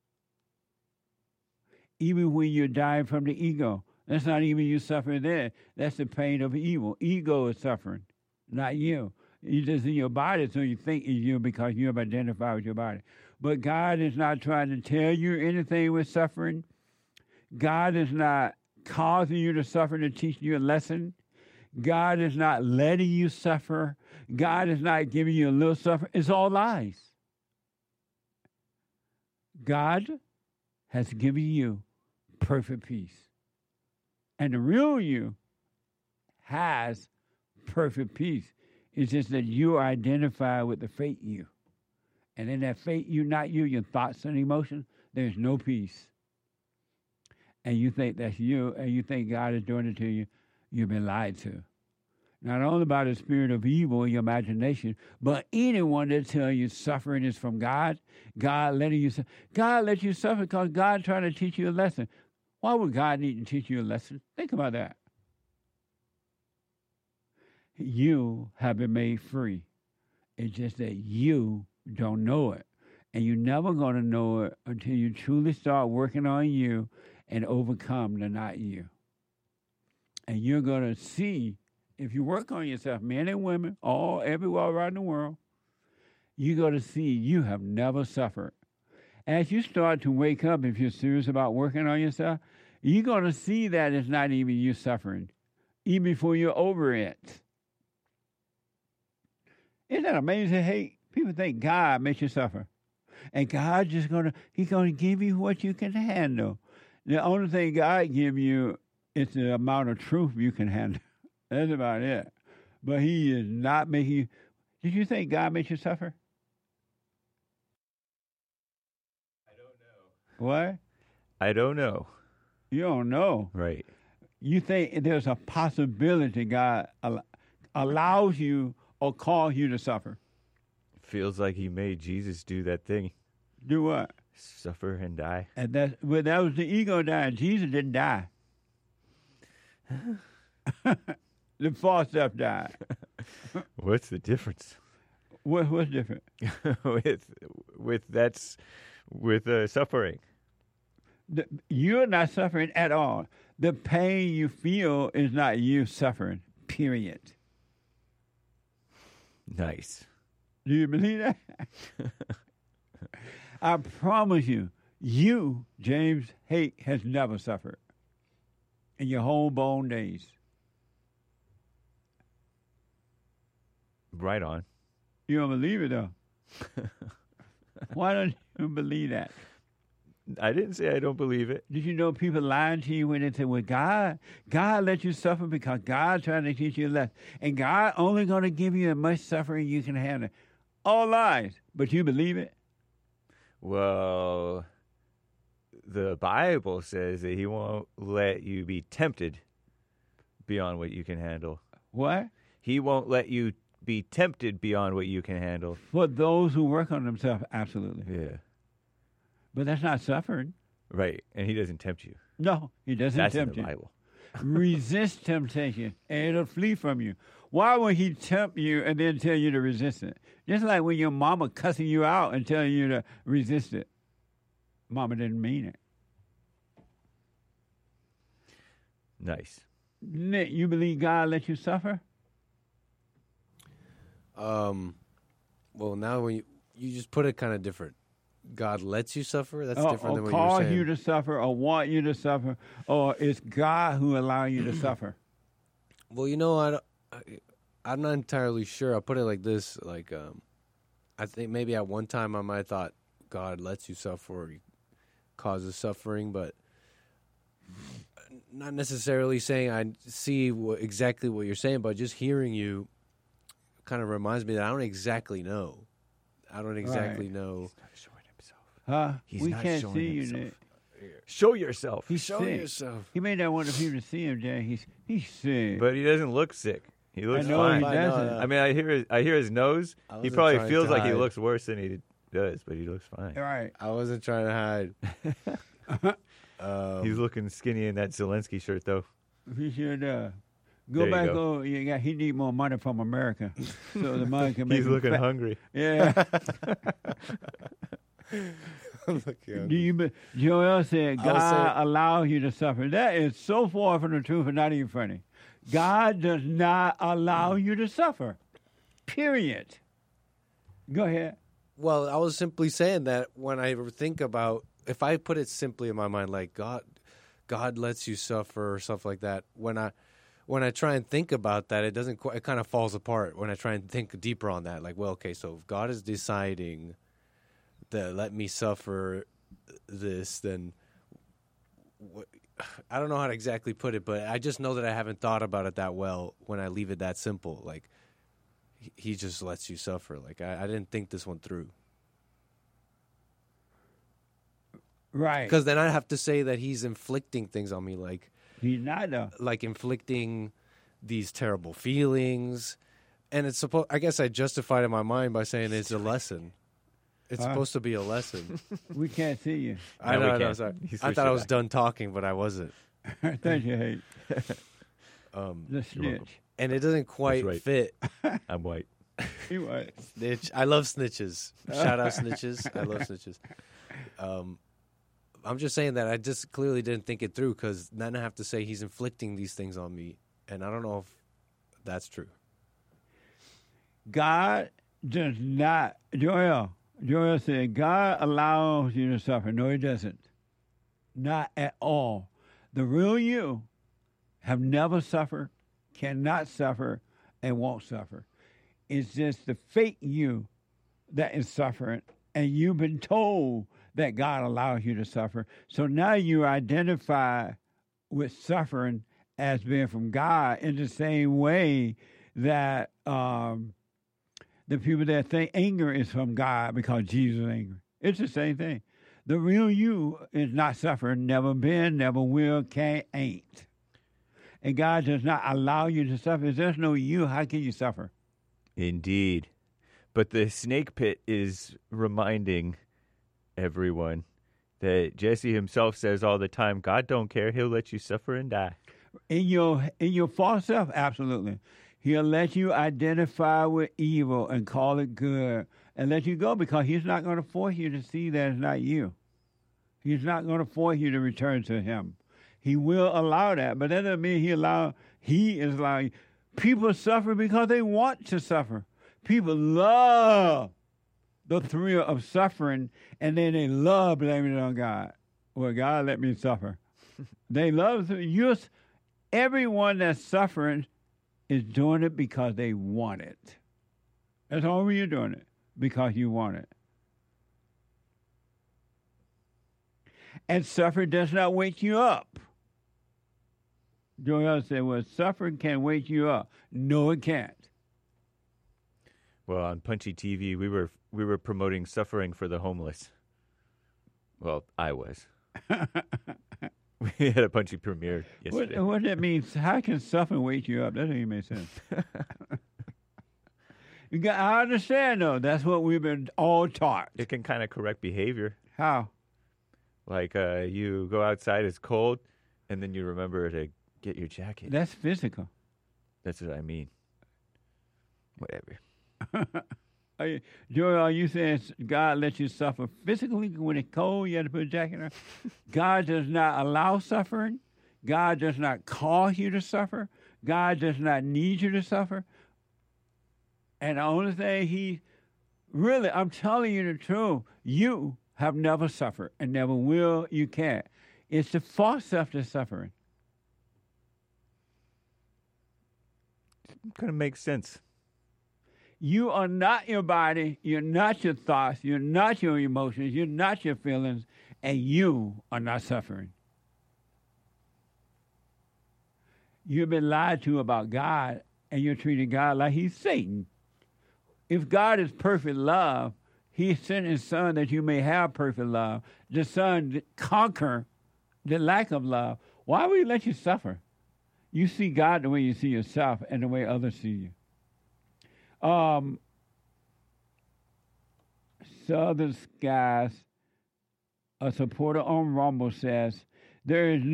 Even when you're dying from the ego, that's not even you suffering there. That's the pain of evil. Ego is suffering, not you. You just in your body, so you think it's you because you have identified with your body. But God is not trying to tell you anything with suffering. God is not causing you to suffer to teach you a lesson. God is not letting you suffer. God is not giving you a little suffering. It's all lies. God has given you perfect peace. And the real you has perfect peace. It's just that you identify with the fake you. And in that fake you, not you, your thoughts and emotions, there's no peace. And you think that's you, and you think God is doing it to you, you've been lied to. Not only by the spirit of evil in your imagination, but anyone that tells you suffering is from God, God let you suffer because God trying to teach you a lesson. Why would God need to teach you a lesson? Think about that. You have been made free. It's just that you don't know it. And you're never going to know it until you truly start working on you and overcome the not you. And you're going to see, if you work on yourself, men and women, all everywhere around the world, you're going to see you have never suffered. As you start to wake up, if you're serious about working on yourself, you're going to see that it's not even you suffering, even before you're over it. Isn't that amazing? Hey, people think God makes you suffer. And God just He's going to give you what you can handle. The only thing God give you is the amount of truth you can handle. That's about it. But He is not making you. Did you think God makes you suffer? I don't know. What? I don't know. You don't know. Right. You think there's a possibility God allows you or calls you to suffer. Feels like He made Jesus do that thing. Do what? Suffer and die. And that was the ego dying. Jesus didn't die. The false self died. What's the difference? What's different? with suffering. You're not suffering at all. The pain you feel is not you suffering, period. Nice. Do you believe that? I promise you, James Hake, has never suffered in your whole born days. Right on. You don't believe it, though. Why don't you believe that? I didn't say I don't believe it. Did you know people lying to you when they say, well, God let you suffer because God's trying to teach you a lesson. And God only going to give you as much suffering you can handle. All lies. But you believe it? Well, the Bible says that He won't let you be tempted beyond what you can handle. What? He won't let you be tempted beyond what you can handle. For those who work on themselves, absolutely. Yeah. But that's not suffering. Right. And He doesn't tempt you. No, He doesn't That's tempt in you. the Bible. Resist temptation, and it'll flee from you. Why would He tempt you and then tell you to resist it? Just like when your mama cussing you out and telling you to resist it. Mama didn't mean it. Nice. Nick, you believe God let you suffer? Well, now when you just put it kind of different. God lets you suffer? That's different than what or you're saying. cause you to suffer, or want you to suffer, or it's God who allows you to suffer? Well, I'm not entirely sure. I'll put it like this. Like, I think maybe at one time I might have thought God lets you suffer or He causes suffering, but not necessarily saying I see exactly what you're saying, but just hearing you kind of reminds me that I don't exactly know. I don't exactly know. Huh? He's we not can't showing see himself. you, Nick. Show yourself. He's Show sick. yourself. He may not want the people to see him, Jay. He's sick. But he doesn't look sick. He looks I know fine. he doesn't. I mean, I hear his nose. I He wasn't probably trying feels to like he hide. looks worse than he does, but he looks fine. Right. I wasn't trying to hide. He's looking skinny in that Zelensky shirt, though. He should There go you back. go. He need more money from America, so the money can make He's him looking fat. hungry. Yeah. Joel said, I was God saying- allows you to suffer. That is so far from the truth and not even funny. God does not allow you to suffer. Period. Go ahead. Well, I was simply saying that when I think about, if I put it simply in my mind, like God lets you suffer or stuff like that. When I try and think about that, it doesn't. It kind of falls apart when I try and think deeper on that. Like, well, okay, so if God is deciding to let me suffer this, then I don't know how to exactly put it, but I just know that I haven't thought about it that well when I leave it that simple. Like, he just lets you suffer. Like, I didn't think this one through. Right. Because then I'd have to say that he's inflicting things on me, like he's not though. Like inflicting these terrible feelings, and it's supposed. I guess I justified it in my mind by saying it's a lesson. It's supposed to be a lesson. We can't see you. I No, we know. can't. Sorry. You I switched thought it I was back. done talking, but I wasn't. Thank you, Hate. Um, The snitch. and it doesn't quite right. fit. I'm white. He was. Snitch. I love snitches. Shout out snitches. I love snitches. I'm just saying that I just clearly didn't think it through, because then I have to say he's inflicting these things on me, and I don't know if that's true. God does not. Joel said, God allows you to suffer. No, he doesn't. Not at all. The real you have never suffered, cannot suffer, and won't suffer. It's just the fake you that is suffering, and you've been told that God allows you to suffer. So now you identify with suffering as being from God in the same way that the people that think anger is from God because Jesus is angry. It's the same thing. The real you is not suffering, never been, never will, can't, ain't. And God does not allow you to suffer. If there's no you, how can you suffer? Indeed. But the snake pit is reminding everyone that Jesse himself says all the time, God don't care. He'll let you suffer and die. In your false self, absolutely. He'll let you identify with evil and call it good and let you go, because he's not going to force you to see that it's not you. He's not going to force you to return to him. He will allow that, but that doesn't mean he is allowing. People suffer because they want to suffer. People love the thrill of suffering, and then they love blaming it on God. Well, God let me suffer. They love everyone that's suffering is doing it because they want it. That's all you're doing it, because you want it. And suffering does not wake you up. Joel said, well, suffering can wake you up. No, it can't. Well, on Punchy TV, we were promoting suffering for the homeless. Well, I was. We had a Punchy premiere yesterday. What that means? How can suffering wake you up? That doesn't even make sense. I understand, though. That's what we've been all taught. It can kind of correct behavior. How? Like you go outside, it's cold, and then you remember to get your jacket. That's physical. That's what I mean. Whatever. Joel, are you saying God lets you suffer physically when it's cold? You have to put a jacket on? God does not allow suffering. God does not cause you to suffer. God does not need you to suffer. And the only thing I'm telling you the truth, you have never suffered and never will, you can't. It's the false self that's suffering. Kind of makes sense. You are not your body, you're not your thoughts, you're not your emotions, you're not your feelings, and you are not suffering. You've been lied to about God, and you're treating God like he's Satan. If God is perfect love, he sent his son that you may have perfect love. The son conquer the lack of love. Why would he let you suffer? You see God the way you see yourself and the way others see you. Southern Skies, a supporter on Rumble says, there is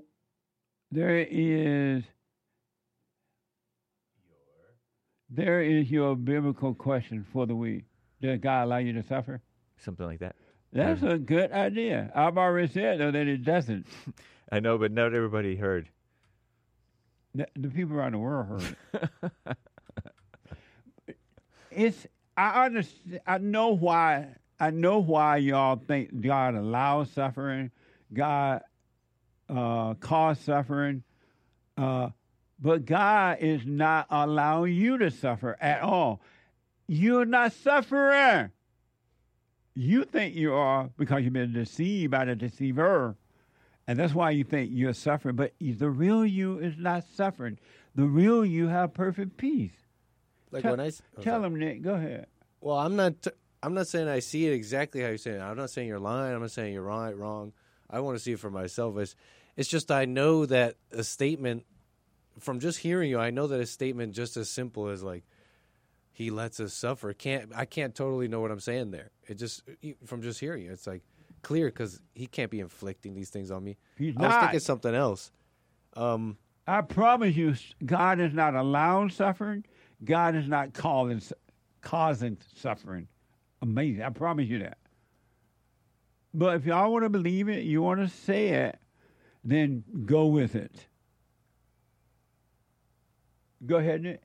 your biblical question for the week. Does God allow you to suffer? Something like that. That's a good idea. I've already said, though, that it doesn't. I know, but not everybody heard. The people around the world heard it. I understand. I know why y'all think God allows suffering, God cause suffering, but God is not allowing you to suffer at all. You're not suffering. You think you are because you've been deceived by the deceiver. And that's why you think you're suffering. But the real you is not suffering. The real you have perfect peace. Tell them, Nick. Go ahead. Well, I'm not saying I see it exactly how you're saying it. I'm not saying you're lying. I'm not saying you're wrong. I want to see it for myself. It's just I know that a statement, from just hearing you, I know that a statement just as simple as like, he lets us suffer. I can't totally know what I'm saying there. It just, from just hearing you, it's like clear because he can't be inflicting these things on me. He's I not. was thinking something else. I promise you, God is not allowing suffering. God is not causing suffering. Amazing. I promise you that. But if y'all want to believe it, you want to say it, then go with it. Go ahead, Nick.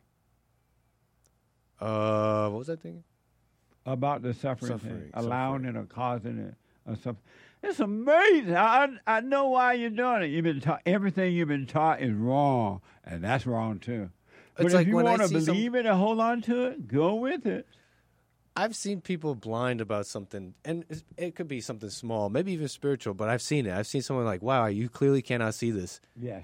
What was I thinking? About the suffering thing. Allowing it or causing it or something. It's amazing. I know why you're doing it. You've been taught, everything you've been taught is wrong, and that's wrong too. But It's if like you when I want to see believe it and hold on to it, go with it. I've seen people blind about something, and it could be something small, maybe even spiritual, but I've seen it. I've seen someone like, wow, you clearly cannot see this. Yes.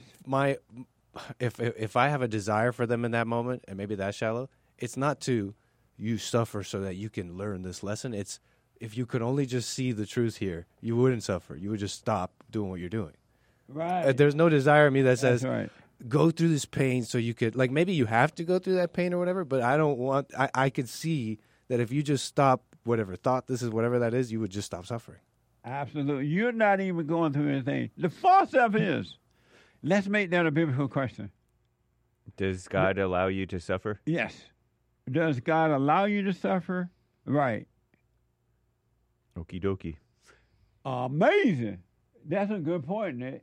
If I have a desire for them in that moment, and maybe that's shallow, it's not to you suffer so that you can learn this lesson. It's if you could only just see the truth here, you wouldn't suffer. You would just stop doing what you're doing. Right. There's no desire in me that says, right. Go through this pain so you could, like maybe you have to go through that pain or whatever, but I don't want, I could see that if you just stop whatever thought this is, whatever that is, you would just stop suffering. Absolutely. You're not even going through anything. The false stuff is, let's make that a biblical question. Does God allow you to suffer? Yes. Does God allow you to suffer? Right. Okie dokie. Amazing. That's a good point, Nick.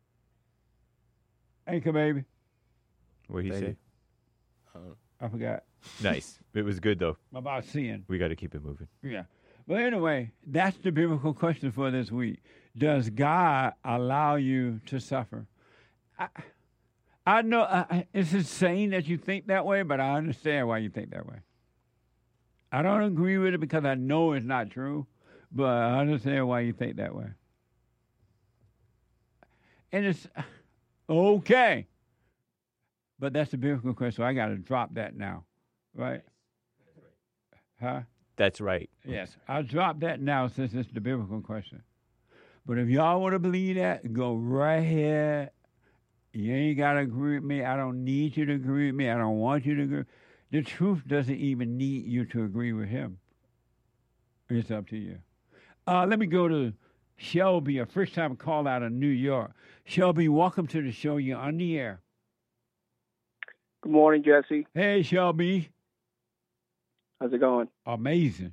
Anchor baby. What'd he say? I forgot. Nice. It was good, though. About sin. We got to keep it moving. Yeah. But anyway, that's the biblical question for this week. Does God allow you to suffer? I know it's insane that you think that way, but I understand why you think that way. I don't agree with it because I know it's not true, but I understand why you think that way. And it's okay. But that's the biblical question, so I got to drop that now, right? Huh? That's right. Yes, I'll drop that now since it's the biblical question. But if y'all want to believe that, go right ahead. You ain't got to agree with me. I don't need you to agree with me. I don't want you to agree. The truth doesn't even need you to agree with him. It's up to you. Let me go to Shelby, a first-time call out of New York. Shelby, welcome to the show. You're on the air. Good morning, Jesse. Hey, Shelby. How's it going? Amazing.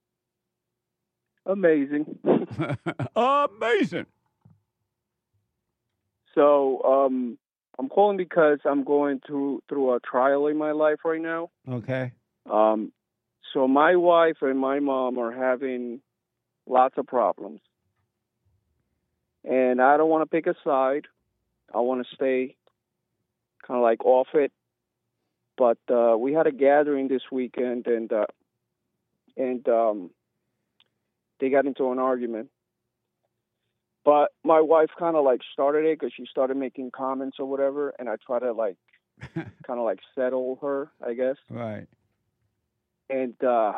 Amazing. Amazing. So, I'm calling because I'm going through a trial in my life right now. Okay. So my wife and my mom are having lots of problems. And I don't want to pick a side. I want to stay kind of like off it. But we had a gathering this weekend, and they got into an argument. But my wife kind of like started it because she started making comments or whatever, and I try to like kind of like settle her, I guess. Right. And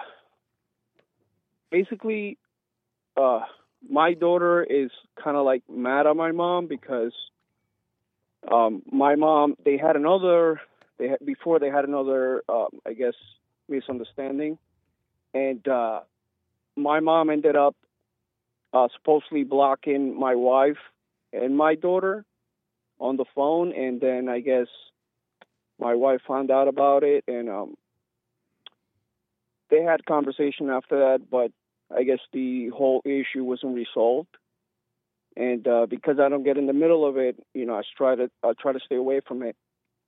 basically, my daughter is kind of like mad at my mom because My mom, they had another, before they had another, I guess, misunderstanding. And my mom ended up supposedly blocking my wife and my daughter on the phone. And then I guess my wife found out about it, and they had conversation after that, but I guess the whole issue wasn't resolved. And because I don't get in the middle of it, I try to stay away from it.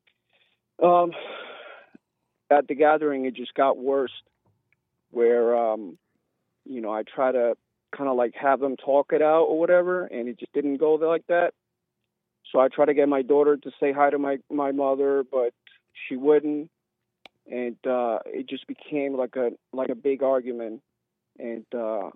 At the gathering, it just got worse, where I try to kind of like have them talk it out or whatever, and it just didn't go like that. So I try to get my daughter to say hi to my mother, but she wouldn't, and it just became like a big argument, and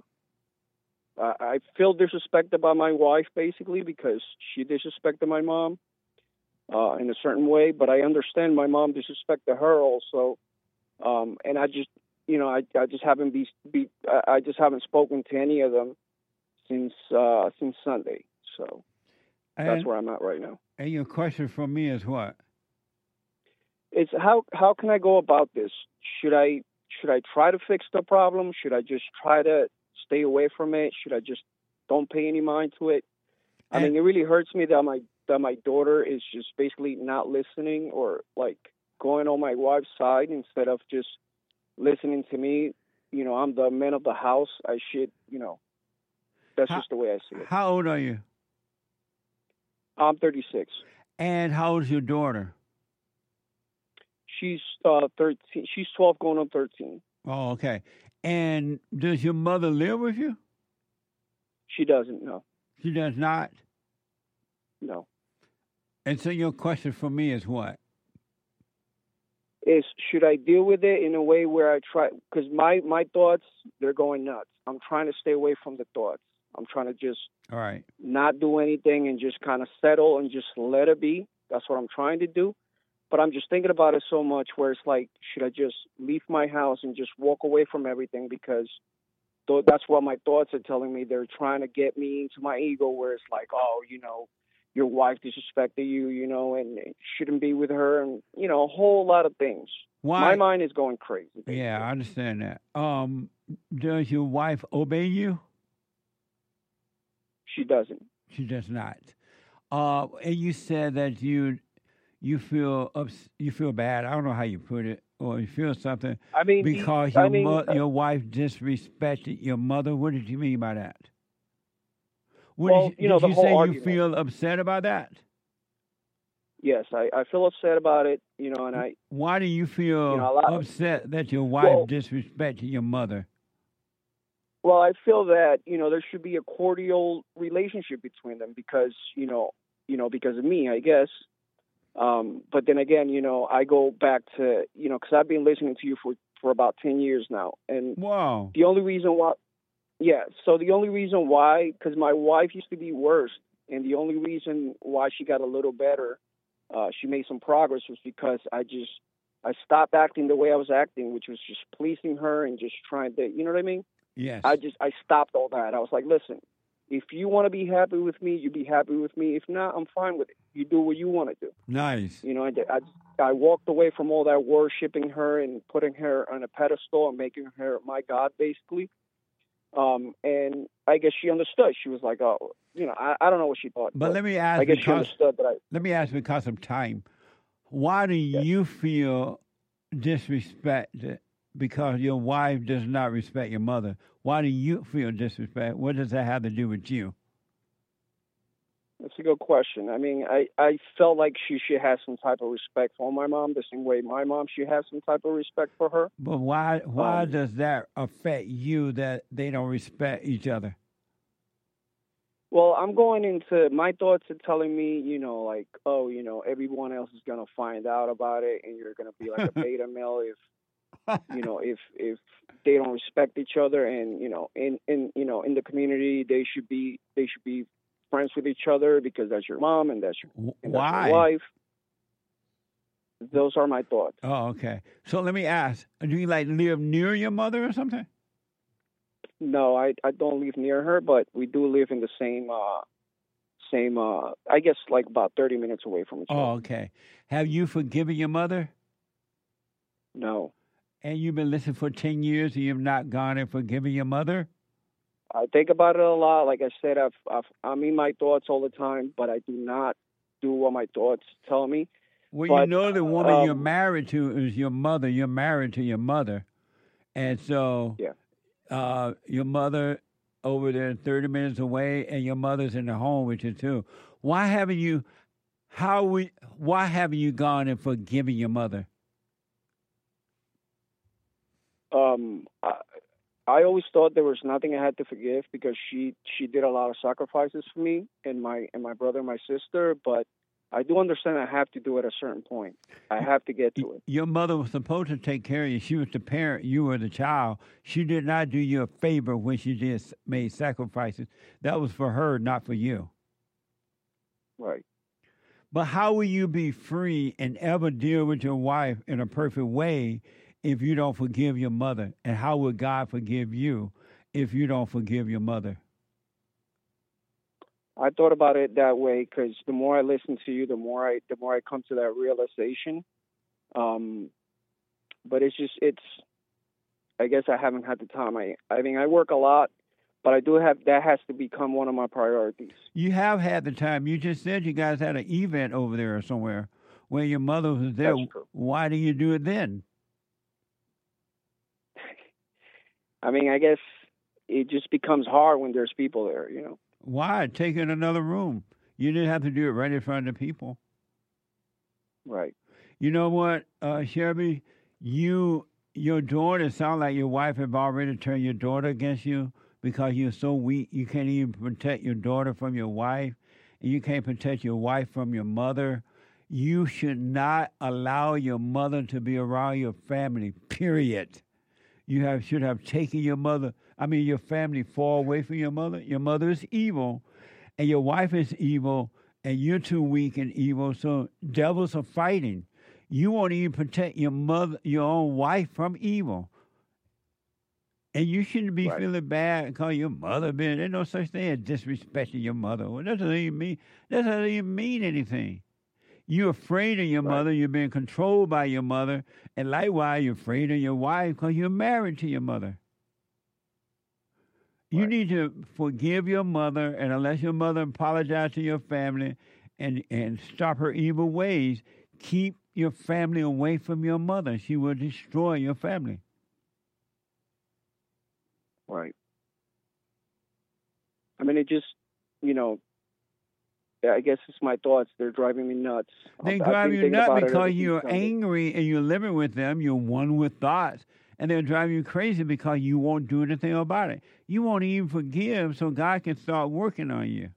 I feel disrespected by my wife, basically, because she disrespected my mom in a certain way. But I understand my mom disrespected her also, and I just, I just haven't I just haven't spoken to any of them since Sunday. So that's where I'm at right now. And your question for me is what? It's how can I go about this? Should I try to fix the problem? Should I just try to stay away from it? Should I just don't pay any mind to it? I mean, it really hurts me that my daughter is just basically not listening, or like going on my wife's side instead of just listening to me. I'm the man of the house. I should, that's just the way I see it. How old are you? I'm 36. And how old is your daughter? She's 13. She's 12 going on 13. Oh, okay. And does your mother live with you? She doesn't, no. She does not? No. And so your question for me is what? Is should I deal with it in a way where I try, because my thoughts, they're going nuts. I'm trying to stay away from the thoughts. I'm trying to just all right, not do anything and just kind of settle and just let it be. That's what I'm trying to do. But I'm just thinking about it so much where it's like, should I just leave my house and just walk away from everything? Because that's what my thoughts are telling me. They're trying to get me into my ego where it's like, oh, your wife disrespected you, and it shouldn't be with her, and, a whole lot of things. Why? My mind is going crazy. Basically. Yeah, I understand that. Does your wife obey you? She doesn't. She does not. And you said that you feel bad. I don't know how you put it, or you feel something. I mean, because your wife disrespected your mother. What did you mean by that? Did you say argument. You feel upset about that? Yes, I feel upset about it. And I. Why do you feel upset that your wife disrespected your mother? Well, I feel that there should be a cordial relationship between them because because of me, I guess. But then again, I go back to because I've been listening to you for about 10 years now, and wow. The only reason why, because my wife used to be worse, and the only reason why she got a little better, she made some progress, was because I stopped acting the way I was acting, which was just pleasing her and just trying to, you know what I mean? Yes. I stopped all that. I was like, listen, if you want to be happy with me, you be happy with me. If not, I'm fine with it. You do what you want to do. Nice. I walked away from all that worshiping her and putting her on a pedestal and making her my God, basically. And I guess she understood. She was like, oh, I don't know what she thought. But let me ask, I guess she understood that let me ask because of time. Why do you feel disrespected because your wife does not respect your mother? Why do you feel disrespect? What does that have to do with you? That's a good question. I mean, I felt like she should have some type of respect for my mom, the same way my mom should have some type of respect for her. But why does that affect you that they don't respect each other? Well, I'm going into my thoughts are telling me, like, oh, everyone else is going to find out about it, and you're going to be like a beta male if if they don't respect each other, and in the community they should be friends with each other because that's your mom and that's your wife. Those are my thoughts. Oh, okay. So let me ask: do you live near your mother or something? No, I don't live near her, but we do live in the same. I guess like about 30 minutes away from each other. Oh, okay. Have you forgiven your mother? No. And you've been listening for 10 years and you've not gone and forgiven your mother? I think about it a lot. Like I said, I'm in my thoughts all the time, but I do not do what my thoughts tell me. Well, but, you know the woman you're married to is your mother. You're married to your mother. And so your mother over there 30 minutes away and your mother's in the home with you too. Why haven't you gone and forgiven your mother? I always thought there was nothing I had to forgive because she did a lot of sacrifices for me and my brother and my sister, but I do understand I have to do it at a certain point. I have to get to it. Your mother was supposed to take care of you. She was the parent. You were the child. She did not do you a favor when she made sacrifices. That was for her, not for you. Right. But how will you be free and ever deal with your wife in a perfect way if you don't forgive your mother? And how will God forgive you if you don't forgive your mother? I thought about it that way because the more I listen to you, the more I come to that realization. But I guess I haven't had the time. I mean, I work a lot, but that has to become one of my priorities. You have had the time. You just said you guys had an event over there or somewhere where your mother was there. That's true. Why do you do it then? I mean, I guess it just becomes hard when there's people there, you know. Why? Take it in another room. You didn't have to do it right in front of the people. Right. You know what, Shelby? Your daughter sound like your wife have already turned your daughter against you because you're so weak. You can't even protect your daughter from your wife, and you can't protect your wife from your mother. You should not allow your mother to be around your family, period. You should have taken your family far away from your mother. Your mother is evil, and your wife is evil, and you're too weak and evil, so devils are fighting. You won't even protect your own wife from evil. And you shouldn't be feeling bad and call your mother bad. There's no such thing as disrespecting your mother. Well, that doesn't even mean anything. You're afraid of your mother. You're being controlled by your mother. And likewise, you're afraid of your wife because you're married to your mother. You need to forgive your mother, and unless your mother apologizes to your family and stop her evil ways, keep your family away from your mother. She will destroy your family. Right. I mean, it just, I guess it's my thoughts. They're driving me nuts. They drive you nuts because you're angry and you're living with them. You're one with thoughts. And they'll drive you crazy because you won't do anything about it. You won't even forgive so God can start working on you.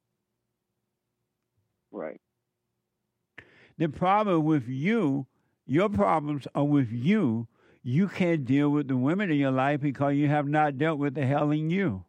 Right. The problem with you, your problems are with you. You can't deal with the women in your life because you have not dealt with the hell in you.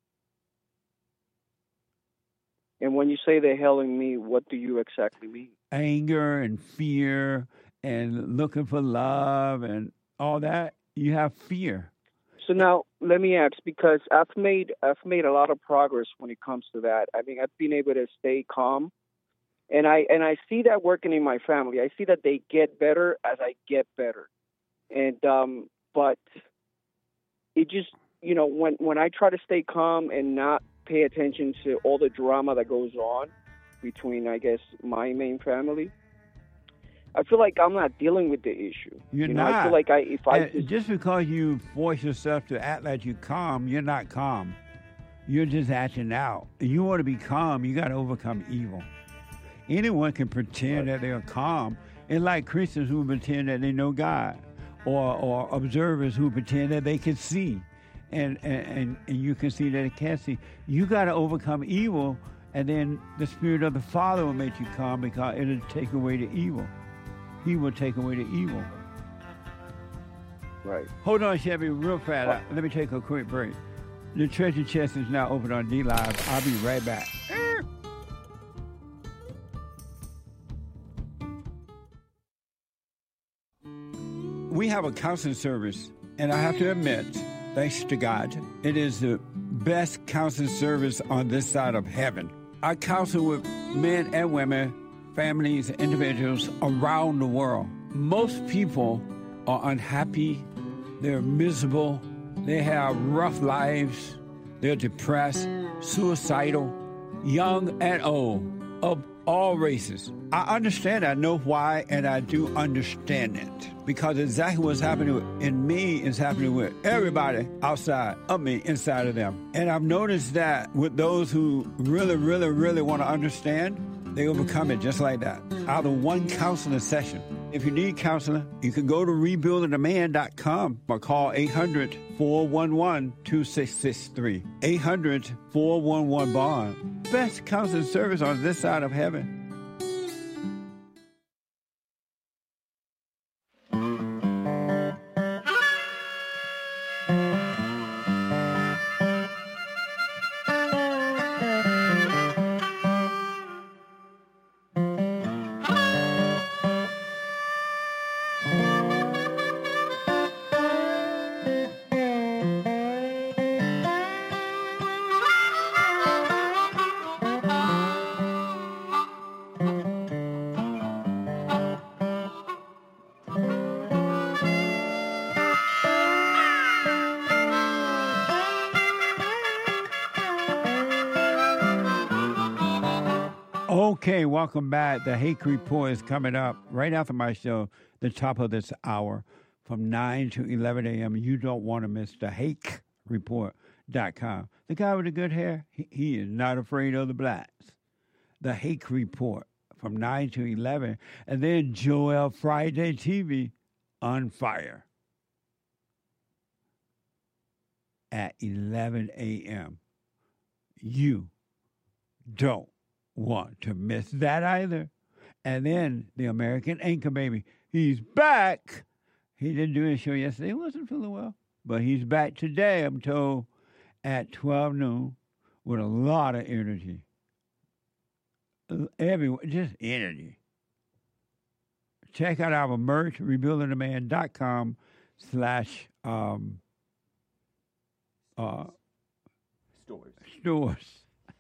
And when you say the hell in me, what do you exactly mean? Anger and fear and looking for love and all that. You have fear. So now let me ask, because I've made a lot of progress when it comes to that. I mean, I've been able to stay calm, and I see that working in my family. I see that they get better as I get better, and but it just when I try to stay calm and not pay attention to all the drama that goes on between, I guess, my main family, I feel like I'm not dealing with the issue. You're not. I feel like just because you force yourself to act like you're calm, you're not calm. You're just acting out. If you want to be calm, you got to overcome evil. Anyone can pretend that they're calm. It's like Christians who pretend that they know God, or observers who pretend that they can see, and you can see that they can't see. You got to overcome evil, and then the Spirit of the Father will make you calm because it'll take away the evil. He will take away the evil. Right. Hold on, Chevy, real fast. Let me take a quick break. The treasure chest is now open on D-Live. I'll be right back. We have a counseling service, and I have to admit, thanks to God, it is the best counseling service on this side of heaven. I counsel with men and women, families, individuals around the world. Most people are unhappy, they're miserable, they have rough lives, they're depressed, suicidal, young and old, of all races. I understand, I know why, and I do understand it. Because exactly what's happening in me is happening with everybody outside of me, inside of them. And I've noticed that with those who really, really, really want to understand, they overcome it just like that, out of one counseling session. If you need counseling, you can go to rebuildingaman.com or call 800-411-2663. 800-411-BOND. Best counseling service on this side of heaven. Okay, welcome back. The Hake Report is coming up right after my show, the top of this hour, from 9 to 11 a.m. You don't want to miss the HakeReport.com. The guy with the good hair, he is not afraid of the blacks. The Hake Report from 9 to 11. And then Joel Friday TV on fire at 11 a.m. You don't want to miss that either. And then the American Anchor Baby, he's back. He didn't do his show yesterday. He wasn't feeling well, but he's back today, I'm told, at 12 noon with a lot of energy. Just energy. Check out our merch, rebuildingaman.com/ stores.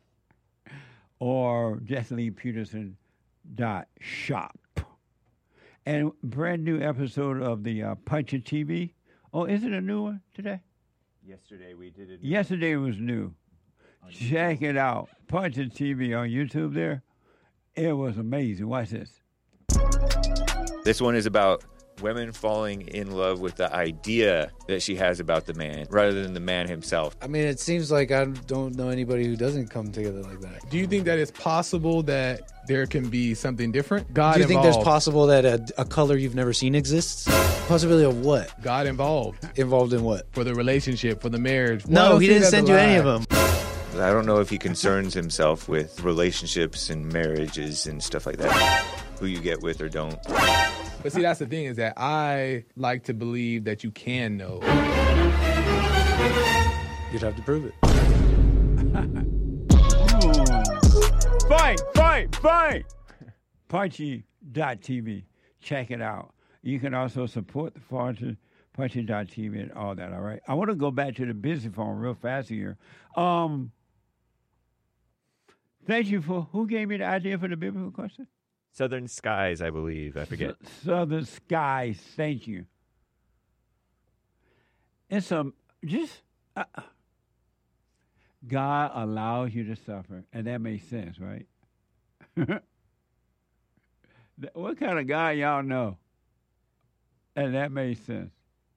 Or JethLeePeterson.shop. And brand new episode of the Punchin TV. Oh, is it a new one today? Yesterday we did it. Yesterday was new. Check it out. Punchin TV on YouTube there. It was amazing. Watch this. This one is about women falling in love with the idea that she has about the man rather than the man himself. I mean, it seems like I don't know anybody who doesn't come together like that. Do you think that it's possible that there can be something different? Do you think there's possible that a color you've never seen exists? Possibility of what? God involved. Involved in what? For the relationship, for the marriage. No, he didn't send you any of them. I don't know if he concerns himself with relationships and marriages and stuff like that. Who you get with or don't. But see, that's the thing, is that I like to believe that you can know. You'd have to prove it. Fight! Punchy.tv. Check it out. You can also support the Punchy.tv and all that, all right? I want to go back to the busy phone real fast here. Thank you for, who gave me the idea for the biblical question? Southern Skies, I believe. I forget. Southern Skies. Thank you. It's God allows you to suffer, and that makes sense, right? What kind of God y'all know? And that makes sense.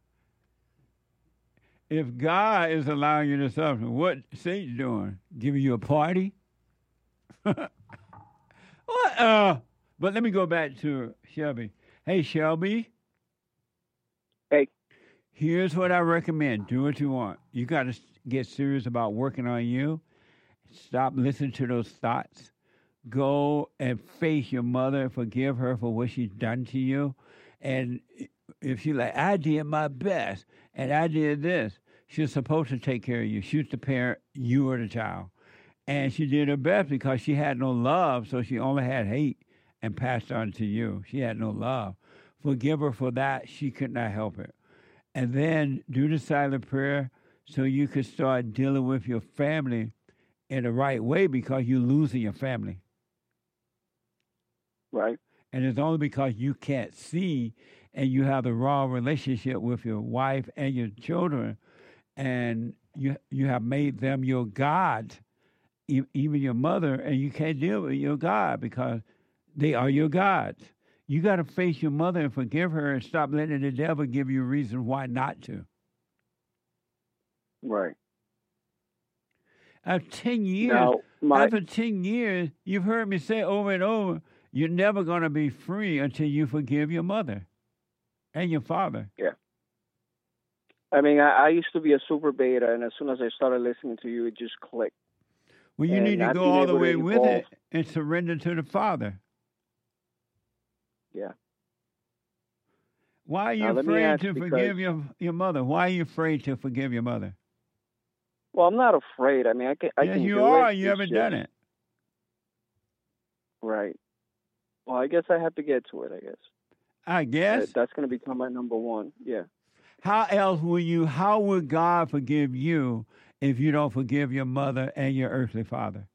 If God is allowing you to suffer, what Satan's doing? Giving you a party? What? But let me go back to Shelby. Hey, Shelby. Hey. Here's what I recommend. Do what you want. You got to get serious about working on you. Stop listening to those thoughts. Go and face your mother. Forgive her for what she's done to you. And if she's like, I did my best, and I did this, she's supposed to take care of you. She's the parent. You are the child. And she did her best because she had no love, so she only had hate and passed on to you. She had no love. Forgive her for that. She could not help it. And then do the silent prayer so you could start dealing with your family in the right way because you're losing your family. Right. And it's only because you can't see and you have the wrong relationship with your wife and your children, and you have made them your God, even your mother, and you can't deal with your God because they are your gods. You got to face your mother and forgive her and stop letting the devil give you a reason why not to. Right. After 10 years, after 10 years, you've heard me say over and over, you're never going to be free until you forgive your mother and your father. Yeah. I mean, I used to be a super beta, and as soon as I started listening to you, it just clicked. Well, you need to go all the way with it and surrender to the Father. Yeah. Why are you afraid to forgive your mother? Why are you afraid to forgive your mother? Well, I'm not afraid. I mean, I can. Yes, you are. You haven't done it. Right. Well, I guess I have to get to it. I guess that's going to become my number one. Yeah. How else will you? How will God forgive you if you don't forgive your mother and your earthly father?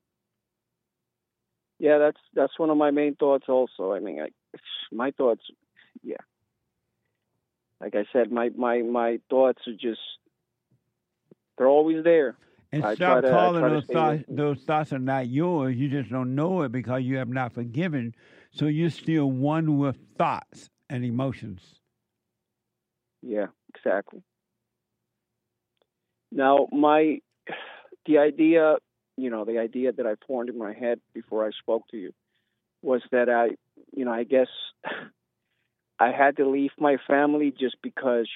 Yeah, that's one of my main thoughts. Also, I mean, my thoughts. Yeah. Like I said, my thoughts are just—they're always there. And stop calling those thoughts are not yours. You just don't know it because you have not forgiven. So you're still one with thoughts and emotions. Yeah, exactly. Now, the idea that I formed in my head before I spoke to you was that I guess I had to leave my family just because,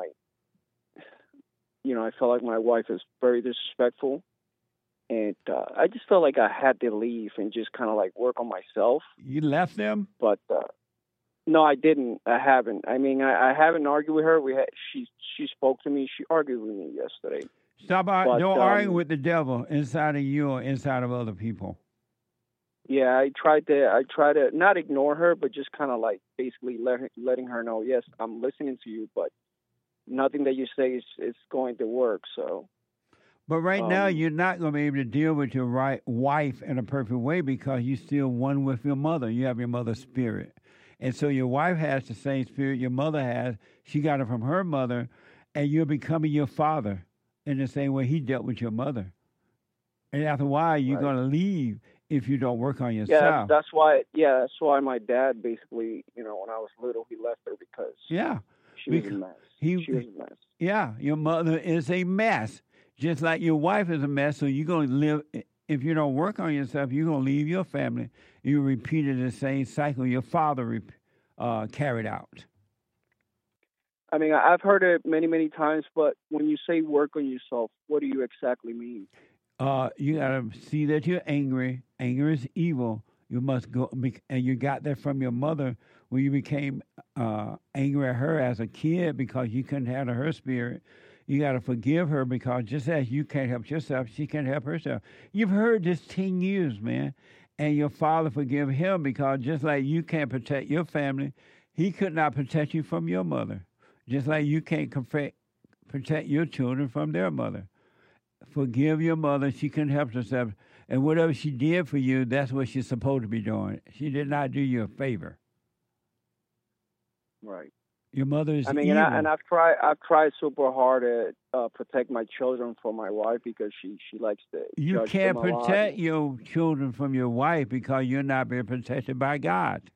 I felt like my wife is very disrespectful, and I just felt like I had to leave and just kind of like work on myself. You left them? But no, I didn't. I haven't. I mean, I haven't argued with her. She spoke to me. She argued with me yesterday. Don't argue with the devil inside of you or inside of other people. Yeah, I try to not ignore her, but just kind of like basically letting her know, yes, I'm listening to you, but nothing that you say is going to work. So. But right now, you're not going to be able to deal with your wife in a perfect way because you're still one with your mother. You have your mother's spirit. And so your wife has the same spirit your mother has. She got it from her mother, and you're becoming your father in the same way he dealt with your mother. And after a while, you're going to leave if you don't work on yourself. Yeah, that's why my dad basically, when I was little, he left her because she was a mess. She was a mess. Yeah, your mother is a mess. Just like your wife is a mess, so you're going to live, if you don't work on yourself, you're going to leave your family. You repeated the same cycle your father carried out. I mean, I've heard it many, many times, but when you say work on yourself, what do you exactly mean? You got to see that you're angry. Anger is evil. You must go, and you got that from your mother when you became angry at her as a kid because you couldn't handle her spirit. You got to forgive her because just as you can't help yourself, she can't help herself. You've heard this 10 years, man. And your father forgive him because just like you can't protect your family, he could not protect you from your mother. Just like you can't protect your children from their mother. Forgive your mother. She couldn't help herself. And whatever she did for you, that's what she's supposed to be doing. She did not do you a favor. Right. Your mother is I mean, evil. and I've tried super hard to protect my children from my wife because she likes to. You judge can't them a lot. protect your children from your wife because you're not being protected by God.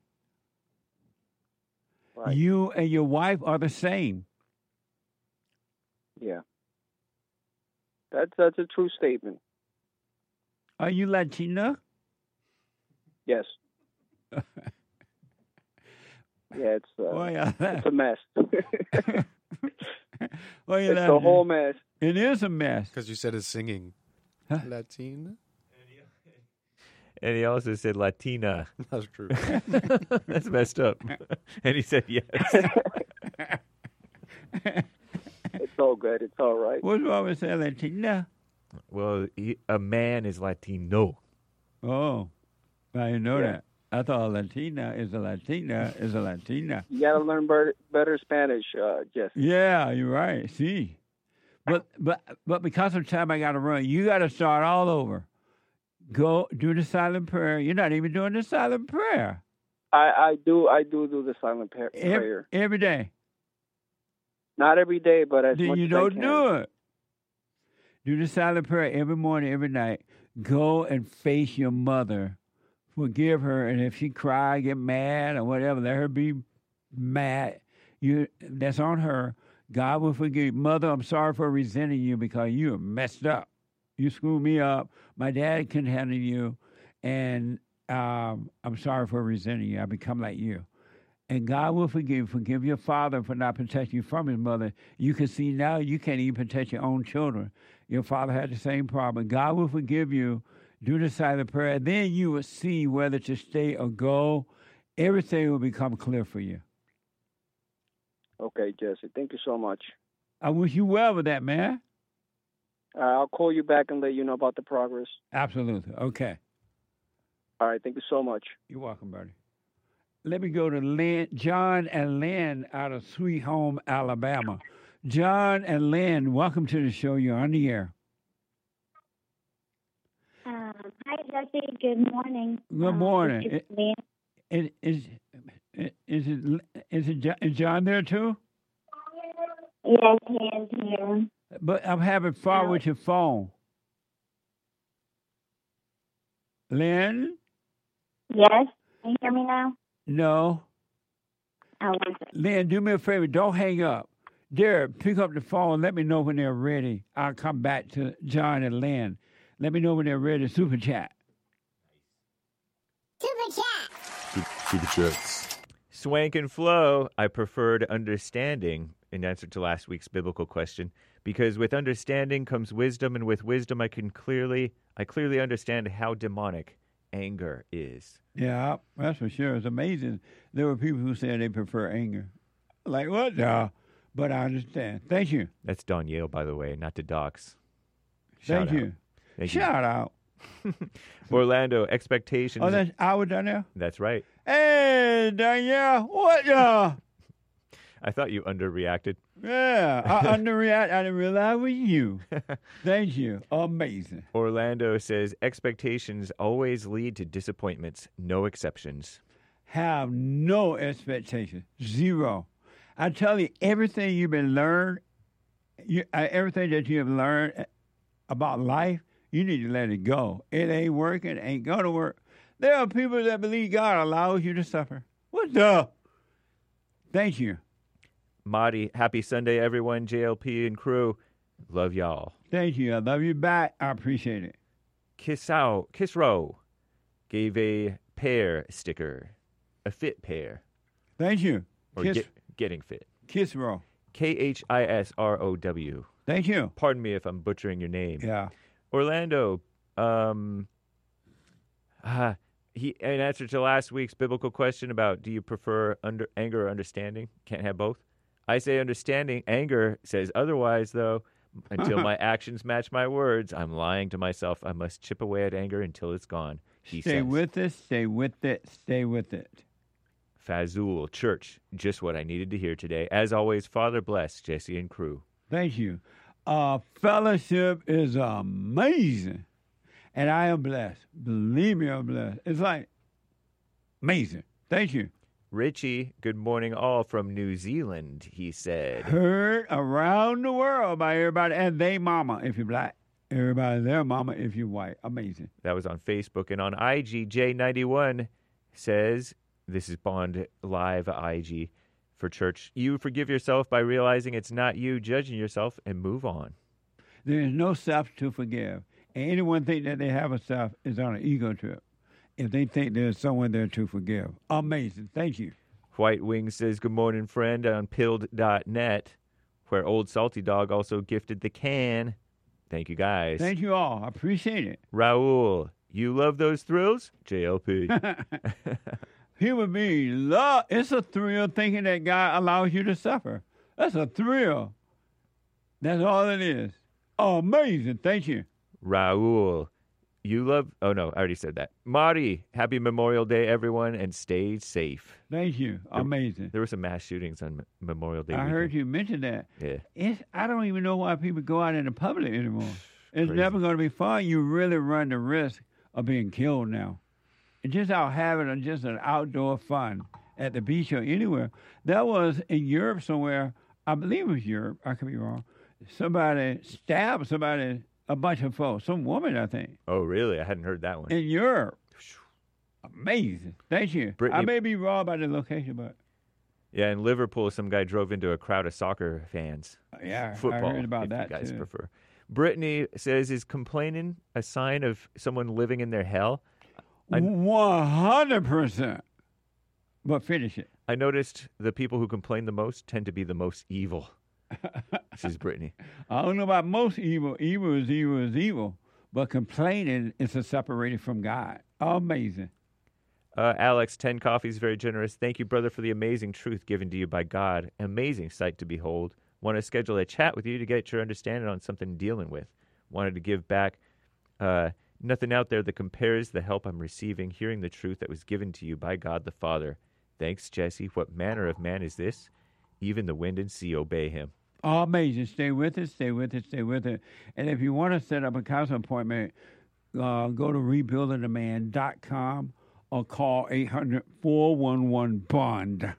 Right. You and your wife are the same. Yeah. That's a true statement. Are you Latina? Yes. Yeah, it's a mess. It's a whole mess. It is a mess. Because you said it's singing. Huh? Latina? And he also said Latina. That's true. That's messed up. And he said yes. It's all good. It's all right. What's wrong with saying Latina? Well, a man is Latino. Oh, I didn't know that. I thought a Latina is a Latina is a Latina. You got to learn better Spanish, Jesse. Yeah, you're right. See. But because of time, I got to run. You got to start all over. Go do the silent prayer. You're not even doing the silent prayer. I do the silent prayer every day. Not every day, but as then much you as don't I can. do it. Do the silent prayer every morning, every night. Go and face your mother. Forgive her, and if she cry, get mad or whatever, let her be mad. That's on her. God will forgive you. Mother, I'm sorry for resenting you because you are messed up. You screwed me up. My dad couldn't handle you, and I'm sorry for resenting you. I become like you. And God will forgive you. Forgive your father for not protecting you from his mother. You can see now you can't even protect your own children. Your father had the same problem. God will forgive you. Do the silent prayer. Then you will see whether to stay or go. Everything will become clear for you. Okay, Jesse. Thank you so much. I wish you well with that, man. I'll call you back and let you know about the progress. Absolutely. Okay. All right. Thank you so much. You're welcome, buddy. Let me go to John and Lynn out of Sweet Home, Alabama. John and Lynn, welcome to the show. You're on the air. Hi, Jesse. Good morning. Good morning. Is John there too? Yes, he is here. But I'm having fun with your phone. Lynn? Yes? Can you hear me now? No. Oh, Lynn, do me a favor. Don't hang up. Derek, pick up the phone and let me know when they're ready. I'll come back to John and Lynn. Let me know when they're ready. Super chat. Super chat. Super chats. Swank and flow, I preferred understanding in answer to last week's biblical question, because with understanding comes wisdom, and with wisdom I clearly understand how demonic anger is. Yeah, that's for sure. It's amazing. There were people who said they prefer anger. Like, what? No. But I understand. Thank you. That's Don Yale, by the way, not to dox. Thank you. Shout out. Orlando, expectations. Oh, that's our Danielle? That's right. Hey, Danielle, what the? I thought you underreacted. Yeah, I underreacted. I didn't realize it was you. Thank you. Amazing. Orlando says, expectations always lead to disappointments, no exceptions. Have no expectations. Zero. I tell you, everything you've been learned, everything that you have learned about life, you need to let it go. It ain't working. It ain't going to work. There are people that believe God allows you to suffer. What the? Thank you. Marty, happy Sunday, everyone. JLP and crew. Love y'all. Thank you. I love you back. I appreciate it. Kissrow gave a pear sticker. A fit pear. Thank you. Or getting fit. Kissrow. KHISROW. Thank you. Pardon me if I'm butchering your name. Yeah. Orlando, he in answer to last week's biblical question about do you prefer anger or understanding? Can't have both. I say understanding. Anger says otherwise, though. Until my actions match my words, I'm lying to myself. I must chip away at anger until it's gone. He Stay says. with it, stay with it, stay with it. Fazul, church, just what I needed to hear today. As always, Father bless Jesse and crew. Thank you. Fellowship is amazing. And I am blessed. Believe me, I'm blessed. It's like amazing. Thank you. Richie, good morning all from New Zealand, he said. Heard around the world by everybody and they mama if you're black. Everybody their mama if you're white. Amazing. That was on Facebook. And on IG, J91 says, this is Bond Live IG for church. You forgive yourself by realizing it's not you, judging yourself, and move on. There is no self to forgive. And anyone think that they have a self is on an ego trip. If they think there's someone there to forgive. Amazing. Thank you. White Wing says, good morning, friend, on pilled.net, where Old Salty Dog also gifted the can. Thank you, guys. Thank you all. I appreciate it. Raul, you love those thrills? JLP. Human beings love. It's a thrill thinking that God allows you to suffer. That's a thrill. That's all it is. Amazing. Thank you. Raul, You love... Oh, no, I already said that. Marty, happy Memorial Day, everyone, and stay safe. Thank you. Amazing. There were some mass shootings on Memorial Day I weekend. heard you mention that. Yeah. I don't even know why people go out in the public anymore. It's Crazy. never going to be fun. You really run the risk of being killed now. And just out having just an outdoor fun at the beach or anywhere. That was in Europe somewhere. I believe it was Europe. I could be wrong. Somebody stabbed somebody, a bunch of folks. Some woman, I think. Oh, really? I hadn't heard that one. In Europe. Amazing. Thank you. Brittany- I may be wrong about the location, but... Yeah, in Liverpool, some guy drove into a crowd of soccer fans. Yeah, Football, I heard about if that, you guys too. prefer. Brittany says, is complaining a sign of someone living in their hell? 100%. But finish it. I noticed the people who complain the most tend to be the most evil. This is Brittany. I don't know about most evil. Evil is evil is evil. But complaining is a separated from God. Amazing. Alex, 10 coffees, very generous. Thank you, brother, for the amazing truth given to you by God. Amazing sight to behold. Want to schedule a chat with you to get your understanding on something dealing with. Wanted to give back. Nothing out there that compares the help I'm receiving, hearing the truth that was given to you by God the Father. Thanks, Jesse. What manner of man is this? Even the wind and sea obey him. Amazing. Stay with it, stay with it, stay with it. And if you want to set up a counseling appointment, go to rebuildingtheman.com or call 800-411-BOND.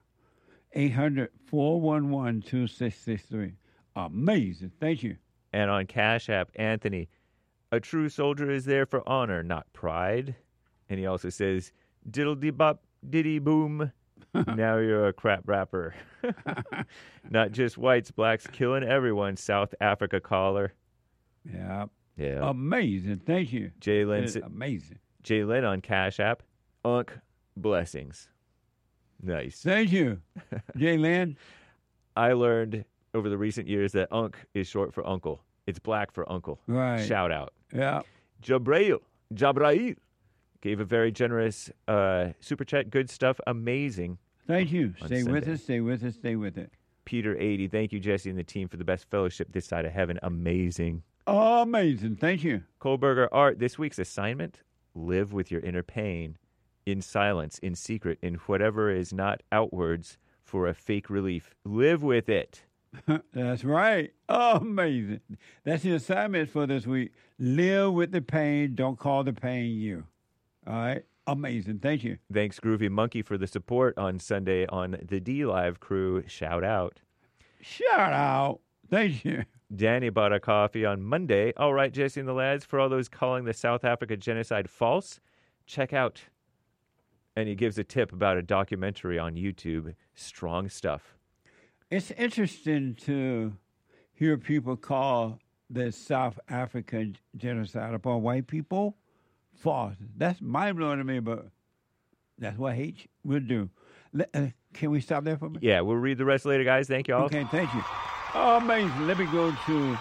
800-411-2663. Amazing. Thank you. And on Cash App, Anthony, a true soldier is there for honor, not pride. And he also says, diddle-dee-bop, diddy-boom. Now you're a crap rapper. Not just whites, blacks, killing everyone. South Africa caller. Yeah. Yeah. Amazing. Thank you. Jalen. Amazing. Jalen on Cash App. Unk blessings. Nice. Thank you, Jalen. I learned over the recent years that Unk is short for uncle. It's black for uncle. Right. Shout out. Yeah. Jabrail gave a very generous super chat. Good stuff. Amazing. Thank you. On Stay with Sunday. us. Stay with us. Stay with it. Peter 80. Thank you, Jesse, and the team for the best fellowship this side of heaven. Amazing. Amazing. Thank you. Kohlberger Art. This week's assignment: live with your inner pain, in silence, in secret, in whatever is not outwards for a fake relief. Live with it. That's right. Amazing. That's the assignment for this week. Live with the pain. Don't call the pain you. All right. Amazing. Thank you. Thanks, Groovy Monkey, for the support on Sunday on the D Live crew. Shout out. Shout out. Thank you. Danny bought a coffee on Monday. All right, Jesse and the lads, for all those calling the South Africa genocide false, check out. And he gives a tip about a documentary on YouTube. Strong stuff. It's interesting to hear people call the South African genocide upon white people false. That's mind-blowing to me, but that's what hate will do. Can we stop there for a minute? Yeah, we'll read the rest later, guys. Thank you all. Okay, thank you. Oh, amazing. Let me go to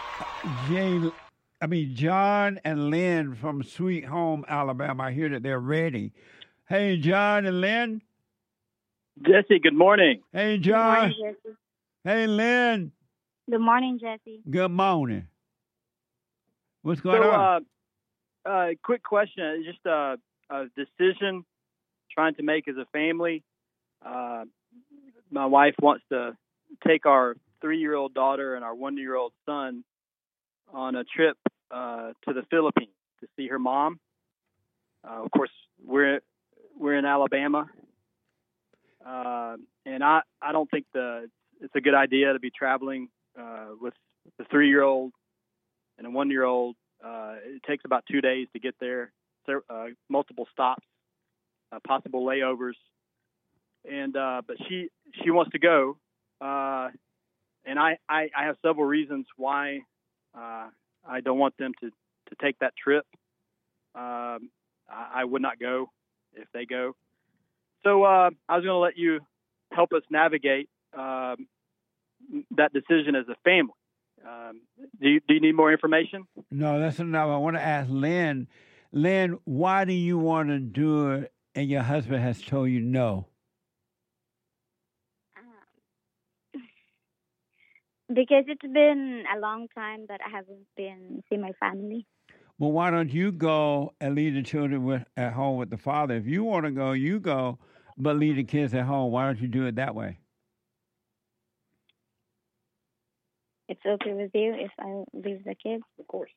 John and Lynn from Sweet Home, Alabama. I hear that they're ready. Hey, John and Lynn. Jesse, good morning. Hey, Good John. morning, Jesse. Hey, Lynn. Good morning, Jesse. Good morning. What's going on? Quick question. It's just a decision trying to make as a family. My wife wants to take our 3-year-old daughter and our 1-year-old son on a trip to the Philippines to see her mom. Of course, we're in Alabama, and I don't think it's a good idea to be traveling with the 3-year-old and a 1-year-old. It takes about 2 days to get there, multiple stops, possible layovers, and but she wants to go, and I have several reasons why I don't want them to take that trip. I would not go if they go. So I was going to let you help us navigate that decision as a family. Do you need more information? No, that's enough. I want to ask Lynn. Lynn, why do you want to do it and your husband has told you no? Because it's been a long time that I haven't been see my family. Well, why don't you go and leave the children at home with the father? If you want to go, you go, but leave the kids at home. Why don't you do it that way? It's okay with you if I leave the kids? Of course.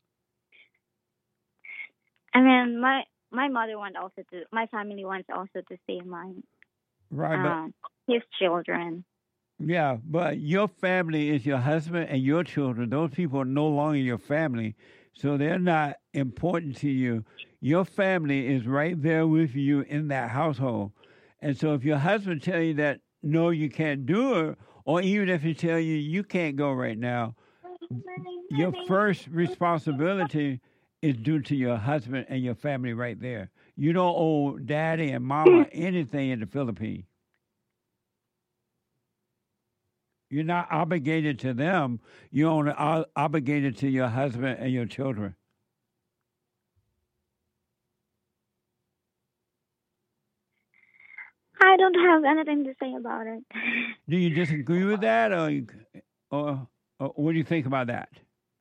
I mean, my mother my family wants also to see Right, his children. Yeah, but your family is your husband and your children. Those people are no longer your family, so they're not important to you. Your family is right there with you in that household. And so if your husband tell you that, no, you can't do it, or even if he tell you you can't go right now, your first responsibility is due to your husband and your family right there. You don't owe daddy and mama anything in the Philippines. You're not obligated to them. You're only obligated to your husband and your children. I don't have anything to say about it. Do you disagree with that, or what do you think about that?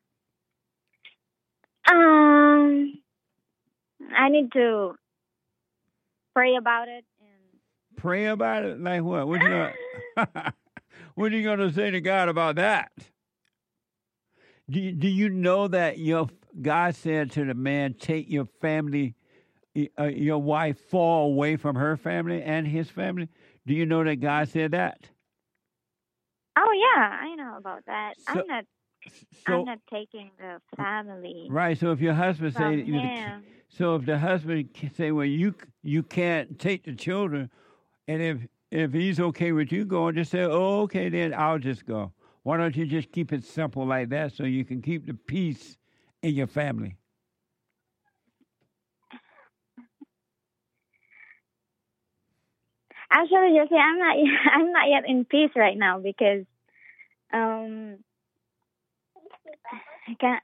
I need to pray about it. Pray about it? Like what? What are you going to say to God about that? Do you know that God said to the man, take your family, your wife, fall away from her family and his family? Do you know that God said that? Oh yeah, I know about that. I'm not taking the family. Right. So if your husband say, so if the husband say, well, you can't take the children, and if he's okay with you going, just say, oh, okay, then I'll just go. Why don't you just keep it simple like that so you can keep the peace in your family? Actually, Jesse, I'm not yet in peace right now because I can't.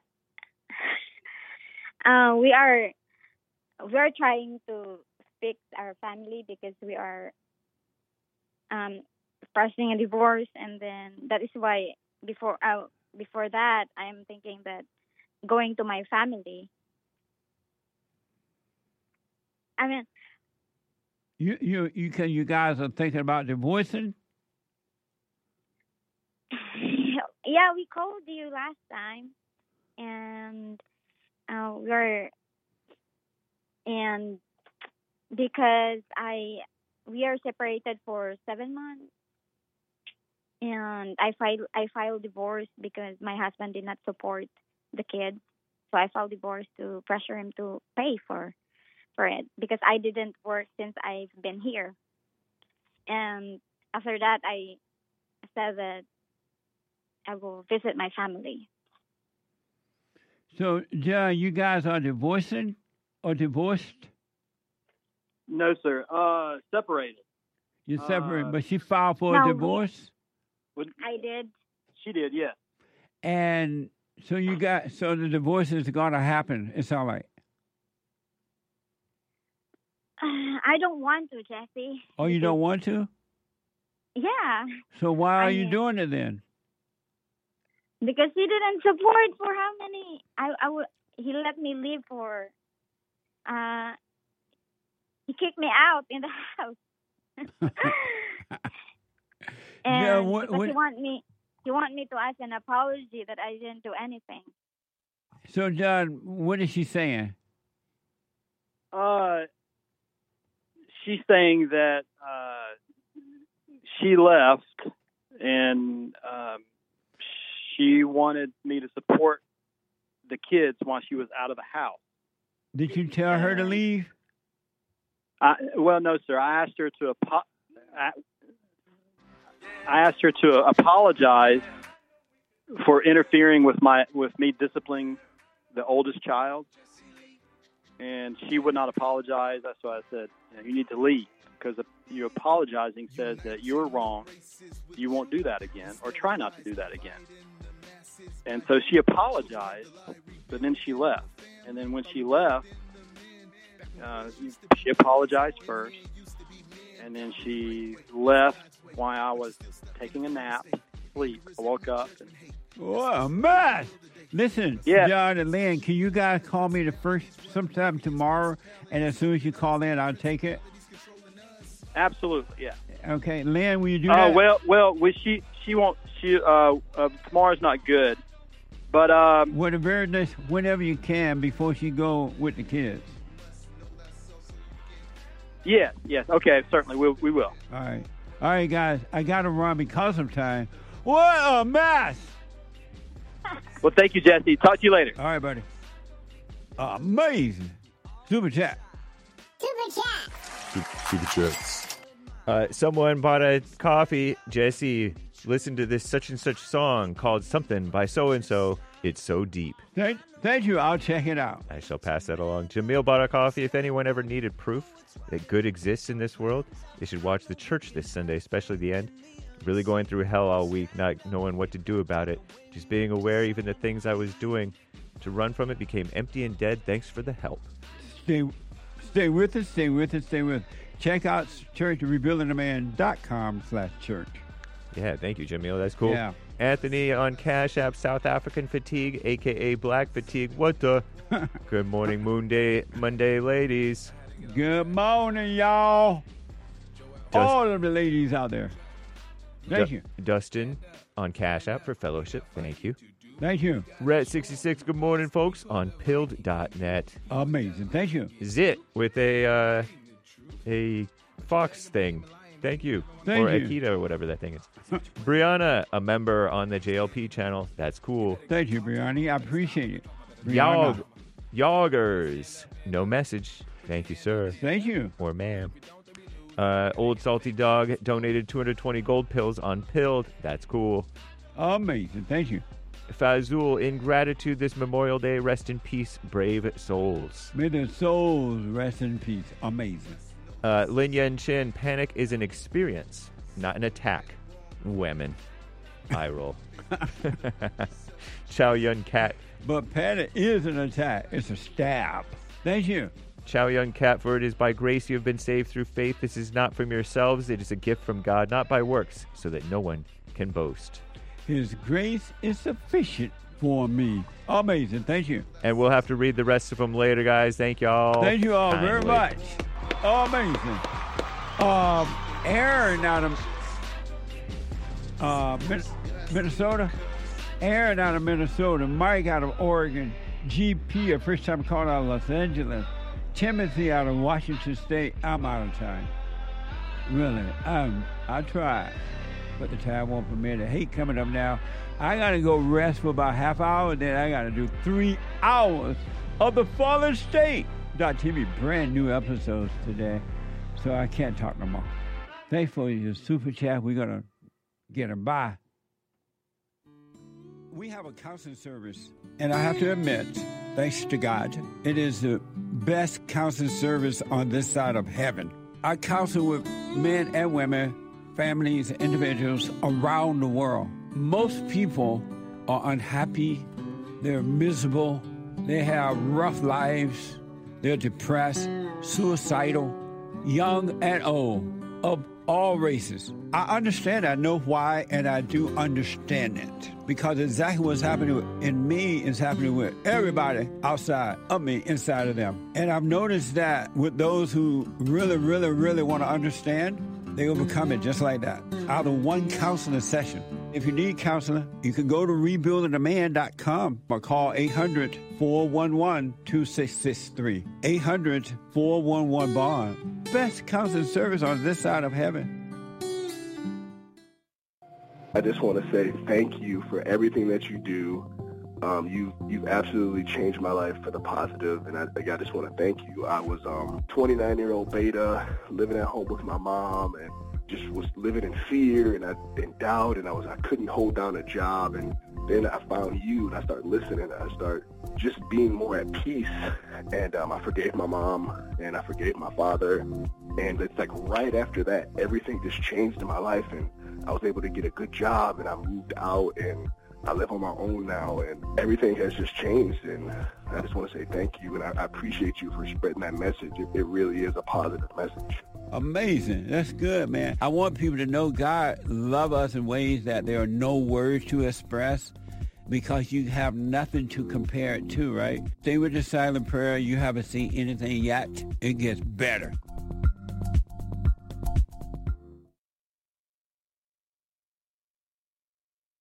We are trying to fix our family because we are processing a divorce, and then that is why before that I am thinking that going to my family. I mean, you guys are thinking about divorcing? Yeah, we called you last time, and because we are separated for 7 months, and I filed divorce because my husband did not support the kids, so I filed divorce to pressure him to pay for it because I didn't work since I've been here, and after that I said that I will visit my family. So, John, you guys are divorcing or divorced? No, sir. Separated. You're separated, but she filed for a divorce? I did. She did, yes. And so the divorce is going to happen. It's all right. I don't want to, Jesse. Oh, you don't want to? Yeah. So why are you doing it then? Because he didn't support for how many? He let me leave for. He kicked me out in the house. And because he want me to ask an apology that I didn't do anything. So, John, what is she saying? She's saying that she left and she wanted me to support the kids while she was out of the house. Did you tell her to leave? Well, no, sir. I asked her to apologize for interfering with me disciplining the oldest child, and she would not apologize. That's why I said you need to leave, because you apologizing says that you're wrong. You won't do that again, or try not to do that again. And so she apologized, but then she left. And then when she left, she apologized first, and then she left while I was taking a nap, sleep. I woke up. What a mess! Listen, Yeah. John and Lynn, can you guys call me sometime tomorrow? And as soon as you call in, I'll take it. Absolutely, yeah. Okay, Lynn, will you do Oh that? she won't. Tomorrow's not good, but Well, the very next, whenever you can, before she go with the kids. yes, okay, certainly we will. All right, guys, I got to run because of time. What a mess! Well, thank you, Jesse. Talk to you later. All right, buddy. Amazing. Super chat. Super chats. Someone bought a coffee. Jesse, listen to this such and such song called something by so and so. It's so deep. Thank you. I'll check it out. I shall pass that along. Jamil bought a coffee. If anyone ever needed proof that good exists in this world, they should watch the church this Sunday, especially the end. Really going through hell all week, not knowing what to do about it. Just being aware even the things I was doing to run from it became empty and dead. Thanks for the help. Stay with us. Stay with us. Stay with us. Check out churchrebuildingaman.com/church. Yeah, thank you, Jamil. That's cool. Yeah. Anthony on Cash App, South African Fatigue, a.k.a. Black Fatigue. What the? Good morning, Monday, ladies. Good morning, y'all. All of the ladies out there. Thank you. Dustin on Cash App for fellowship. Thank you. Thank you. Ret66, good morning, folks, on pilled.net. Amazing. Thank you. Zit with a Fox thing. Thank you. Thank or you. Akita or whatever that thing is. Brianna, a member on the JLP channel. That's cool. Thank you, Brianna. I appreciate it. Yoggers. No message. Thank you, sir. Thank you. Or ma'am. Old Salty Dog donated 220 gold pills on Pilled. That's cool. Amazing. Thank you. Fazul, in gratitude this Memorial Day, rest in peace, brave souls. May their souls rest in peace. Amazing. Lin Yen Chin, panic is an experience, not an attack. Women. Eye roll. Chow Yun Cat. But panic is an attack. It's a stab. Thank you. Chow Yun Cat, for it is by grace you have been saved through faith. This is not from yourselves. It is a gift from God, not by works, so that no one can boast. His grace is sufficient for me. Amazing. Thank you. And we'll have to read the rest of them later, guys. Thank you all. Thank you all very much. Amazing. Aaron out of Minnesota. Aaron out of Minnesota. Mike out of Oregon. GP, a first time caller out of Los Angeles. Timothy out of Washington State. I'm out of time. Really. I tried, but the time won't permit it. Hate coming up now. I got to go rest for about half hour, then I got to do 3 hours of The Fallen State. .TV, brand new episodes today, so I can't talk no more. Thanks for your super chat. We're going to get them by. We have a counseling service, and I have to admit, thanks to God, it is the best counseling service on this side of heaven. I counsel with men and women, families, individuals around the world. Most people are unhappy, they're miserable, they have rough lives, they're depressed, suicidal, young and old, of all races. I understand, I know why, and I do understand it. Because exactly what's happening in me is happening with everybody outside of me, inside of them. And I've noticed that with those who really, really, really want to understand, they overcome it just like that, out of one counseling session. If you need counseling, you can go to rebuildingaman.com or call 800-411-2663. 800-411-BOND. Best counseling service on this side of heaven. I just want to say thank you for everything that you do. You've absolutely changed my life for the positive, and I just want to thank you. I was 29-year-old beta, living at home with my mom, and just was living in fear and in doubt, and I couldn't hold down a job. And then I found you, and I started listening, and I started just being more at peace. And I forgave my mom, and I forgave my father. And it's like right after that, everything just changed in my life, and I was able to get a good job, and I moved out, and I live on my own now, and everything has just changed. And I just want to say thank you, and I appreciate you for spreading that message. It really is a positive message. Amazing. That's good, man. I want people to know God loves us in ways that there are no words to express. because you have nothing to compare it to, right? Stay with the silent prayer. You haven't seen anything yet. It gets better.